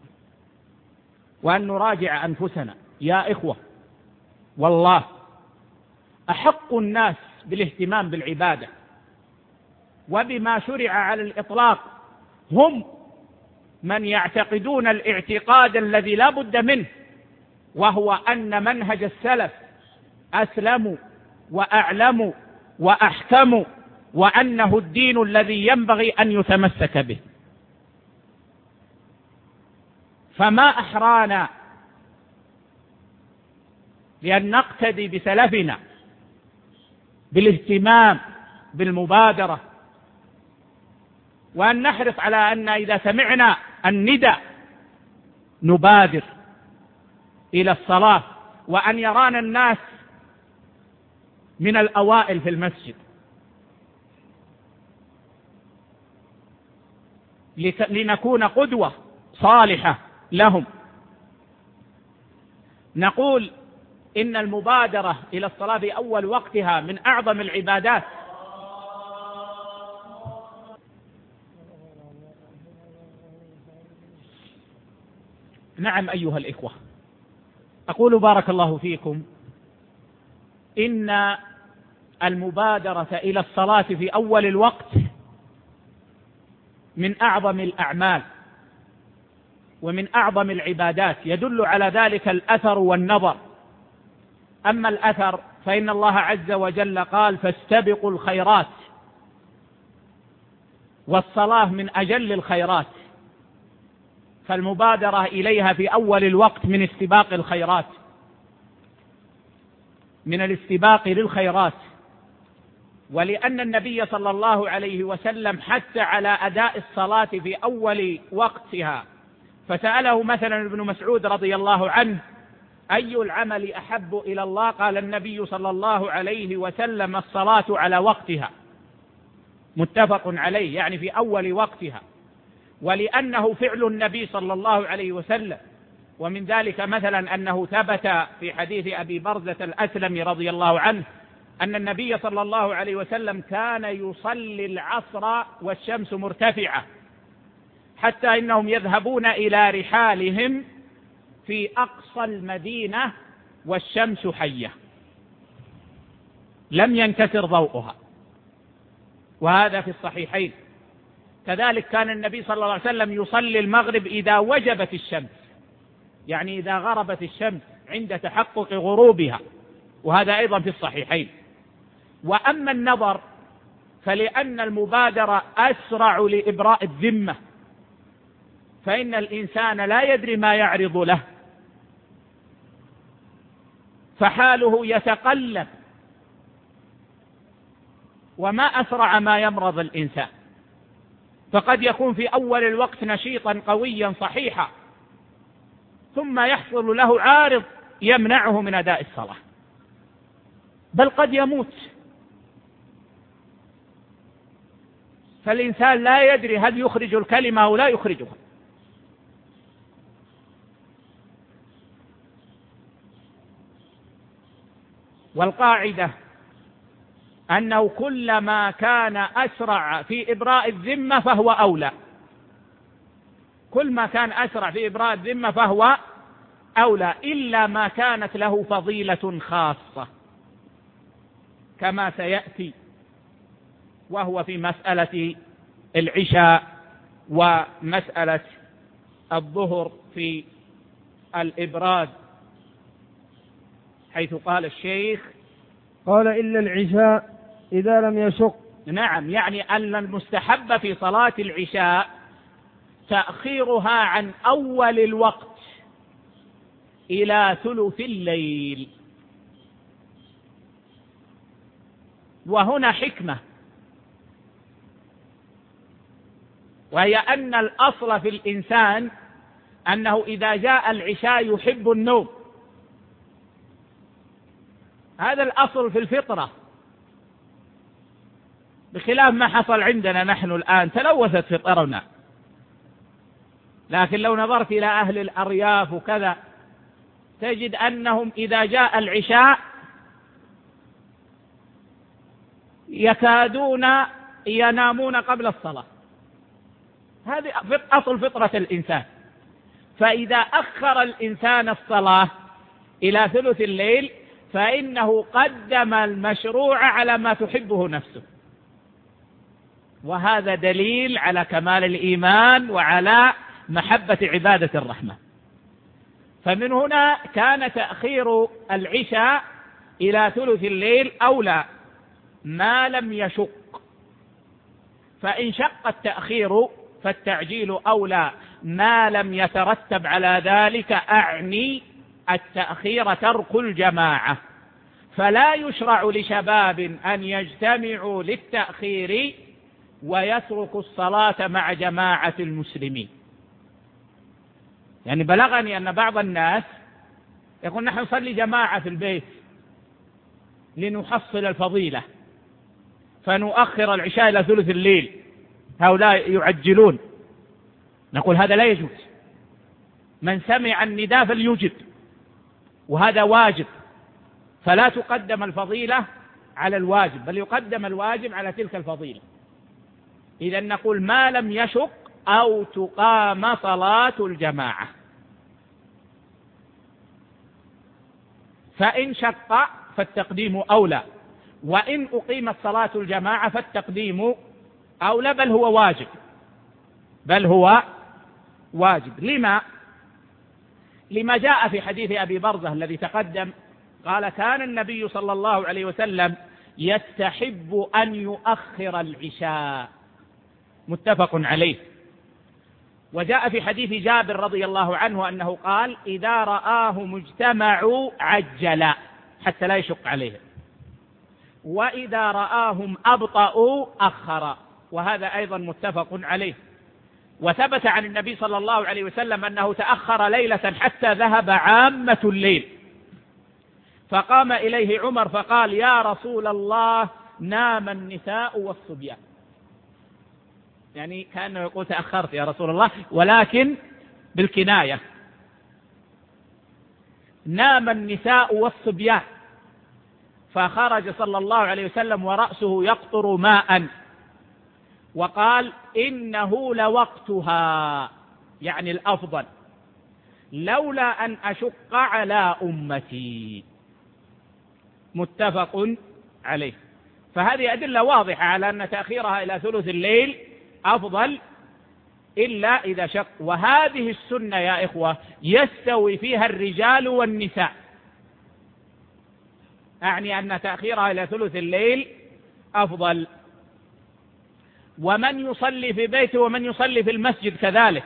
وأن نراجع أنفسنا. يا إخوة والله أحق الناس بالاهتمام بالعبادة وبما شرع على الإطلاق هم من يعتقدون الاعتقاد الذي لا بد منه، وهو أن منهج السلف أسلم وأعلم وأحكم، وأنه الدين الذي ينبغي أن يتمسك به. فما أحرانا لأن نقتدي بسلفنا بالاهتمام بالمبادرة، وأن نحرص على أن إذا سمعنا النداء نبادر إلى الصلاة، وأن يرانا الناس من الأوائل في المسجد، لنكون قدوة صالحة لهم. نقول إن المبادرة إلى الصلاة في أول وقتها من أعظم العبادات. نعم أيها الإخوة، أقول بارك الله فيكم إن المبادرة إلى الصلاة في أول الوقت من أعظم الأعمال ومن أعظم العبادات، يدل على ذلك الأثر والنظر. أما الأثر فإن الله عز وجل قال: فاستبقوا الخيرات، والصلاة من أجل الخيرات، فالمبادرة إليها في أول الوقت من استباق الخيرات، من الاستباق للخيرات. ولأن النبي صلى الله عليه وسلم حث على أداء الصلاة في أول وقتها، فسأله مثلا ابن مسعود رضي الله عنه: أي العمل أحب إلى الله؟ قال النبي صلى الله عليه وسلم: الصلاة على وقتها. متفق عليه، يعني في أول وقتها. ولأنه فعل النبي صلى الله عليه وسلم، ومن ذلك مثلا أنه ثبت في حديث أبي برزة الأسلمي رضي الله عنه أن النبي صلى الله عليه وسلم كان يصلي العصر والشمس مرتفعة، حتى إنهم يذهبون إلى رحالهم في أقصى المدينة والشمس حية لم ينكسر ضوءها، وهذا في الصحيحين. كذلك كان النبي صلى الله عليه وسلم يصلي المغرب إذا وجبت الشمس، يعني إذا غربت الشمس عند تحقق غروبها، وهذا أيضا في الصحيحين. وأما النظر فلأن المبادرة أسرع لإبراء الذمة، فإن الإنسان لا يدري ما يعرض له، فحاله يتقلب، وما أسرع ما يمرض الإنسان، فقد يكون في أول الوقت نشيطا قويا صحيحا، ثم يحصل له عارض يمنعه من أداء الصلاة، بل قد يموت. فالإنسان لا يدري هل يخرج الكلمة أو لا يخرجها. والقاعدة أنه كلما كان أسرع في إبراء الذمة فهو أولى، كل ما كان أسرع في إبراء الذمة فهو أولى، إلا ما كانت له فضيلة خاصة كما سيأتي، وهو في مسألة العشاء ومسألة الظهر في الإبراد، حيث قال الشيخ قال إلا العشاء إذا لم يشق. نعم، يعني أن المستحب في صلاة العشاء تأخيرها عن أول الوقت إلى ثلث الليل. وهنا حكمة، وهي أن الأصل في الإنسان أنه إذا جاء العشاء يحب النوم، هذا الأصل في الفطرة، بخلاف ما حصل عندنا نحن الآن، تلوثت فطرنا. لكن لو نظرت إلى أهل الأرياف وكذا تجد أنهم إذا جاء العشاء يكادون ينامون قبل الصلاة، هذه أصل فطرة الإنسان. فإذا أخر الإنسان الصلاة إلى ثلث الليل فإنه قدم المشروع على ما تحبه نفسه، وهذا دليل على كمال الإيمان وعلى محبة عبادة الرحمن. فمن هنا كان تأخير العشاء إلى ثلث الليل أولى ما لم يشق، فإن شق التأخير فالتعجيل أولى ما لم يترتب على ذلك، أعني التأخير ترك الجماعة. فلا يشرع لشباب أن يجتمعوا للتأخير ويتركوا الصلاة مع جماعة المسلمين. يعني بلغني أن بعض الناس يقول نحن نصلي جماعة في البيت لنحصل الفضيلة فنؤخر العشاء إلى ثلث الليل، هؤلاء يعجلون. نقول هذا لا يجوز، من سمع النداء فليجب، وهذا واجب، فلا تقدم الفضيلة على الواجب، بل يقدم الواجب على تلك الفضيلة. إذا نقول ما لم يشق أو تقام صلاة الجماعة. فإن شق فالتقديم أولى، وإن أقيمت صلاة الجماعة فالتقديم أولى، بل هو واجب، بل هو واجب. لما جاء في حديث أبي برزة الذي تقدم، قال كان النبي صلى الله عليه وسلم يستحب أن يؤخر العشاء، متفق عليه. وجاء في حديث جابر رضي الله عنه أنه قال إذا رآهم اجتمعوا عجل حتى لا يشق عليهم، وإذا رآهم أبطأوا أخر، وهذا أيضا متفق عليه. وثبت عن النبي صلى الله عليه وسلم أنه تأخر ليلة حتى ذهب عامة الليل، فقام إليه عمر فقال يا رسول الله نام النساء والصبيان، يعني كأنه يقول تأخرت يا رسول الله، ولكن بالكناية، نام النساء والصبيان. فخرج صلى الله عليه وسلم ورأسه يقطر ماء وقال إنه لوقتها، يعني الأفضل، لولا أن أشق على أمتي، متفق عليه. فهذه أدلة واضحة على أن تأخيرها إلى ثلث الليل أفضل، إلا إذا شق. وهذه السنة يا إخوة يستوي فيها الرجال والنساء، أعني أن تأخيرها إلى ثلث الليل أفضل. ومن يصلي في بيته ومن يصلي في المسجد كذلك،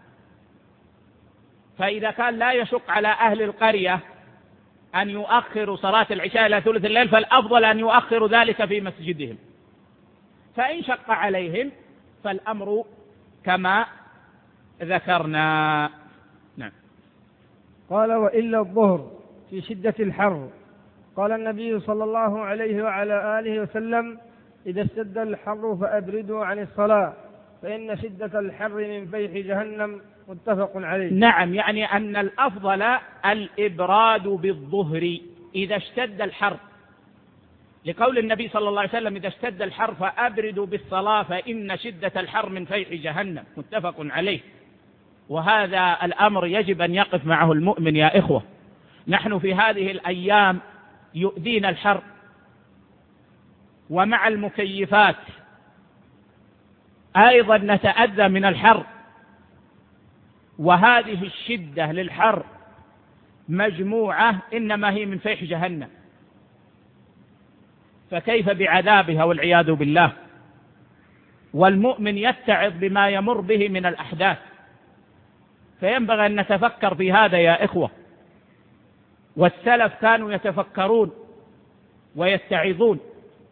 فإذا كان لا يشق على أهل القرية أن يؤخروا صلاة العشاء إلى ثلث الليل فالأفضل أن يؤخروا ذلك في مسجدهم، فإن شق عليهم فالأمر كما ذكرنا. نعم. قال: وإلا الظهر في شدة الحر. قال النبي صلى الله عليه وعلى آله وسلم: إذا اشتد الحر فأبردوا عن الصلاة فإن شدة الحر من فيح جهنم. متفق عليه. نعم، يعني أن الأفضل الإبراد بالظهر إذا اشتد الحر، لقول النبي صلى الله عليه وسلم: إذا اشتد الحر فأبردوا بالصلاة فإن شدة الحر من فيح جهنم. متفق عليه. وهذا الأمر يجب أن يقف معه المؤمن يا إخوة. نحن في هذه الأيام يؤذينا الحر، ومع المكيفات أيضا نتأذى من الحر، وهذه الشدة للحر مجموعة إنما هي من فيح جهنم، فكيف بعذابها والعياذ بالله. والمؤمن يتعظ بما يمر به من الأحداث، فينبغي أن نتفكر في هذا يا إخوة. والسلف كانوا يتفكرون ويتعظون.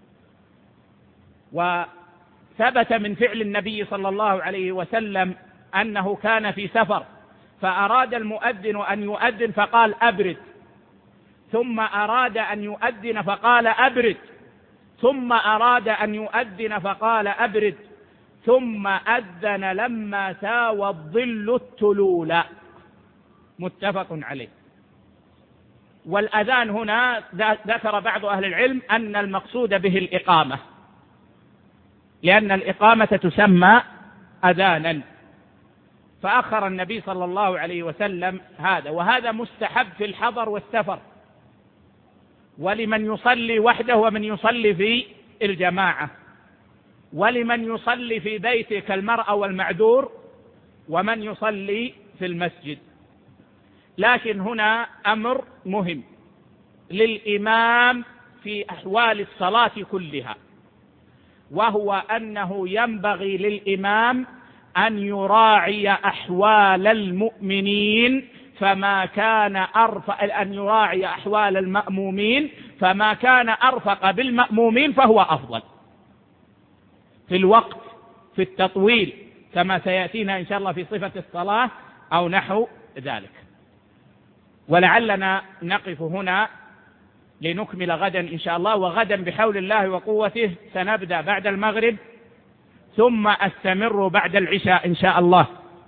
وثبت من فعل النبي صلى الله عليه وسلم أنه كان في سفر فأراد المؤذن أن يؤذن فقال: أبرد، ثم أراد أن يؤذن فقال: أبرد، ثم أراد أن يؤذن فقال: أبرد، ثم أذن لما ساوى الظل التلول. متفق عليه. والأذان هنا ذكر بعض أهل العلم أن المقصود به الإقامة، لأن الإقامة تسمى أذانا، فأخر النبي صلى الله عليه وسلم هذا. وهذا مستحب في الحضر والسفر، ولمن يصلي وحده ومن يصلي في الجماعة، ولمن يصلي في بيته كالمرأة والمعذور، ومن يصلي في المسجد. لكن هنا أمر مهم للإمام في أحوال الصلاة كلها، وهو أنه ينبغي للإمام أن يراعي أحوال المؤمنين فما كان أن يراعي أحوال المأمومين فما كان أرفق بالمأمومين فهو أفضل في الوقت، في التطويل، كما سيأتينا إن شاء الله في صفة الصلاة أو نحو ذلك. ولعلنا نقف هنا لنكمل غدا إن شاء الله. وغدا بحول الله وقوته سنبدأ بعد المغرب، ثم أستمر بعد العشاء إن شاء الله،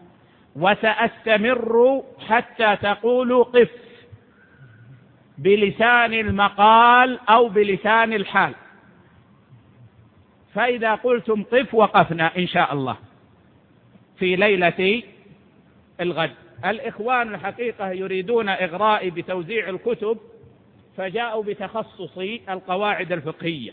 وسأستمر حتى تقولوا قف بلسان المقال أو بلسان الحال. فإذا قلتم قف وقفنا إن شاء الله في ليلة الغد. الإخوان الحقيقة يريدون إغرائي بتوزيع الكتب، فجاءوا بتخصصي القواعد الفقهية،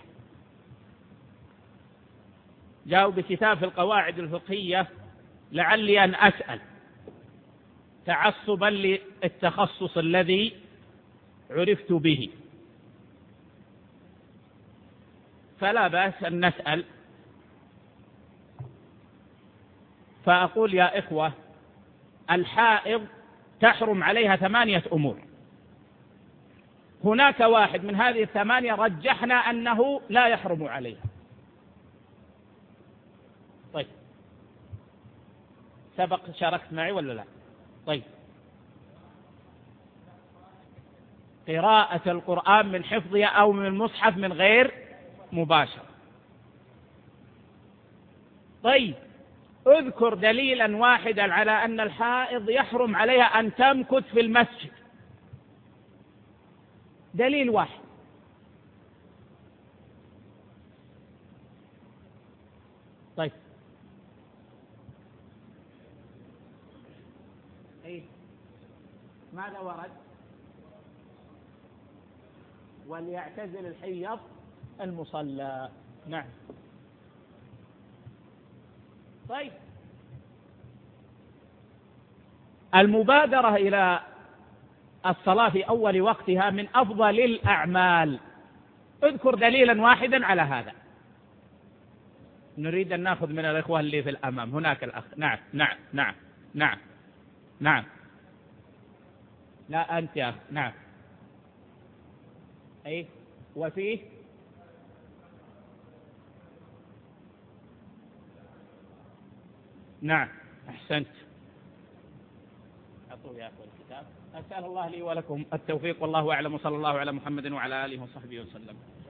جاءوا بكتاب القواعد الفقهية، لعلي أن أسأل تعصبا للتخصص الذي عرفت به، فلا بأس أن نسأل. فأقول يا إخوة، الحائض تحرم عليها 8 أمور. هناك واحد من هذه 8 رجحنا أنه لا يحرم عليها. طيب، سبق شاركت معي ولا لا؟ طيب، قراءة القرآن من حفظها أو من المصحف من غير مباشرة. طيب، اذكر دليلا واحدا على أن الحائض يحرم عليها أن تمكث في المسجد، دليل واحد. طيب، ماذا ورد؟ وليعتزل الحيض المصلى. نعم. طيب، المبادرة إلى الصلاة في أول وقتها من أفضل الأعمال. اذكر دليلا واحدا على هذا. نريد أن نأخذ من الإخوة اللي في الأمام. هناك الأخ. نعم نعم نعم نعم نعم. لا أنت يا أخ. نعم. أي وفيه نعم أحسنت. أعطوه يا أخوة الكتاب. أسأل الله لي ولكم التوفيق والله أعلم، وصلى الله على محمد وعلى آله وصحبه وسلم.